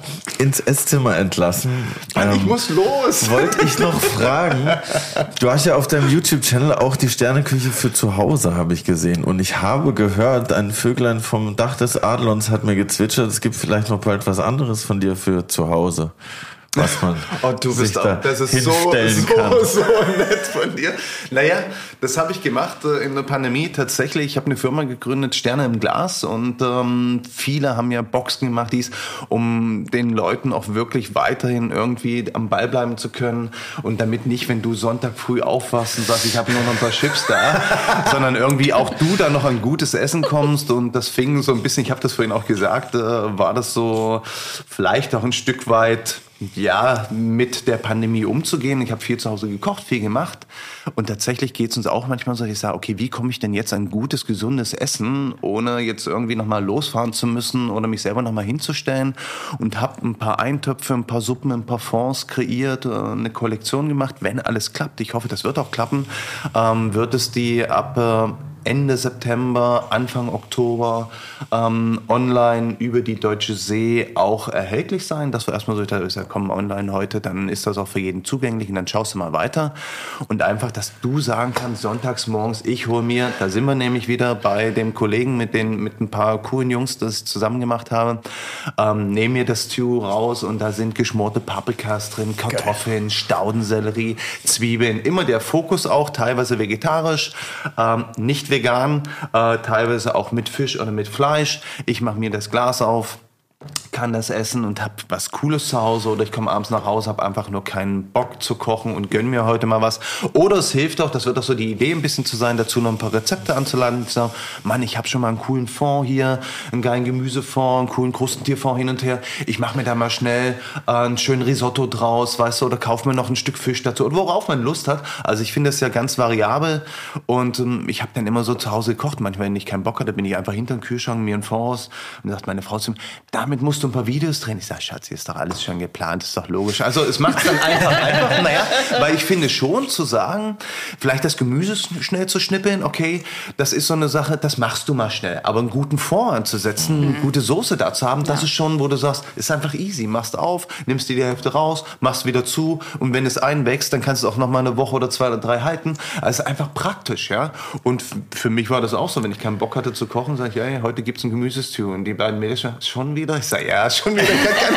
ins Esszimmer entlassen,
Mann, ähm, ich muss los.
Wollte ich noch fragen, du hast ja auf deinem YouTube-Channel auch die Sterneküche für zu Hause, habe ich gesehen. Und ich habe gehört, ein Vöglein vom Dach des Adlons hat mir gezwitschert, es gibt vielleicht noch bald was anderes von dir für zu Hause. Was man
oh, du bist
sich
auch,
da
das ist so,
kann.
so, so nett von dir. Naja, das habe ich gemacht äh, in der Pandemie tatsächlich. Ich habe eine Firma gegründet, Sterne im Glas, und ähm, viele haben ja Boxen gemacht, dies, um den Leuten auch wirklich weiterhin irgendwie am Ball bleiben zu können und damit nicht, wenn du Sonntag früh aufwachst und sagst, ich habe nur noch ein paar Chips da, sondern irgendwie auch du da noch an gutes Essen kommst. Und das fing so ein bisschen, ich habe das vorhin auch gesagt, äh, war das so vielleicht auch ein Stück weit ja, mit der Pandemie umzugehen. Ich habe viel zu Hause gekocht, viel gemacht. Und tatsächlich geht es uns auch manchmal so, dass ich sage, okay, wie komme ich denn jetzt an gutes, gesundes Essen, ohne jetzt irgendwie nochmal losfahren zu müssen oder mich selber nochmal hinzustellen. Und habe ein paar Eintöpfe, ein paar Suppen, ein paar Fonds kreiert, eine Kollektion gemacht. Wenn alles klappt, ich hoffe, das wird auch klappen, ähm, wird es die ab äh, Ende September, Anfang Oktober ähm, online über die Deutsche See auch erhältlich sein. Das war erstmal so, da ist ja, komm online heute, dann ist das auch für jeden zugänglich und dann schaust du mal weiter. Und einfach, dass du sagen kannst, sonntags morgens, ich hole mir, da sind wir nämlich wieder bei dem Kollegen mit den mit ein paar coolen Jungs, das ich zusammen gemacht habe, ähm, nehme mir das Stew raus und da sind geschmorte Paprikas drin, Kartoffeln, Geil. Staudensellerie, Zwiebeln, immer der Fokus auch, teilweise vegetarisch, ähm, nicht vegan, äh, teilweise auch mit Fisch oder mit Fleisch. Ich mache mir das Glas auf, kann das essen und habe was Cooles zu Hause, oder ich komme abends nach Hause, habe einfach nur keinen Bock zu kochen und gönn mir heute mal was. Oder es hilft auch, das wird auch so die Idee ein bisschen zu sein, dazu noch ein paar Rezepte anzuladen und zu sagen, Mann, ich habe schon mal einen coolen Fond hier, einen geilen Gemüsefond, einen coolen Krustentierfond hin und her. Ich mache mir da mal schnell äh, einen schönen Risotto draus, weißt du, oder kaufe mir noch ein Stück Fisch dazu, oder worauf man Lust hat. Also ich finde das ja ganz variabel und ähm, ich habe dann immer so zu Hause gekocht. Manchmal, wenn ich keinen Bock hatte, bin ich einfach hinter den Kühlschrank, mir einen Fond aus, und dann sagt meine Frau zu mir, damit musst du ein paar Videos drehen. Ich sage, Schatzi, ist doch alles schon geplant, ist doch logisch. Also es macht dann einfach, einfach, naja, weil ich finde schon zu sagen, vielleicht das Gemüse schnell zu schnippeln, okay, das ist so eine Sache, das machst du mal schnell. Aber einen guten Fond anzusetzen, mhm. eine gute Soße da zu haben, das ja. ist schon, wo du sagst, ist einfach easy. Machst auf, nimmst dir die Hälfte raus, machst wieder zu, und wenn es einwächst, dann kannst du es auch noch mal eine Woche oder zwei oder drei halten. Also einfach praktisch, ja. Und für mich war das auch so, wenn ich keinen Bock hatte zu kochen, sage ich, ja, hey, heute gibt's ein Gemüsestew. Und die beiden Mädels schon wieder? Ich sage, ja, schon wieder.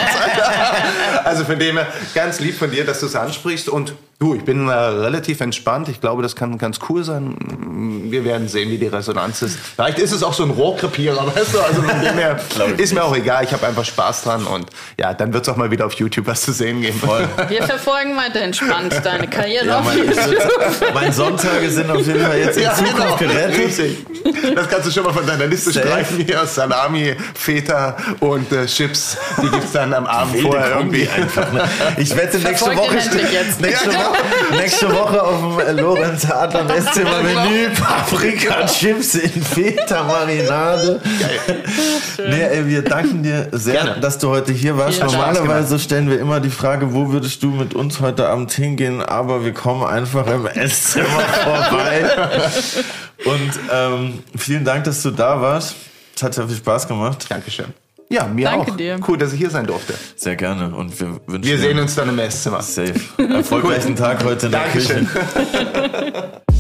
Also von dem her, ganz lieb von dir, dass du es ansprichst. Und du, ich bin äh, relativ entspannt. Ich glaube, das kann ganz cool sein. Wir werden sehen, wie die Resonanz ist. Vielleicht ist es auch so ein Rohrkrepierer, weißt du? Also von dem her ist mir auch egal. Ich habe einfach Spaß dran. Und ja, dann wird es auch mal wieder auf YouTube was zu sehen geben. Voll.
Wir verfolgen weiter entspannt deine Karriere
ja,
auf
mein,
YouTube.
Meine Sonntage sind auf jeden Fall jetzt in ja, Zukunft genau. gerettet.
Das kannst du schon mal von deiner Liste Safe. streichen. Hier Salami, Feta und äh, Chips. Die gibt es dann am Abend Wilde vorher irgendwie. Einfach, ne? Ich wette, nächste Woche,
jetzt.
Nächste, ja, genau. Woche, nächste Woche auf dem Lorenz Adler Esszimmer-Menü Paprika, Chips in Feta-Marinade. Nee, ey, wir danken dir sehr, Gerne. dass du heute hier warst. Ja, Normalerweise stellen wir immer die Frage, wo würdest du mit uns heute Abend hingehen? Aber wir kommen einfach im Esszimmer vorbei. Und ähm, vielen Dank, dass du da warst. Es hat sehr viel Spaß gemacht.
Dankeschön. Ja, mir
Danke
auch.
dir.
Cool, dass ich hier sein durfte.
Sehr gerne und wir wünschen
Wir
dir
sehen uns dann im Esszimmer.
safe. Erfolgreichen Tag heute in der
Dankeschön.
Küche.